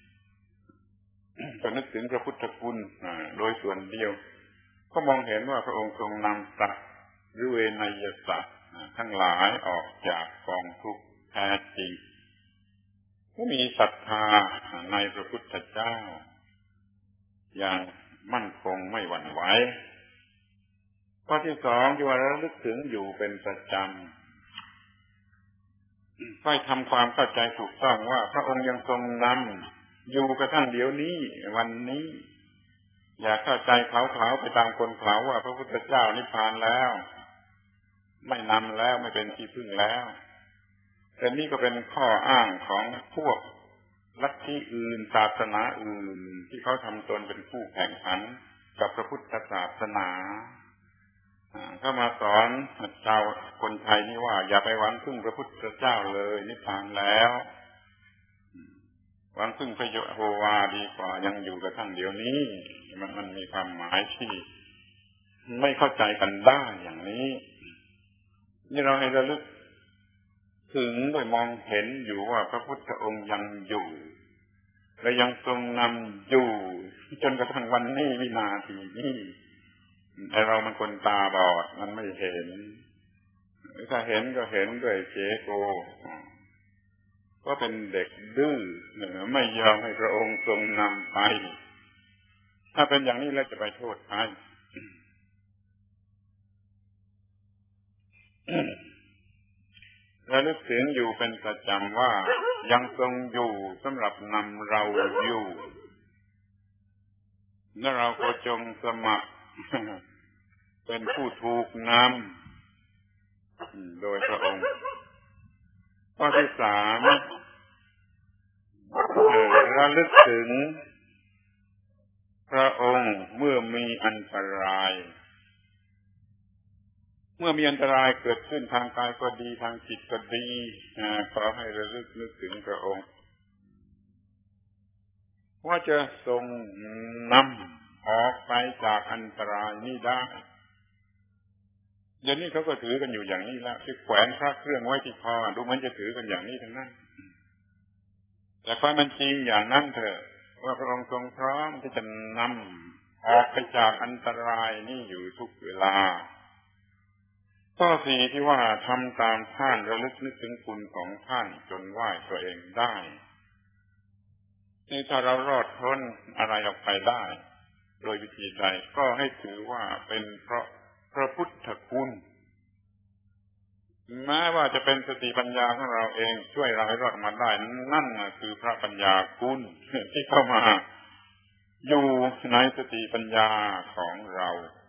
A: ก็นึกถึงพระพุทธคุณโดยส่วนเดียวก็มองเห็นว่าพระองค์ทรงนำสัตว์หรือเวนยสัตว์ทั้งหลายออกจากกองทุกข์แท้จริงก็มีศรัทธาในพระพุทธเจ้าอย่างมั่นคงไม่หวั่นไหวข้อที่สองที่ว่าระลึกถึงอยู่เป็นประจำค่อยทำความเข้าใจถูกต้องว่าพระองค์ยังทรงนำอยู่กระทั่งเดี๋ยวนี้วันนี้อย่าเข้าใจเขาๆไปตามคนเขาว่าพระพุทธเจ้านิพพานแล้วไม่นำแล้วไม่เป็นที่พึ่งแล้วแต่นี่ก็เป็นข้ออ้างของพวกลัทธิอื่นศาสนาอื่นที่เขาทำตนเป็นผู้แข่งขันกับพระพุทธศาสนาเข้ามาสอนชาวคนไทยนี่ว่าอย่าไปหวังพึ่งพระพุทธเจ้าเลยนิพพานแล้วหวังพึ่งพระโยวาดีกว่ายังอยู่กระทั่งเดี๋ยวนี้มันมันมีความหมายที่ไม่เข้าใจกันได้อย่างนี้นี่เราให้ระลึกถึงโดยมองเห็นอยู่ว่าพระพุทธองค์ยังอยู่และยังทรงนำอยู่จนกระทั่งวันนี้วินาทีนี้ไอเรามันคนตาบอดมันไม่เห็นถ้าเห็นก็เห็นด้วยเจโกก็เป็นเด็กดื้อไม่ยอมให้พระองค์ทรงนำไปถ้าเป็นอย่างนี้แล้วจะไปโทษใครระลึกถึงอยู่เป็นประจำว่ายังทรงอยู่สำหรับนำเราอยู่และเราก็จงสมัครเป็นผู้ถูกนำโดยพระองค์ข้อที่สามระลึกถึงพระองค์เมื่อมีอันตรายเมื่อมีอันตรายเกิดขึ้นทางกายก็ดีทางจิตก็ดีขอให้ระลึกนึกถึงพระองค์ว่าจะทรงนำออกไปจากอันตรายนี้ได้เดี๋ยวนี้เขาก็ถือกันอยู่อย่างนี้แล้วที่แขวนพระเครื่องไว้ที่คอดูเหมือนจะถือกันอย่างนี้ทั้งนั้นแต่ความเป็นจริงอย่างนั้นเถอะว่าพระองค์ทรงพร้อมที่จะนำออกไปจากอันตรายนี้อยู่ทุกเวลาข้อสี่ที่ว่าทำตามท่านระลึกนึกถึงคุณของท่านจนไหว้ตัวเองได้นี่ถ้าเรารอดพ้นอะไรออกไปได้โดยวิธีใดก็ให้ถือว่าเป็นเพราะพระพุทธคุณแม้ว่าจะเป็นสติปัญญาของเราเองช่วยเราให้รอดมาได้นั่นคือพระปัญญาคุณที่เข้ามาอยู่ในสติปัญญาของเรา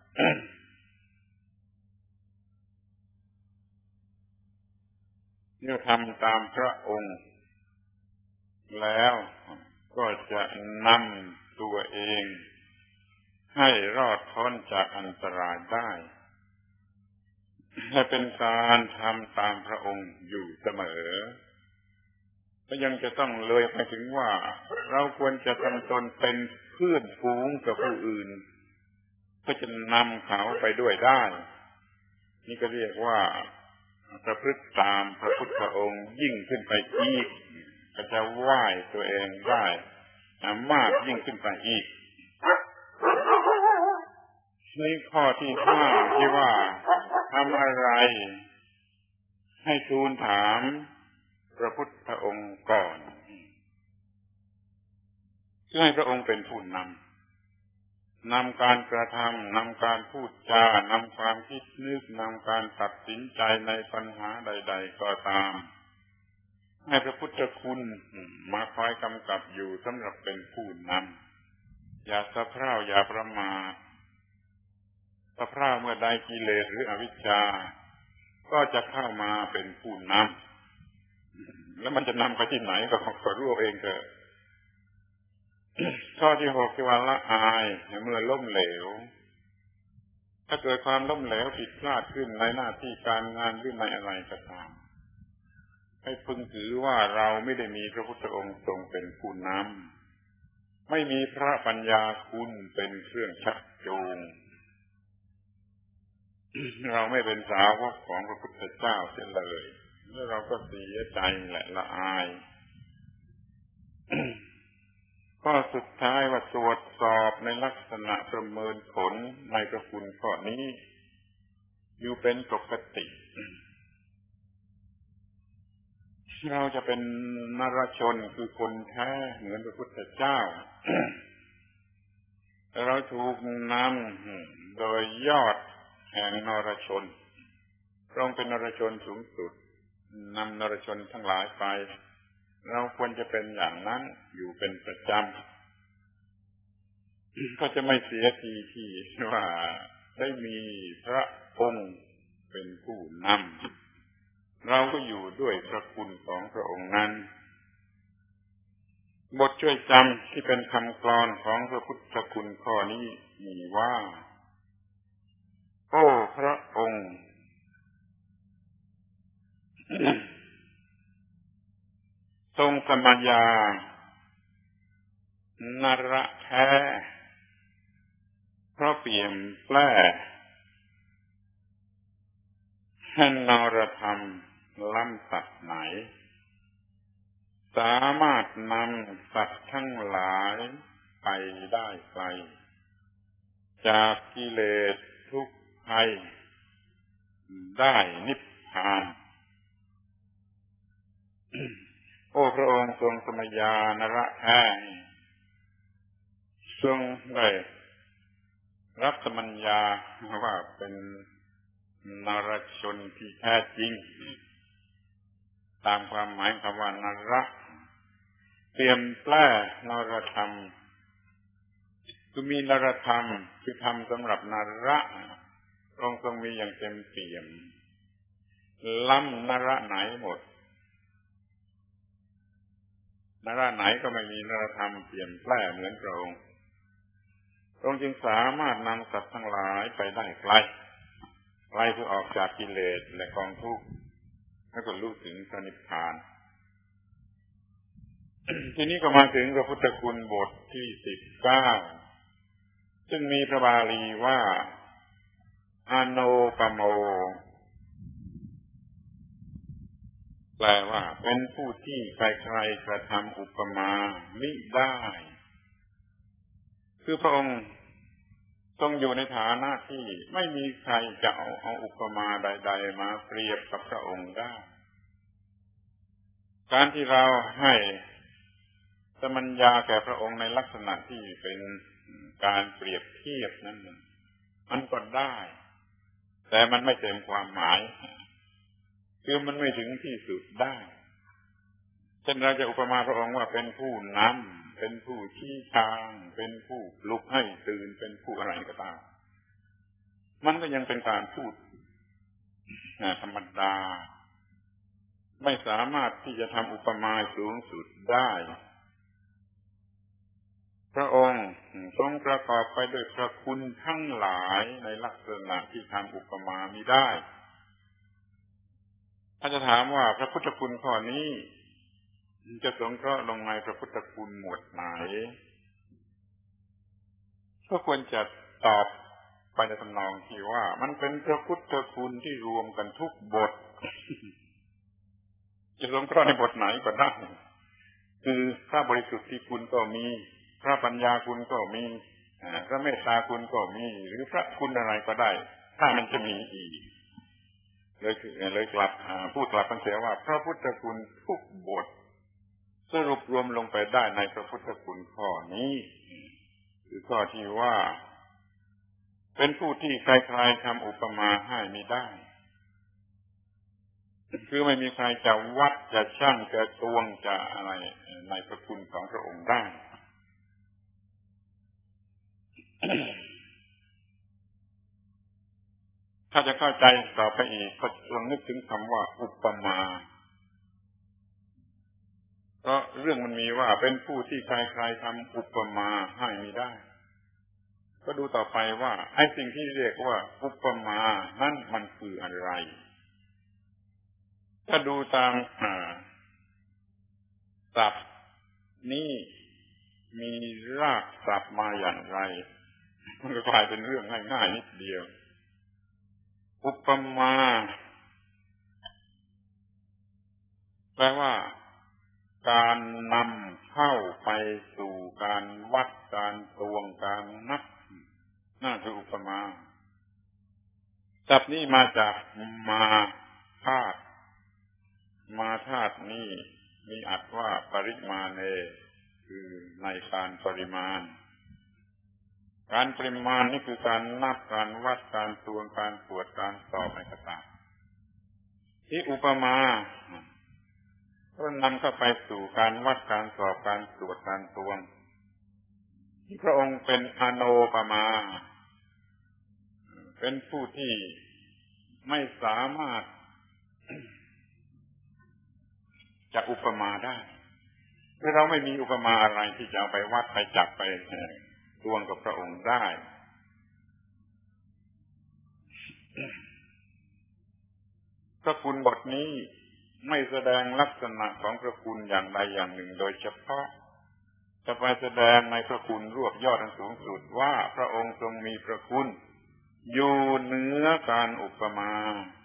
A: เมื่อทำตามพระองค์แล้วก็จะนำตัวเองให้รอดพ้นจากอันตรายได้ให้เป็นการทำตามพระองค์อยู่เสมอก็ยังจะต้องเลยไปถึงว่าเราควรจะทำตนเป็นเพื่อนฝูงกับผู้อื่นเพื่อจะนำเขาไปด้วยได้นี่ก็เรียกว่าประพฤติตามพระพุทธองค์ยิ่งขึ้นไปอีกก็จะไหว้ตัวเองได้มากยิ่งขึ้นไปอีกนี่ข้อที่ห้าที่ว่าทำอะไรให้ทูลถามพระพุทธองค์ก่อนเพื่อให้พระองค์เป็นผู้นำนำการกระทำนำการพูดจานำความคิดนึกนำการตัดสินใจในปัญหาใดๆก็ตามให้พระพุทธคุณมาคอยกำกับอยู่สำหรับเป็นผู้นำอย่าสะเพร่าอย่าประมาทสะเพร่าเมื่อใดกิเลสหรืออวิชชาก็จะเข้ามาเป็นผู้นำแล้วมันจะนำไปที่ไหนก็ก็รู้เองเถอะข้อที่หกที่ว่าละอายเมื่อล้มเหลวถ้าเกิดความล้มเหลวผิดพลาดขึ้นในหน้าที่การงานหรือในอะไรก็ตามให้พึงถือว่าเราไม่ได้มีพระพุทธองค์ทรงเป็นผู้นำไม่มีพระปัญญาคุณเป็นเครื่องชักจูงเราไม่เป็นสาวกของพระพุทธเจ้าเสียเลยแล้วเราก็เสียใจและละอาย ข้อสุดท้ายว่าตรวจสอบในลักษณะประเมินผลในพระคุณข้อนี้อยู่เป็นปกติเราจะเป็นนรชนคือคนแท้เหมือนพระพุทธเจ้า เราถูกนำโดยยอดแห่งนรชนพระองค์เป็นนรชนสูงสุดนำนรชนทั้งหลายไปเราควรจะเป็นอย่างนั้นอยู่เป็นประจำ ก็จะไม่เสียทีที่ว่าได้มีพระองค์เป็นผู้นำเราก็อยู่ด้วยพระคุณของพระองค์นั้นบทช่วยจำที่เป็นคำกลอนของพระพุทธคุณข้อนี้มีว่าโอ้พระองค์ ทรงสมัญญานระแท้เพราะเปี่ยมแปร่แห่งนรธรรมล้ำสัตว์ไหนสามารถนำสัตว์ทั้งหลายไปได้ไกลจากกิเลสทุกข์ภัยได้นิพพาน โอ้พระองค์ทรงสมัญญานระแท้ทรงได้รับสมัญญาว่าเป็นนรชนที่แท้จริงตามความหมายคำว่านระเตรียมแปลนรธรรมคือมีนรธรรมคือธรรมสำหรับนระพระองค์ทรงมีอย่างเต็มเปี่ยมล้ำนระไหนหมดนระไหนก็ไม่มีนรธรรมเปี่ยมแปร่เหมือนพระองค์พระองค์จึงสามารถนำสัตว์ทั้งหลายไปได้ไกลไกลเพื่อออกจากกิเลสและกองทุกข์แล้วก็รู้ถึงพระนิพพาน ทีนี้ก็มาถึงพระพุทธคุณบทที่สิบเก้าซึ่งมีพระบาลีว่าอโนปโมแปลว่าเป็นผู้ที่ใครๆกระทำอุปมามิได้คือพระองค์ทรงอยู่ในฐานะที่ไม่มีใครจะเอาเอาอุปมาใดๆมาเปรียบกับพระองค์ได้การที่เราให้สมัญญาแก่พระองค์ในลักษณะที่เป็นการเปรียบเทียบนั้นมันก็ได้แต่มันไม่เต็มความหมายคือมันไม่ถึงที่สุดได้เช่นเราจะอุปมาพระองค์ว่าเป็นผู้นำเป็นผู้ชี้ทางเป็นผู้ปลุกให้ตื่นเป็นผู้อะไรก็ตามมันก็ยังเป็นการพูดธรรมดาไม่สามารถที่จะทำอุปมาสูงสุดได้พระองค์ทรงประกอบไปด้วยพระคุณทั้งหลายในลักษณะที่ทำอุปมามิได้ถ้าจะถามว่าพระพุทธคุณข้อนี้จะสงเคราะห์ลงในพระพุทธคุณหมวดไหนก็ควรจะตอบไปในทำนองที่ว่ามันเป็นพระพุทธคุณที่รวมกันทุกบท จะสงเคราะห์ในบทไหนก็ได้คือพระบริสุทธิคุณก็มีพระปัญญาคุณก็มีพระเมตตาคุณก็มีหรือพระคุณอะไรก็ได้ถ้ามันจะมีอีกเลยเลยกลับพูดกลับกันเสียว่าพระพุทธคุณทุกบทสรุปรวมลงไปได้ในพระพุทธคุณข้อนี้คือข้อที่ว่าเป็นผู้ที่ใครๆทำอุปมาให้ไม่ได้คือไม่มีใครจะวัดจะชั่งจะตวงจะอะไรในพระคุณของพระองค์ได้ ถ้าจะเข้าใจต่อไปอีกก็ลองนึกถึงคำว่าอุปมาเพราะเรื่องมันมีว่าเป็นผู้ที่ใครๆทำอุปมาให้ไม่ได้ก็ดูต่อไปว่าไอ้สิ่งที่เรียกว่าอุปมานั่นมันคืออะไรถ้าดูตามศัพท์นี่มีรากศัพท์มาอย่างไรมันก็กลายเป็นเรื่องง่ายๆนิดเดียวอุปมาแปลว่าการนำเข้าไปสู่การวัดการตวงการนับนั่นคืออุปมาศัพท์นี้มาจากมาธาตุมาธาตุนี้มีอัตว่าปริมาเนคือในการปริมาณการปริมาณนี่คือการนับการวัดการตวงการตรวจการสอบอะไรต่างๆที่อุปมาก็นำเข้าไปสู่การวัดการสอบการตรวจการตวงที่พระองค์เป็นอโนปมาเป็นผู้ที่ไม่สามารถจะอุปมาได้เพราะเราไม่มีอุปมาอะไรที่จะเอาไปวัดไปจับไปตวงกับพระองค์ได้พระคุณบทนี้ไม่แสดงลักษณะของพระคุณอย่างใดอย่างหนึ่งโดยเฉพาะจะไปแสดงในพระคุณรวบยอดอันสูงสุดว่าพระองค์ทรงมีพระคุณอยู่เหนือการอุปมา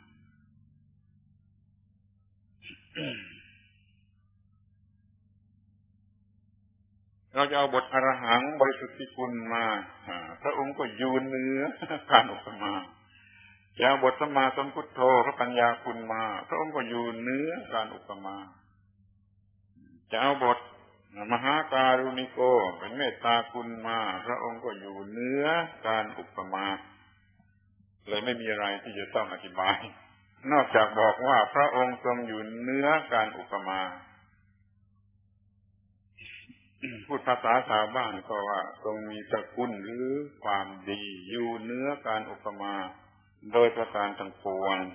A: เราจะเอาบทอรหังบริสุทธิคุณมาพระองค์ก็อยู่เหนือการอุปมาจะเอาบทสัมมาสัมพุทโธพระปัญญาคุณมาพระองค์ก็อยู่เหนือการอุปมาจะเอาบทมหาการุณิโกเป็นเมตตาคุณมาพระองค์ก็อยู่เหนือการอุปมาเลยไม่มีอะไรที่จะต้องอธิบายนอกจากบอกว่าพระองค์ทรงอยู่เหนือการอุปมาพูดภาษาชาวบ้านก็ว่าทรงมีพระคุณหรือความดีอยู่เหนือการอุปมาโดยประการทั้งปวง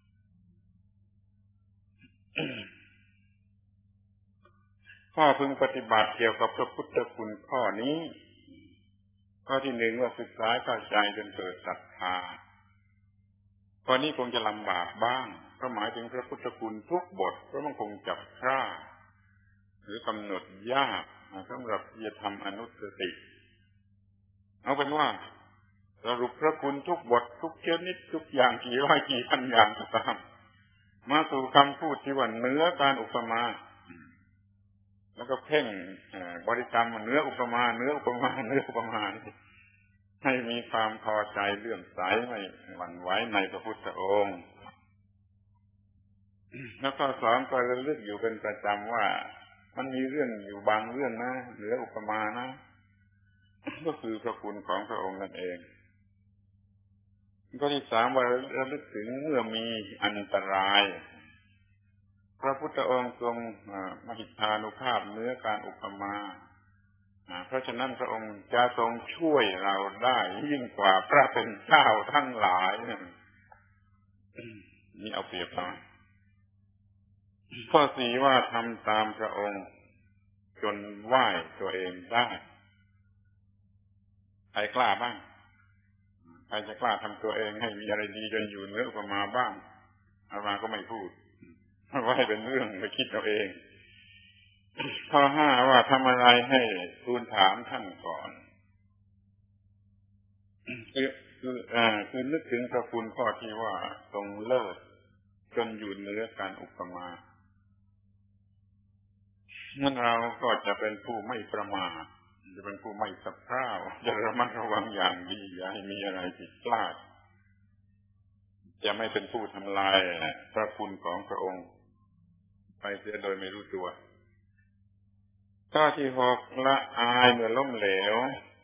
A: ข้อพึงปฏิบัติเกี่ยวกับพระพุทธคุณข้อนี้ข้อที่หนึ่งว่าศึกษาเข้าใจจนเกิดศรัทธาข้อนี้คงจะลำบากบ้างเพราะหมายถึงพระพุทธคุณทุกบทเพราะมันคงจับพร่าหรือกำหนดยากสำหรับที่จะทำอนุสติเอาเป็นว่าสรุปพระคุณทุกบททุกชนิดทุกอย่างกี่ร้อยกี่พันอย่างก็ตามมาสู่คำพูดที่ว่าเหนือการอุปมาแล้วก็เพ่งบริกรรมเหนืออุปมาเหนืออุปมาเหนืออุปมาให้มีความพอใจเลื่อมใสไม่หวั่นไหวในพระพุทธองค์แล้วก็สอนก็ระลึกอยู่เป็นประจำว่ามันมีเรื่องอยู่บางเรื่องนะเหนืออุปมานะก็คือพระคุณของพระองค์นั่นเองข้อที่สามว่าระลึกถึงเมื่อมีอันตรายพระพุทธองค์ทรงมหิทธานุภาพเหนือการอุปมาเพราะฉะนั้นพระองค์จะทรงช่วยเราได้ยิ่งกว่าพระเป็นเจ้าทั้งหลายนี่เอาเปรียบเราข้อสี่ว่าทำตามพระองค์จนไหว้ตัวเองได้ใครกล้าบ้างใครจะกล้าทำตัวเองให้มีอะไรดีจนอยู่เหนืออุปมาบ้างอาตมาก็ไม่พูดไว้เป็นเรื่องไปคิดเอาเองข้อห้าว่าทำอะไรให้ทูลถามท่านก่อนคือคืออ่าคือนึกถึงพระคุณข้อที่ว่าทรงเลิศจนอยู่เหนือการอุปมางั้นเราก็จะเป็นผู้ไม่ประมาทจะเป็นผู้ไม่สะเพร่าจะระมัดระวังอย่างดีอย่าให้มีอะไรผิดพลาดจะไม่เป็นผู้ทำลายพระคุณของพระองค์ไปเสียโดยไม่รู้ตัวข้อที่หกละอายเมื่อล้มเหลว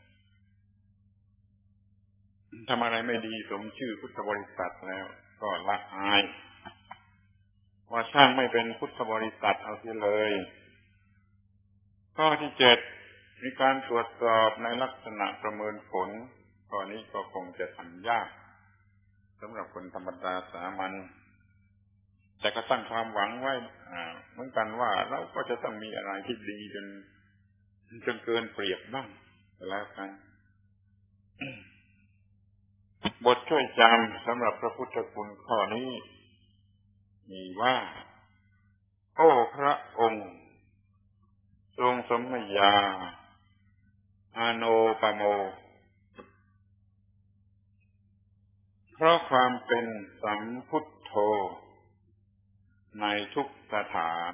A: ทำอะไรไม่ดีสมชื่อพุทธบริษัทแล้วก็ละอายว่าช่างไม่เป็นพุทธบริษัทเอาเสียเลยข้อที่เจ็ดมีการตรวจสอบในลักษณะประเมินผลข้อนี้ก็คงจะทำยากสำหรับคนธรรมดาสามัญแต่ก็ตั้งความหวังไว้เหมือนกันว่าเราก็จะต้องมีอะไรที่ดีจนจนเกินเปรียบบ้างแล้วกันบทช่วยจำสำหรับพระพุทธคุณข้อนี้มีว่าโอ้พระองค์ทรงสมญาอาโนปโมเพราะความเป็นสัมพุทโธในทุกสถาน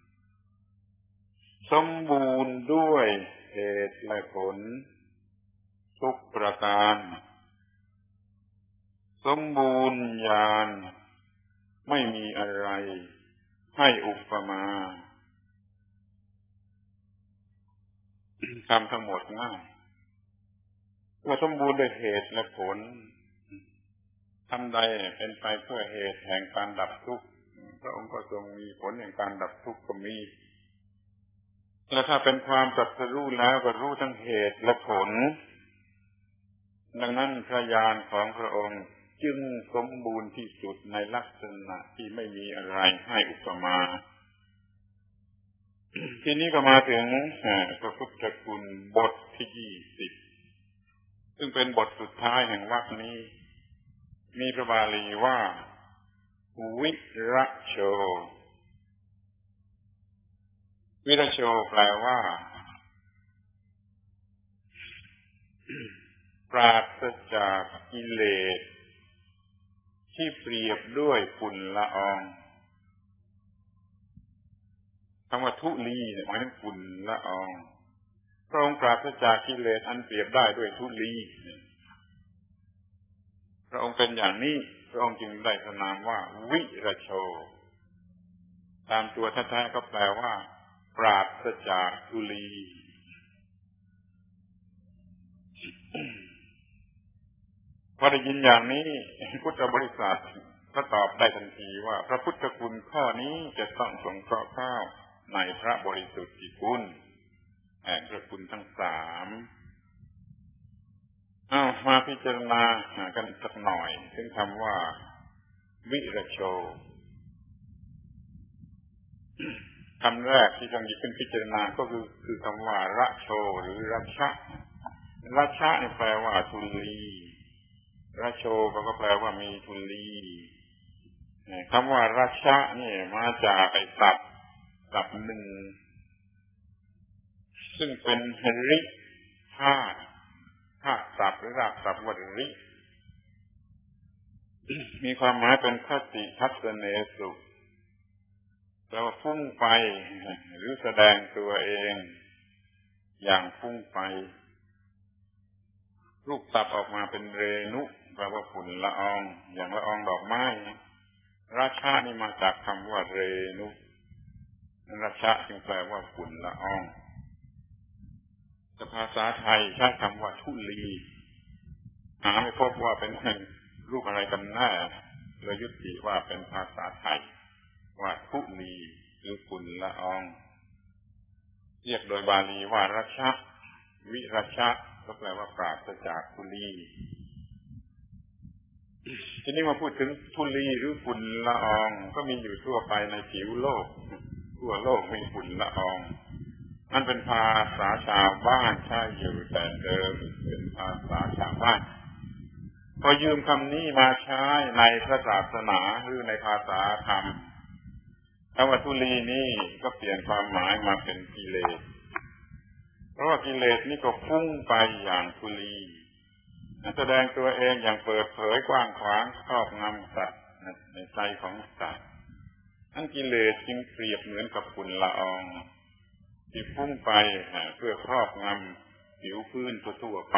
A: สมบูรณ์ด้วยเหตุและผลทุกประการสมบูรณ์ญาณไม่มีอะไรให้อุปมาคำทั้งหมดง่ายว่าสมบูรณ์ด้วยเหตุและผลทำใดเป็นไปเพื่อเหตุแห่งการดับทุกข์พระองค์ก็ทรงมีผลแห่งการดับทุกข์ก็มีและถ้าเป็นความตรัสรู้แล้วก็รู้ทั้งเหตุและผลดังนั้นพระญาณของพระองค์จึงสมบูรณ์ที่สุดในลักษณะที่ไม่มีอะไรให้อุปมาทีนี้ก็มาถึงพระพุทธคุณบทที่ยี่สิบซึ่งเป็นบทสุดท้ายแห่งวรรคนี้มีพระบาลีว่าวิระโชวิระโชแปลว่าปราศจากกิเลสที่เปรียบด้วยฝุ่นละอองคำว่าทุลีหมายถึงฝุ่นละอองพระองค์ปราศจากกิเลสอันเปรียบได้ด้วยทุลีพระองค์เป็นอย่างนี้พระองค์จึงได้พระนามว่าวิระโชตามตัวแท้ๆก็แปลว่าปราศจากทุลีพอได้ยินอย่างนี้พุทธบริษัทก็ตอบได้ทันทีว่าพระพุทธคุณข้อนี้จะต้องสงเคราะห์เข้าในพระบริสุทธิคุณแห่งพระคุณทั้งสามเอามาพิจารณากันสักหน่อยถึงคำว่าวิระโชคำแรกที่ต้องหยิบขึ้นพิจารณาก็คือคือคำว่าระโชหรือรัชชะรัชชะนี่แปลว่าทุลีระโชก็แปลว่ามีทุลีคำว่ารัชชะนี่มาจากไอ้ศัพท์ศัพท์หนึ่งซึ่งเป็นริธาตุธาตุศัพท์หรือรากศัพท์ว่าริมีความหมายเป็นคติทัศเนสุแปลว่าพุ่งไปหรือแสดงตัวเองอย่างพุ่งไปรูปศัพท์ออกมาเป็นเรนุแปลว่าฝุ่นละอองอย่างละอองดอกไม้ราชานี่มาจากคำว่าเรนุราชาจึงแปลว่าฝุ่นละอองแต่ภาษาไทยใช้คำว่าทุลีหาไม่พบว่าเป็นรูปอะไรกันแน่เลยยุติว่าเป็นภาษาไทยว่าทุลีหรือฝุ่นละอองเรียกโดยบาลีว่ารัชชะวิรัชชะก็แปลว่าปราศจากทุลีทีนี้มาพูดถึงทุลีหรือฝุ่นละอองก็มีอยู่ทั่วไปในผิวโลกทั่วโลกมีฝุ่นละอองมันเป็นภาษาชาวบ้านใช้อยู่แต่เดิมเป็นภาษาชาวบ้านพอยืมคำนี้มาใช้ในพระศาสนาหรือในภาษาธรรมคำว่าทุลีนี่ก็เปลี่ยนความหมายมาเป็นกิเลสเพราะว่ากิเลสนี่ก็พุ่งไปอย่างทุลีแสดงตัวเองอย่างเปิดเผยกว้างขวางครอบงำสัตว์ในใจของสัตว์ทั้งกิเลสจึงเปรียบเหมือนกับฝุ่นละอองที่พุ่งไปเพื่อครอบงำผิวพื้นทั่วๆไป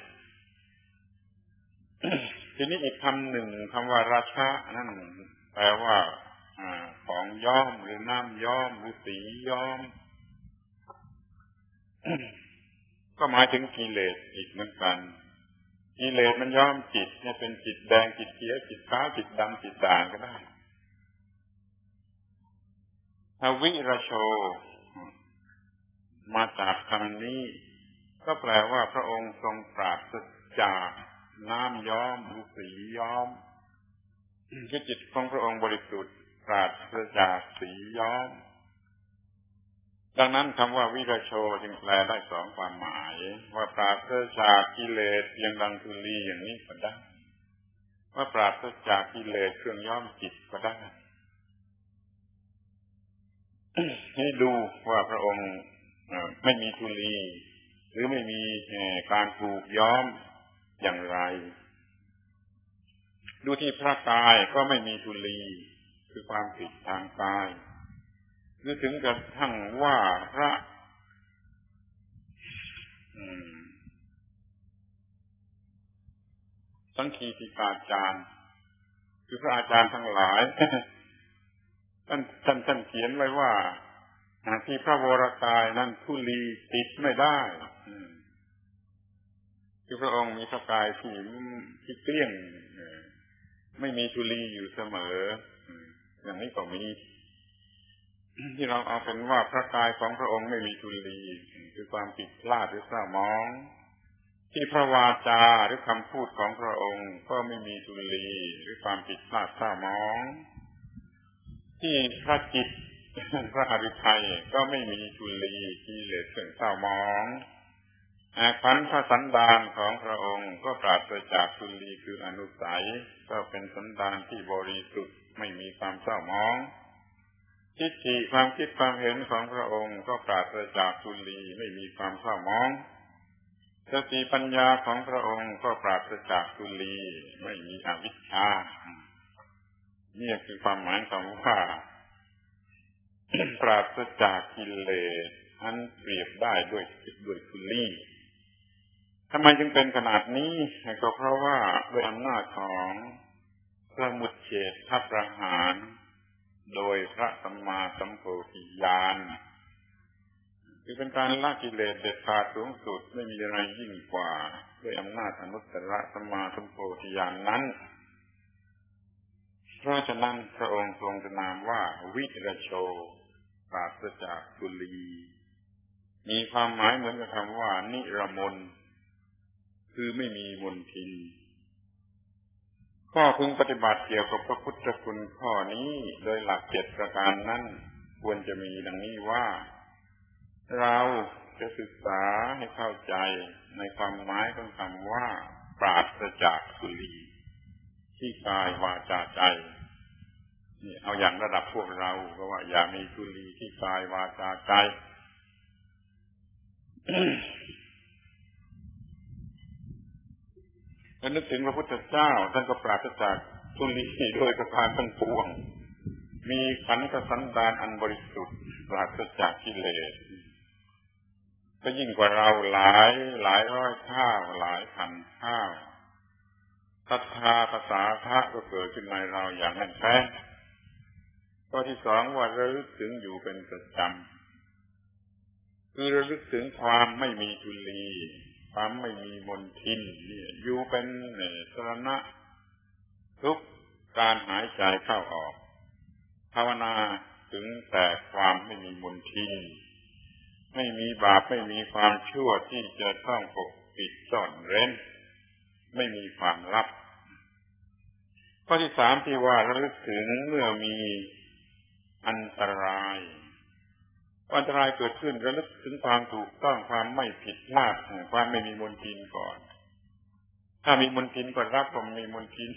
A: ทีนี้อีกคำหนึ่งคำว่าราชะนั่นแปลว่าของย้อมหรือน้ำย้อมหรือสีย้อมก็หมายถึงกิเลสอีกเหมือนกันกิเลสมันย้อมจิตเนี่ยเป็นจิตแดงจิตเขียวจิตฟ้าจิตดำจิตด่างก็ได้ถ้าวิระโชมาจากคำนี้ก็แปลว่าพระองค์ทรงปราศจากน้ำย้อมหรือสีย้อมคือจิตของพระองค์บริสุทธิ์ปราศจากสีย้อมดังนั้นคำว่าวิระโชจึงแปลได้สองความหมายว่าปราศจากกิเลสเพียงดังทุลีอย่างนี้ก็ได้ว่าปราศจากกิเลสเครื่องย้อมจิตก็ได้ให้ดูว่าพระองค์ไม่มีทุลีหรือไม่มีการผูกย้อมอย่างไรดูที่พระกายก็ไม่มีทุลีคือความผิดทางกายหรือถึงกระทั่งว่าพระสังคีติกาจารย์คือพระอาจารย์ทั้งหลายท่านท่านท่านเขียนไว้ว่าที่พระวรกายนั้นทุลีติดไม่ได้คือพระองค์มีพระกายที่ที่เกลี้ยงไม่มีทุลีอยู่เสมออย่างนี้ก็มีที่เราเอาเป็นว่าพระกายของพระองค์ไม่มีทุลีคือความผิดพลาดหรือเศร้ามองที่พระวาจาหรือคำพูดของพระองค์ก็ไม่มีทุลีหรือความผิดพลาดเศร้ามองที่พระจิตพระหฤทัยก็ไม่มีทุลีกิเลสเครื่องเศร้ามองขันธ์พระสันดานของพระองค์ก็ปราศจากทุลีคืออนุสัยก็เป็นสันดานที่บริสุทธิ์ไม่มีความเศร้ามองทิฏฐิความคิดความเห็นของพระองค์ก็ปราศจากทุลีไม่มีความเศร้ามองสติปัญญาของพระองค์ก็ปราศจากทุลีไม่มีอวิชชานี่คือความหมายคำว่าปราศจากกิเลสอันเปรียบได้ด้วยด้วยทุลีทำไมจึงเป็นขนาดนี้ก็เพราะว่าด้วยอำนาจของพระมุจเฉทประหารโดยพระสัมมาสัมโพธิญาณคือเป็นการละกิเลสเด็ดขาดสูงสุดไม่มีอะไรยิ่งกว่าด้วยอำนาจอนุตตรสัมมาสัมโพธิญาณนั้นเพราะฉะนั้นพระองค์ทรงนามว่าวิรโชปราศจากทุลีมีความหมายเหมือนกับคำว่านิรมนคือไม่มีมลทินข้อพึงปฏิบัติเกี่ยวกับพระพุทธคุณข้อนี้โดยหลักเจ็ดประการนั้นควรจะมีดังนี้ว่าเราจะศึกษาให้เข้าใจในความหมายของคำว่าปราศจากทุลีที่กายวาจาใจนี่เอาอย่างระดับพวกเราก็ว่าอย่ามีทุลีที่กายวาจาใจ แล้วนึกถึงพระพุทธเจ้าท่านก็ปราศจากทุลีโดยประการทั้งปวงมีขันธสันดานอันบริสุทธิ์ปราศจากกิเลสก็ยิ่งกว่าเราหลายหลายร้อยเท่าหลายพันเท่าศรัทธาภาษาพระก็เกิดขึ้นในเราอย่างแน่นแฟ้นข้อที่สองว่าระลึกถึงอยู่เป็นประจำคือระลึกถึงความไม่มีทุลีความไม่มีมลทินนี่อยู่เป็นสรณะทุกการหายใจเข้าออกภาวนาถึงแต่ความไม่มีมลทินไม่มีบาปไม่มีความชั่วที่จะต้องปกปิดซ่อนเร้นไม่มีความลับข้อที่สามที่ว่าระลึกถึงเมื่อมีอันตรายอันตรายเกิดขึ้นระลึกถึงความถูกต้องความไม่ผิดพลาดความไม่มีมลทินก่อนถ้ามีมลทินก็รับว่ามีมลทิน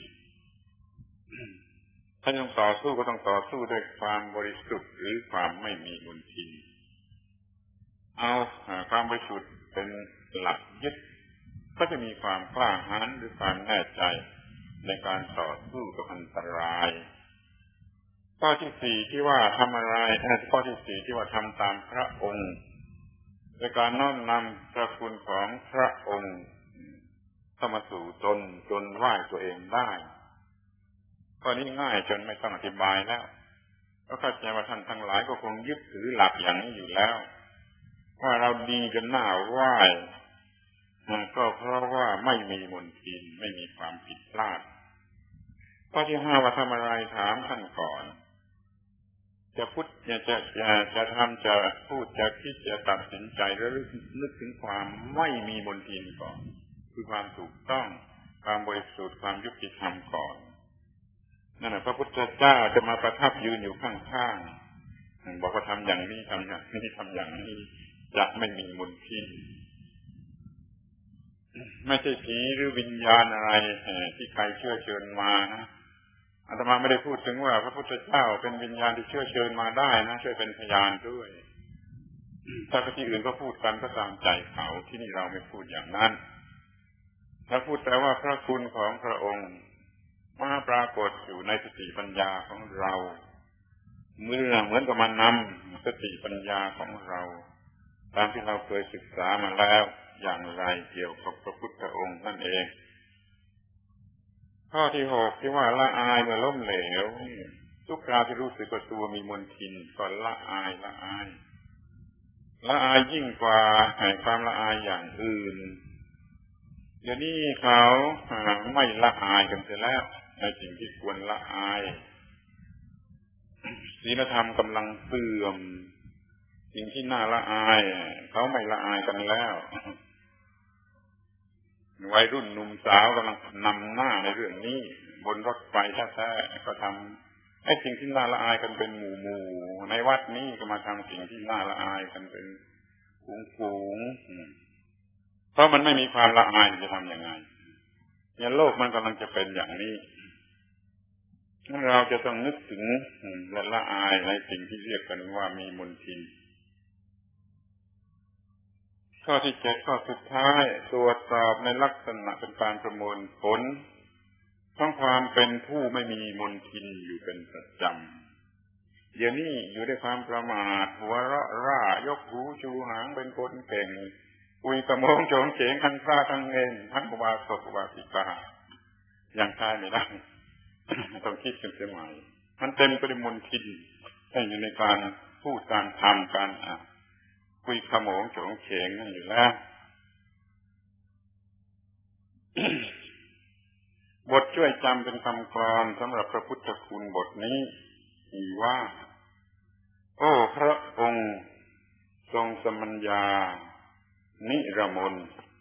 A: ถ้าต้องต่อสู้ก็ต้องต่อสู้ด้วยความบริสุทธิ์หรือความไม่มีมลทินเอาความบริสุทธิ์เป็นหลักยึดก็จะมีความกล้าหาญหรือความแน่ใจในการต่อสู้กับอันตรายข้อที่สี่ที่ว่าทำอะไรข้อที่สี่ที่ว่าทำตามพระองค์ในการน้อมนำพระคุณของพระองค์เข้ามาสู่ตนจนไหว้ตัวเองได้ข้อนี้ง่ายจนไม่ต้องอธิบายแล้วเพราะเข้าใจว่าท่านทั้งหลายก็คงยึดถือหลักอย่างนี้อยู่แล้วว่าเราดีจนหน้าไหว้ก็เพราะว่าไม่มีมลทินไม่มีความผิดพลาดข้อที่ห้าว่าทำอะไรถามท่านก่อนจะพูดจะจะจะจะทำจะพูดจะคิดจะตัดสินใจแล้วนึกถึงความไม่มีมลทินก่อนคือความถูกต้องความบริสุทธิ์ความยุติธรรมก่อนนั่นแหละพระพุทธเจ้าจะมาประทับยืนอยู่ข้างๆบอกว่าทำอย่างนี้ทำอย่างนี้ทำอย่างนี้จะไม่มีมลทินไม่ใช่ผีหรือวิญญาณอะไรที่ใครเชื่อเชิญมานะอาตมาไม่ได้พูดถึงว่าพระพุทธเจ้าเป็นวิญญาณที่เชื้อเชิญมาได้นะช่วยเป็นพยานด้วยถ้าที่อื่นก็พูดกันก็ตามใจเขาที่นี่เราไม่พูดอย่างนั้นถ้าพูดแต่ว่าพระคุณของพระองค์มาปรากฏอยู่ในสติปัญญาของเราเมื่อเหมือนกับมานำสติปัญญาของเราตามที่เราเคยศึกษามาแล้วอย่างไรเกี่ยวกับพระพุทธองค์นั่นเองข้อที่หกที่ว่าละอายเมื่อล้มเหลวทุกคราวที่รู้สึกว่าตัวมีมลทินก็ละอายละอายละอายยิ่งกว่าความละอายอย่างอื่นเดี๋ยวนี้เขาไม่ละอายกันเสียแล้วในสิ่งที่ควรละอายศีลธรรมกำลังเสื่อมสิ่งที่น่าละอายเขาไม่ละอายกันแล้ววัยรุ่นหนุ่มสาวกำลังนำหน้าในเรื่องนี้บนรถไฟแท้ๆก็ทำไอ้สิ่งที่น่าละอายกันเป็นหมู่หมู่ในวัดนี้ก็มาทำสิ่งที่น่าละอายกันเป็นฝูงๆเพราะมันไม่มีความละอายจะทำยังไงเนี่ยโลกมันกำลังจะเป็นอย่างนี้เราจะต้องนึกถึงและละอายในสิ่งที่เรียกกันว่ามีมลทินข้อที่เจ็ดข้อสุดท้ายตรวจสอบในลักษณะเป็นการประมวลผลของความเป็นผู้ไม่มีมลทินอยู่เป็นประจำเดี๋ยวนี้อยู่ด้วยความประมาทหัวเราะร่ายกหูชูหางเป็นคนเก่งคุยกระโมงโฉงเฉงทั้งพระทั้งเองทั้งอุบาสกอุบาสิกาอย่างใช่ไม่ได้ต้องคิดกันเสียใหม่มันเต็มไปด้วยมลทินให้อยู่ในการพูดการทำการอ่านคุยขโมงโฉงเฉงนั่นอยู่แล้ว บทช่วยจำเป็นคำกลอนสำหรับพระพุทธคุณบทนี้มีว่าโอ้พระองค์ทรงสมัญญานิรมน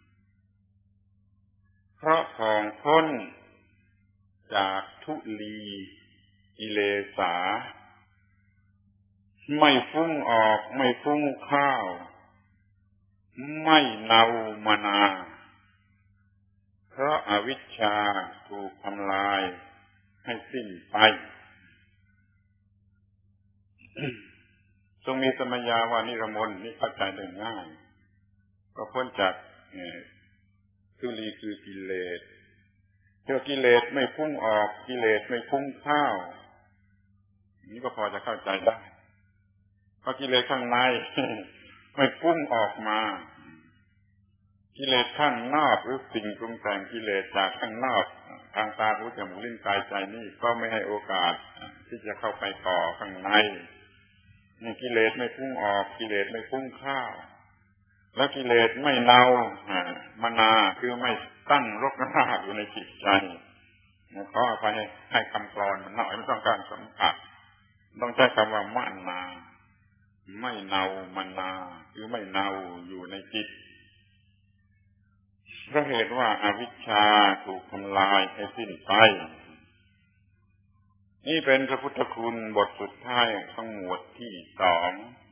A: เพราะผ่องพ้นจากทุลีกิเลสาไม่ฟุ้งออกไม่ฟุ้งข้าวไม่เนามานาเพราะอวิชชาถูกทำลายให้สิ้นไป ทรงมีสมัญญาว่านิรมนนี่เข้าใจได้ง่ายก็พ้นจากทุลีคือกิเลสเจ้ากิเลสไม่พุ่งออกกิเลสไม่พุ่งเข้านี่ก็พอจะเข้าใจได้เพราะกิเลสข้างในไม่พุ่งออกมากิเลสข้างนอกหรือสิ่งปรุงแต่งกิเลสจากข้างนอกทางตาหูจมูกลิ้นกายใจนี่ก็ไม่ให้โอกาสที่จะเข้าไปต่อข้างในนี่กิเลสไม่พุ่งออกกิเลสไม่พุ่งเข้าแล้วกิเลสไม่เนามานาคือไม่ตั้งรกรากอยู่ในจิตใจขออภัยให้คำกลอนมันหน่อยไม่ต้องการสัมผัสต้องใช้คำว่ามานาไม่เนามานาคือไม่เนาอยู่ในจิตเพราะเหตุว่าอวิชชาถูกทำลายให้สิ้นไปนี่เป็นพระพุทธคุณบทสุดท้ายของหมวดที่สอง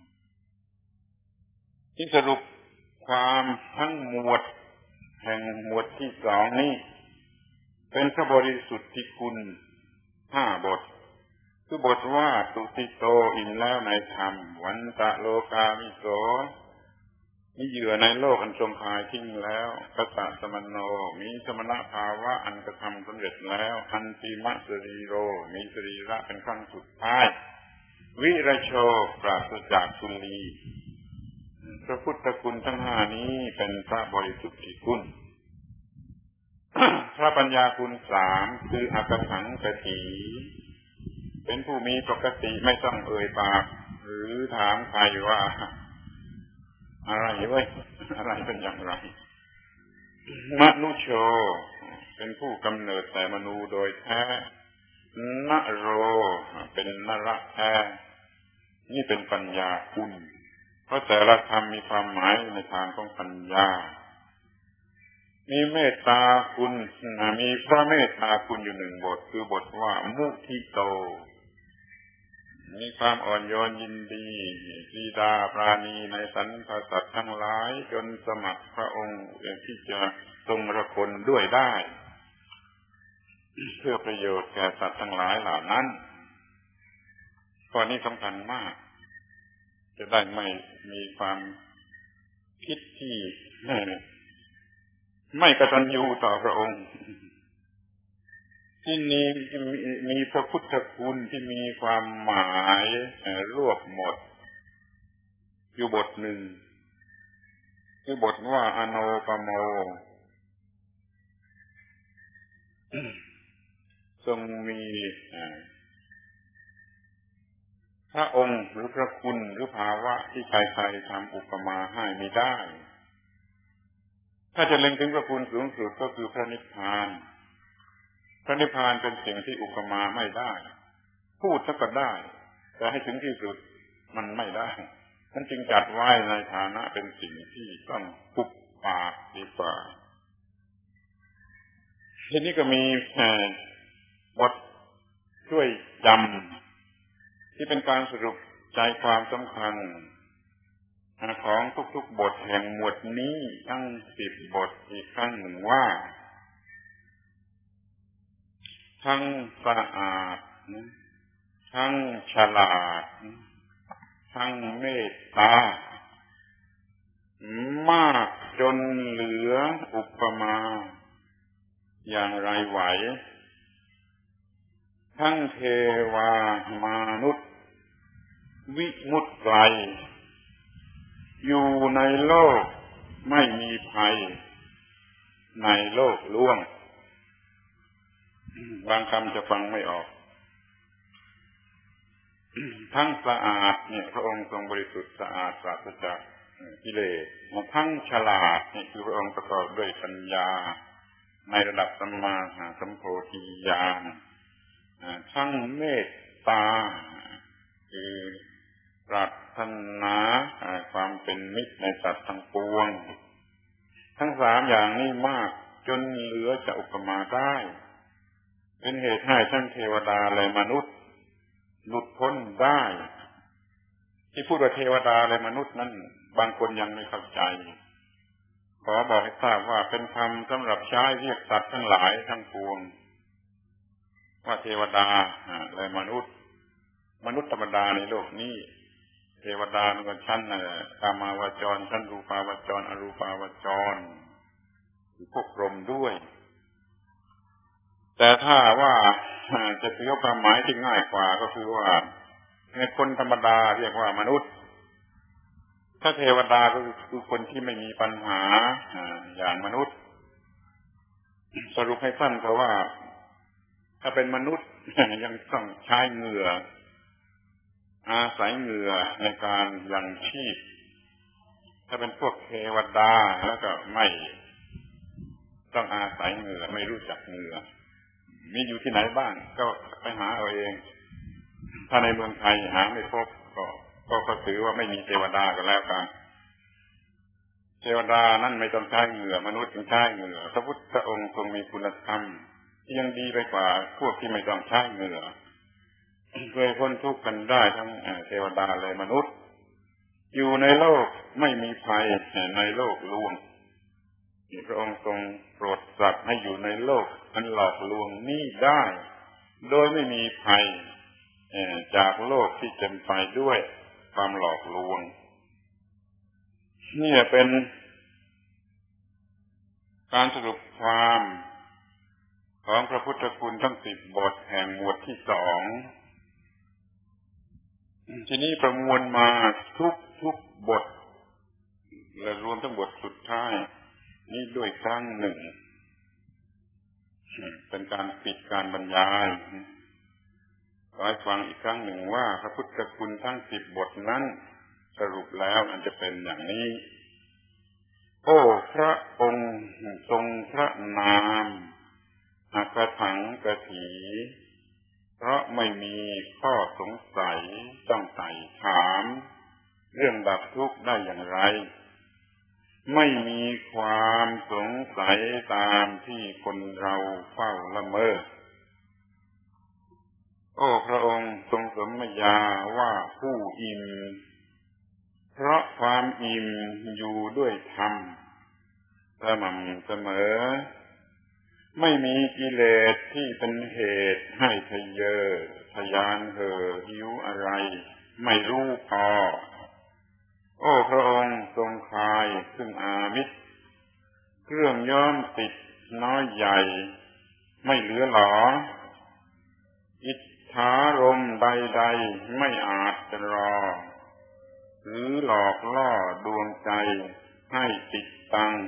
A: ที่สรุปความทั้งหมวดแห่งหมวดที่สองนี้เป็นพระบริสุทธิคุณห้าบทคือบทว่าตุติโตอิ่มแล้วในธรรมวันตะโลกามิโสมีเหยื่อในโลกอันทรงคายทิ้งแล้วกัสสะสมโนมีสมณภาวะอันกระทำสำเร็จแล้วอันติมะสรีโรมีสรีระเป็นครั้งสุดท้ายวิรโชปราศจากทุลีพระพุทธคุณทั้งห้านี้เป็นพระบริสุทธิคุณ พระปัญญาคุณสามคืออากถังกถีเป็นผู้มีปกติไม่ต้องเอ่ยปากหรือถามใครว่าอะไรเว้ยอะไรเป็นอย่างไรมนุโชเป็นผู้กำเนิดแต่มนูโดยแท้นโรเป็นนระแท้นี่เป็นปัญญาคุณเพราะแต่ละคำมีความหมายในทางของปัญญามีเมตตาคุณมีพระเมตตาคุณอยู่หนึ่งบทคือบทว่ามุทิโตมีความอ่อนโยนยินดีสีดาปราณีในสรรพสัตว์ทั้งหลายจนสมัครพระองค์ที่จะทรงระคนด้วยได้เพื่อประโยชน์แก่สัตว์ทั้งหลายเหล่านั้นข้อนี้สำคัญมากจะได้ไม่มีความคิดที่ไม่กตัญญูต่อพระองค์ที่นี้มีพระพุทธคุณที่มีความหมายรวบหมดอยู่บทหนึ่งคือบทว่าอโนปโมทรงมีพระองค์หรือพระคุณหรือภาวะที่ใครๆทำอุปมาให้ไม่ได้ถ้าจะเล็งถึงพระคุณสูงสุดก็คือพระนิพพานพระนิพพานเป็นสิ่งที่อุปมาไม่ได้พูดสักก็ได้แต่ให้ถึงที่สุดมันไม่ได้มันจึงจัดไว้ในฐานะเป็นสิ่งที่ต้องปุบปากดีกว่าทีนี้ก็มีบทช่วยจำที่เป็นการสรุปใจความสำคัญของทุกๆบทแห่งหมวดนี้ทั้งสิบบทอีกครั้งหนึ่งว่าทั้งสะอาดทั้งฉลาดทั้งเมตตามากจนเหลืออุปมาอย่างไรไหวทั้งเทวามนุษย์วิมุตติไกลอยู่ในโลกไม่มีภัยในโลกล่วงบางคำจะฟังไม่ออกทั้งสะอาดเนี่ยพระองค์ทรงบริสุทธิ์สะอาดปราศจากกิเลสทั้งฉลาดนี่คือพระองค์ประกอบด้วยปัญญาในระดับสัมมาสัมโพธิญาณทั้งเมตตาคือปรารถนาความเป็นมิตรในสัตว์ทั้งปวงทั้งสามอย่างนี้มากจนเหลือจะอุปมาได้เป็นเหตุให้ทั้งเทวดาและมนุษย์หลุดพ้นได้ที่พูดว่าเทวดาและมนุษย์นั้นบางคนยังไม่เข้าใจขอบอกให้ทราบว่าเป็นคำสำหรับใช้เรียกสัตว์ทั้งหลายทั้งปวงว่าเทวดาและมนุษย์มนุษย์ธรรมดาในโลกนี้เทวดามันก็ชั้นกามาวจรชั้นรูปาวจรอรูปาวจรพวกพรหมด้วยแต่ถ้าว่าจะถือความหมายที่ง่ายกว่าก็คือว่าคนธรรมดาเรียกว่ามนุษย์ถ้าเทวดาก็คือคนที่ไม่มีปัญหาอย่างมนุษย์สรุปให้สั้นเพราะว่าถ้าเป็นมนุษย์ยังต้องใช้เหงื่ออาศัยเหงื่อในการยังชีพถ้าเป็นพวกเทวดาแล้วก็ไม่ต้องอาศัยเหงื่อไม่รู้จักเหงื่อมีอยู่ที่ไหนบ้างก็ไปหาเอาเองถ้าในเมืองไทยหาไม่พบก็ก็ถือว่าไม่มีเทวดาก็แล้วกันเทวดานั่นไม่ต้องใช้เหงื่อมนุษย์ต้องใช้เหงื่อพระพุทธองค์ทรงมีคุณธรรมที่ยังดีไปกว่าพวกที่ไม่ต้องใช้เหงื่อเพื่อพ้นทุกข์กันได้ทั้งเทวดาและมนุษย์อยู่ในโลกไม่มีภัยในโลกลวงพระองค์ทรงโปรดสัตว์ให้อยู่ในโลกอันหลอกลวงนี้ได้โดยไม่มีภัยจากโลกที่เต็มไปด้วยความหลอกลวงนี่เป็นการสรุปความของพระพุทธคุณทั้งสิบบทแห่งหมวดที่สองทีนี้ประมวลมาทุกทุกบทและรวมทั้งบทสุดท้ายนี้ด้วยครั้งหนึ่งเป็นการปิดการบรรยายขอให้ฟังอีกครั้งหนึ่งว่าพระพุทธคุณทั้งสิบบทนั้นสรุปแล้วมันจะเป็นอย่างนี้โอ้พระองค์ทรงพระนามอักถังกถีเพราะไม่มีข้อสงสัยต้องไต่ถามเรื่องดับทุกข์ได้อย่างไรไม่มีความสงสัยตามที่คนเราเฝ้าละเมอโอ้พระองค์ทรงสมญาว่าผู้อิ่มเพราะความอิ่มอยู่ด้วยธรรมสม่ำเสมอไม่มีกิเลสที่เป็นเหตุให้ทะเยอทะยานเห่อหิวอะไรไม่รู้พอโอ้พระองค์ทรงคลายซึ่งอามิตรเครื่องย้อมติดน้อยใหญ่ไม่เหลือหลออิทธารมณ์ใดๆไม่อาจจะรอหรือหลอกล่อดวงใจให้ติดตัง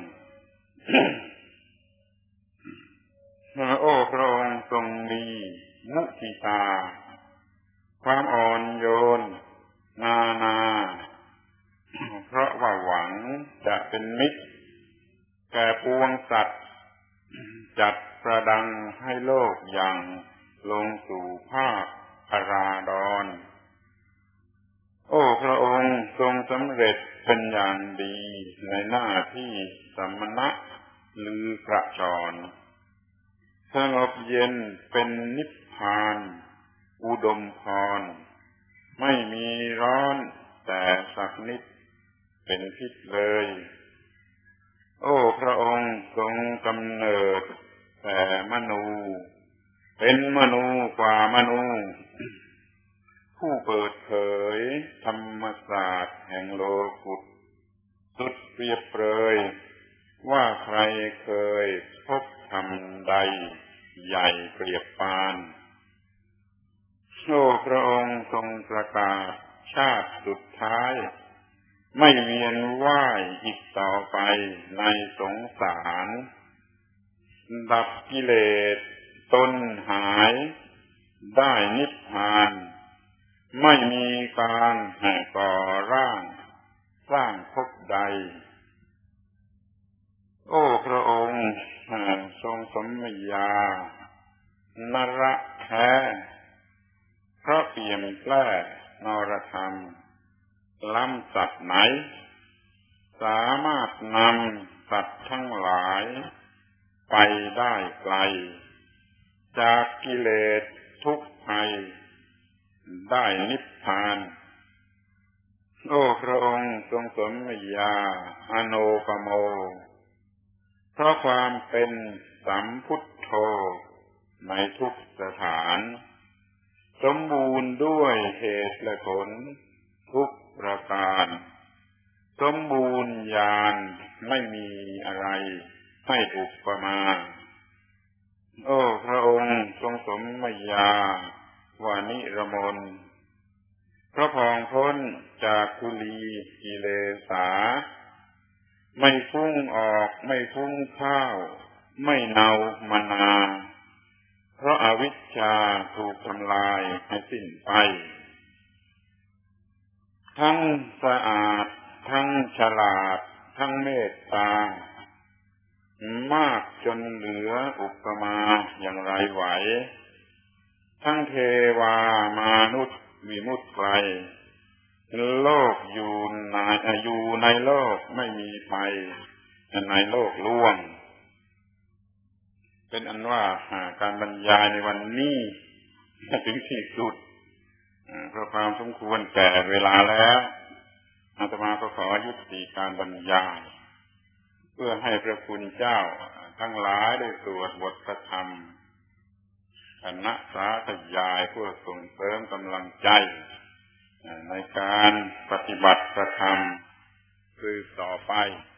A: โอ้พระองค์ทรงมีมุทิตาความอ่อนโยนนานาเพราะว่าหวังจะเป็นมิตรแก่ปวงสัตว์จัดประดังให้โลกอย่างลงสู่ภาคอาราดรโอ้พระองค์ทรงสำเร็จเป็นอย่างดีในหน้าที่สมณะลือกระชอนสงบเย็นเป็นนิพพานอุดมพรไม่มีร้อนแต่สักนิดเป็นพิษเลยโอ้พระองค์ทรงกำเนิดแต่มนูเป็นมนูกว่ามนูผู้เปิดเผยธรรมศาสตร์แห่งโลกุตสุดเปรียบเปรยว่าใครเคยพบธรรมใดใหญ่เปรียบปานโอ้พระองค์ทรงประกาศชาติสุดท้ายไม่เวียนว่ายอีกต่อไปในสงสารดับกิเลสตนหายได้นิพพานไม่มีการแห่ก่อร่างสร้างภพใดโอ้พระองค์ทรงสมญานระแท้เพราะเปี่ยมแปร่นรธรรมล้ำสัตว์ไหนสามารถนำสัตว์ทั้งหลายไปได้ไกลจากกิเลสทุกข์ภัยได้นิพพานโอ้พระองค์ทรงสมญาอโนปโมเพราะความเป็นสัมพุทโธในทุกสถานสมบูรณ์ด้วยเหตุและผลทุกประการสมบูรณ์ญาณไม่มีอะไรให้อุปมาโอ้พระองค์ทรงสมญาวานิรมนพระพองพ้นจากกุลีกิเลสาไม่ฟุ้งออกไม่ฟุ้งเข้าไม่เนามนาเพราะอวิชชาถูกทำลายให้สิ้นไปทั้งสะอาดทั้งฉลาดทั้งเมตตามากจนเหลืออุปมาอย่างไรไหวทั้งเทวามนุษย์วิมุตติไกลโลกอยู่ในอยู่ในโลกไม่มีภัยในโลกล่วงเป็นอันว่าการบรรยายในวันนี้ถึงที่สุดเพราะความสมควรแก่เวลาแล้วอาตมาก็ขอยุติการบรรยายเพื่อให้พระคุณเจ้าทั้งหลายได้สวดบทธรรมคณะสาธยายเพื่อส่งเสริมกำลังใจในการปฏิบัติธรรมคือต่อไป